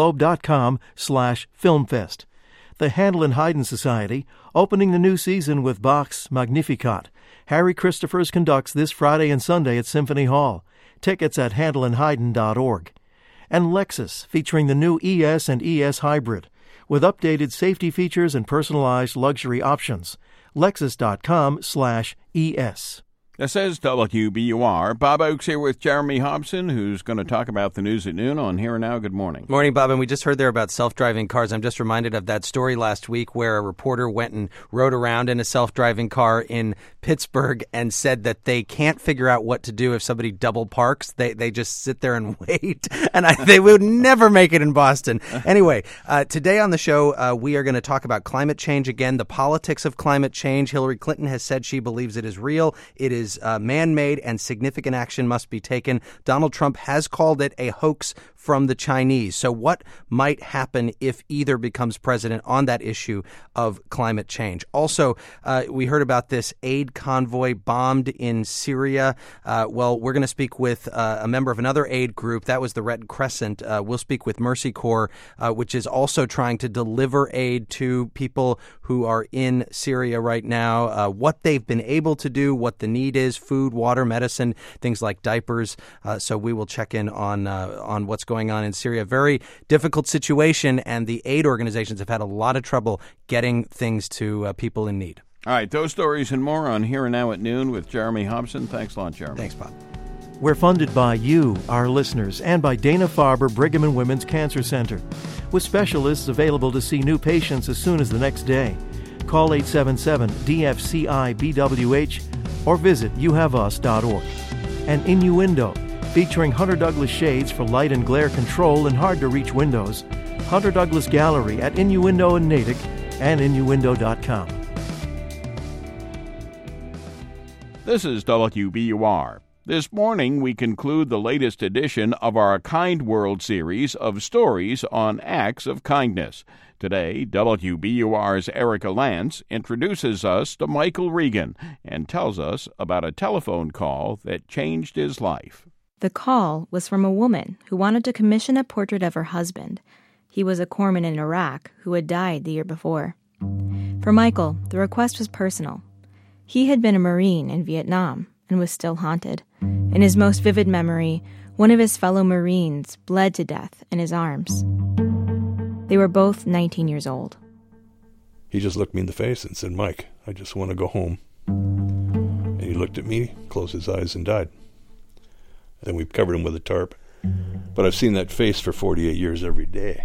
bostonglobe.com/filmfest. The Handel and Haydn Society, opening the new season with Bach's Magnificat. Harry Christophers conducts this Friday and Sunday at Symphony Hall. Tickets at handelandhaydn.org. And Lexus, featuring the new ES and ES Hybrid, with updated safety features and personalized luxury options. Lexus.com/ES. This is WBUR. Bob Oakes here with Jeremy Hobson, who's going to talk about the news at noon on Here and Now. Good morning. Morning, Bob. And we just heard there about self-driving cars. I'm just reminded of that story last week where a reporter went and rode around in a self-driving car in Pittsburgh and said that they can't figure out what to do if somebody double parks. They just sit there and wait. And they would never make it in Boston. Anyway, today on the show, we are going to talk about climate change again, the politics of climate change. Hillary Clinton has said she believes it is real. It is man-made and significant action must be taken. Donald Trump has called it a hoax from the Chinese. So what might happen if either becomes president on that issue of climate change? Also, we heard about this aid convoy bombed in Syria. Well, we're going to speak with a member of another aid group. That was the Red Crescent. We'll speak with Mercy Corps, which is also trying to deliver aid to people who are in Syria right now, what they've been able to do, what the need is, food, water, medicine, things like diapers. So we will check in on what's going on in Syria. Very difficult situation, and the aid organizations have had a lot of trouble getting things to people in need. All right, those stories and more on Here and Now at noon with Jeremy Hobson. Thanks a lot, Jeremy. Thanks, Bob. We're funded by you, our listeners, and by Dana-Farber Brigham and Women's Cancer Center, with specialists available to see new patients as soon as the next day. call 877-DFCI-BWH or visit youhaveus.org. And Innuendo, featuring Hunter Douglas shades for light and glare control in hard-to-reach windows. Hunter Douglas Gallery at Innuendo in Natick and Innuendo.com. This is WBUR. This morning, we conclude the latest edition of our Kind World series of stories on acts of kindness. Today, WBUR's Erica Lance introduces us to Michael Regan and tells us about a telephone call that changed his life. The call was from a woman who wanted to commission a portrait of her husband. He was a corpsman in Iraq who had died the year before. For Michael, the request was personal. He had been a Marine in Vietnam and was still haunted. In his most vivid memory, one of his fellow Marines bled to death in his arms. They were both 19 years old. He just looked me in the face and said, "Mike, I just want to go home." And he looked at me, closed his eyes, and died. Then we covered him with a tarp. But I've seen that face for 48 years every day.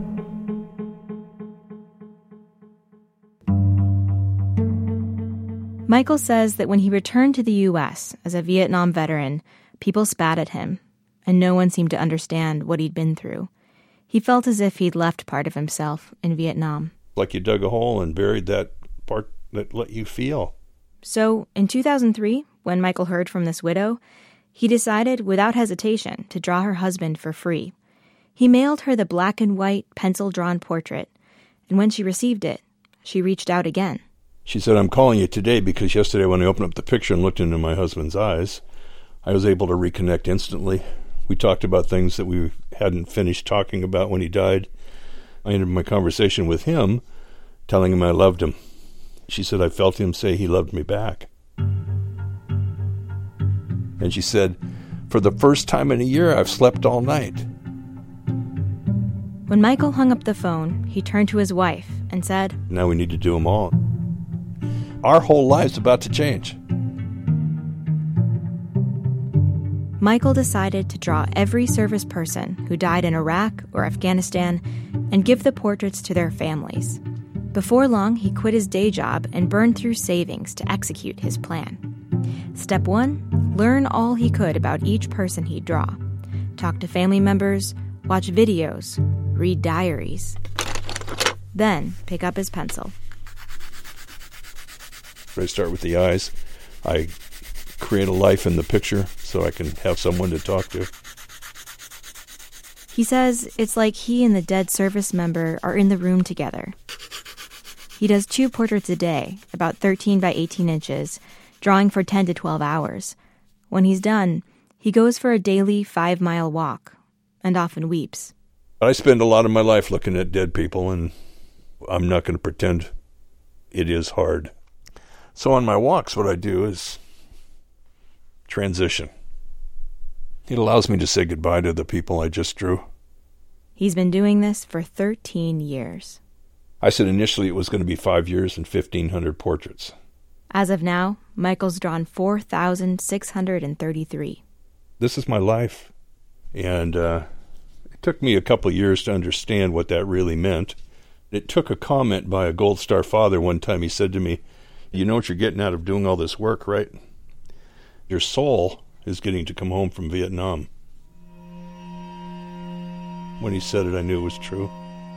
Michael says that when he returned to the U.S. as a Vietnam veteran, people spat at him, and no one seemed to understand what he'd been through. He felt as if he'd left part of himself in Vietnam. Like you dug a hole and buried that part that let you feel. So, in 2003, when Michael heard from this widow, he decided without hesitation to draw her husband for free. He mailed her the black and white pencil-drawn portrait, and when she received it, she reached out again. She said, "I'm calling you today because yesterday when I opened up the picture and looked into my husband's eyes, I was able to reconnect instantly. We talked about things that we hadn't finished talking about when he died. I ended my conversation with him, telling him I loved him. She said, I felt him say he loved me back. And she said, for the first time in a year, I've slept all night." When Michael hung up the phone, he turned to his wife and said, "Now we need to do them all. Our whole life's about to change." Michael decided to draw every service person who died in Iraq or Afghanistan and give the portraits to their families. Before long, he quit his day job and burned through savings to execute his plan. Step 1, learn all he could about each person he'd draw. Talk to family members, watch videos, read diaries. Then pick up his pencil. I start with the eyes. I create a life in the picture so I can have someone to talk to. He says it's like he and the dead service member are in the room together. He does 2 portraits a day, about 13 by 18 inches, drawing for 10 to 12 hours. When he's done, he goes for a daily 5-mile walk and often weeps. I spend a lot of my life looking at dead people, and I'm not going to pretend it is hard. So on my walks, what I do is transition. It allows me to say goodbye to the people I just drew. He's been doing this for 13 years. I said initially it was going to be 5 years and 1,500 portraits. As of now, Michael's drawn 4,633. This is my life. And it took me a couple of years to understand what that really meant. It took a comment by a Gold Star father one time. He said to me, "You know what you're getting out of doing all this work, right? Your soul is getting to come home from Vietnam." When he said it, I knew it was true.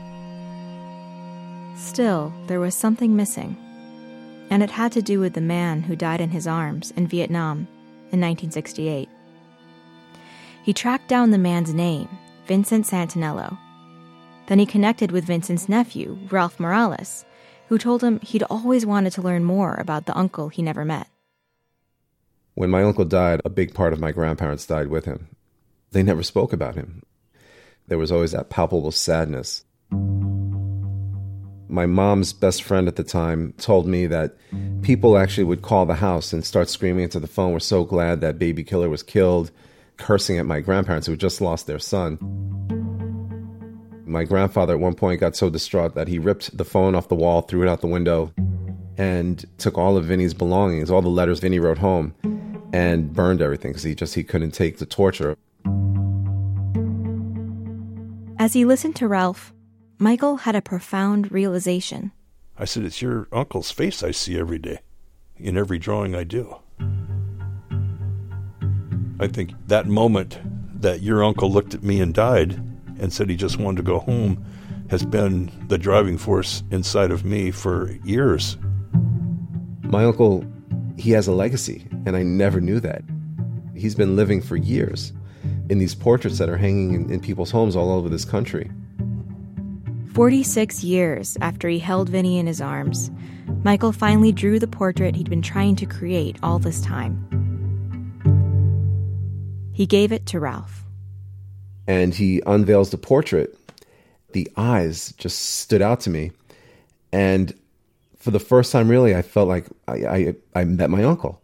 Still, there was something missing, and it had to do with the man who died in his arms in Vietnam in 1968. He tracked down the man's name, Vincent Santinello. Then he connected with Vincent's nephew, Ralph Morales, who told him he'd always wanted to learn more about the uncle he never met. When my uncle died, a big part of my grandparents died with him. They never spoke about him. There was always that palpable sadness. My mom's best friend at the time told me that people actually would call the house and start screaming into the phone, "We're so glad that baby killer was killed," cursing at my grandparents who had just lost their son. My grandfather at one point got so distraught that he ripped the phone off the wall, threw it out the window, and took all of Vinny's belongings, all the letters Vinny wrote home, and burned everything because he couldn't take the torture. As he listened to Ralph, Michael had a profound realization. I said, it's your uncle's face I see every day in every drawing I do. I think that moment that your uncle looked at me and died and said he just wanted to go home has been the driving force inside of me for years. My uncle, he has a legacy, and I never knew that. He's been living for years in these portraits that are hanging in people's homes all over this country. 46 years after he held Vinny in his arms, Michael finally drew the portrait he'd been trying to create all this time. He gave it to Ralph. And he unveils the portrait. The eyes just stood out to me. And for the first time, really, I felt like I met my uncle.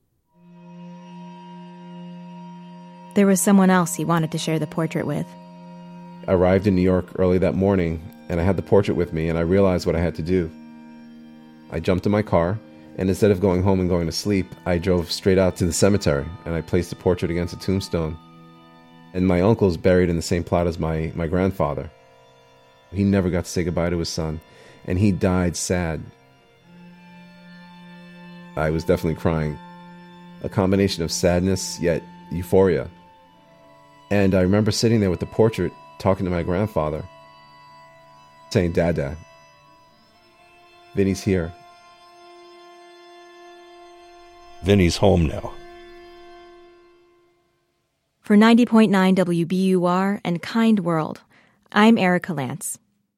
There was someone else he wanted to share the portrait with. I arrived in New York early that morning, and I had the portrait with me, and I realized what I had to do. I jumped in my car, and instead of going home and going to sleep, I drove straight out to the cemetery, and I placed the portrait against a tombstone. And my uncle's buried in the same plot as my grandfather. He never got to say goodbye to his son, and he died sad. I was definitely crying. A combination of sadness, yet euphoria. And I remember sitting there with the portrait, talking to my grandfather, saying, "Dada, Vinny's here." Vinny's home now. For 90.9 WBUR and Kind World, I'm Erica Lance.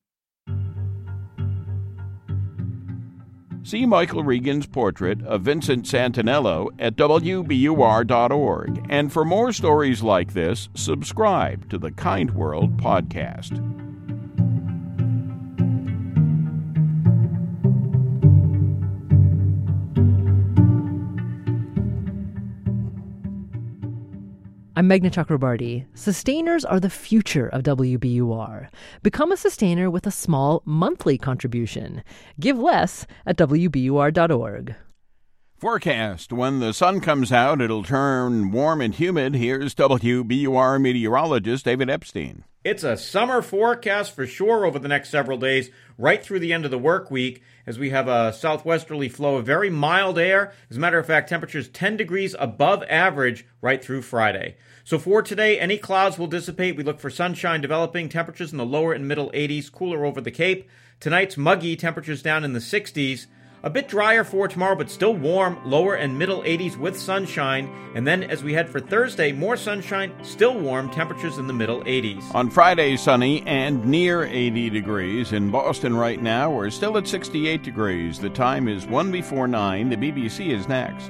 See Michael Regan's portrait of Vincent Santinello at WBUR.org. And for more stories like this, subscribe to the Kind World podcast. I'm Meghna Chakrabarty. Sustainers are the future of WBUR. Become a sustainer with a small monthly contribution. Give less at WBUR.org. Forecast. When the sun comes out, it'll turn warm and humid. Here's WBUR meteorologist David Epstein. It's a summer forecast for sure over the next several days, right through the end of the work week, as we have a southwesterly flow of very mild air. As a matter of fact, temperatures 10 degrees above average right through Friday. So for today, any clouds will dissipate. We look for sunshine developing, temperatures in the lower and middle 80s, cooler over the Cape. Tonight's muggy, temperatures down in the 60s. A bit drier for tomorrow, but still warm, lower and middle 80s with sunshine. And then as we head for Thursday, more sunshine, still warm, temperatures in the middle 80s. On Friday, sunny and near 80 degrees. In Boston right now, we're still at 68 degrees. The time is 1 before 9. The BBC is next.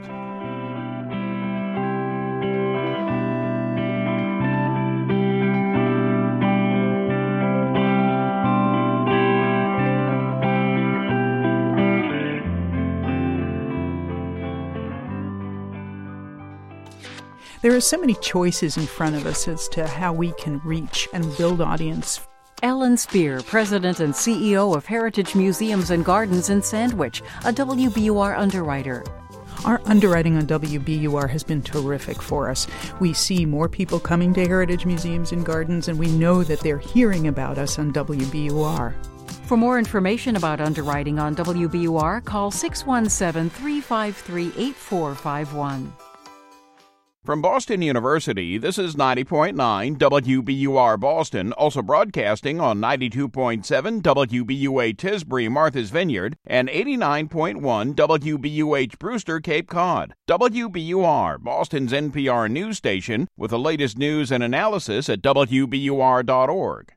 There are so many choices in front of us as to how we can reach and build audience. Ellen Spear, President and CEO of Heritage Museums and Gardens in Sandwich, a WBUR underwriter. Our underwriting on WBUR has been terrific for us. We see more people coming to Heritage Museums and Gardens, and we know that they're hearing about us on WBUR. For more information about underwriting on WBUR, call 617-353-8451. From Boston University, this is 90.9 WBUR Boston, also broadcasting on 92.7 WBUA Tisbury, Martha's Vineyard, and 89.1 WBUH Brewster, Cape Cod. WBUR, Boston's NPR news station, with the latest news and analysis at WBUR.org.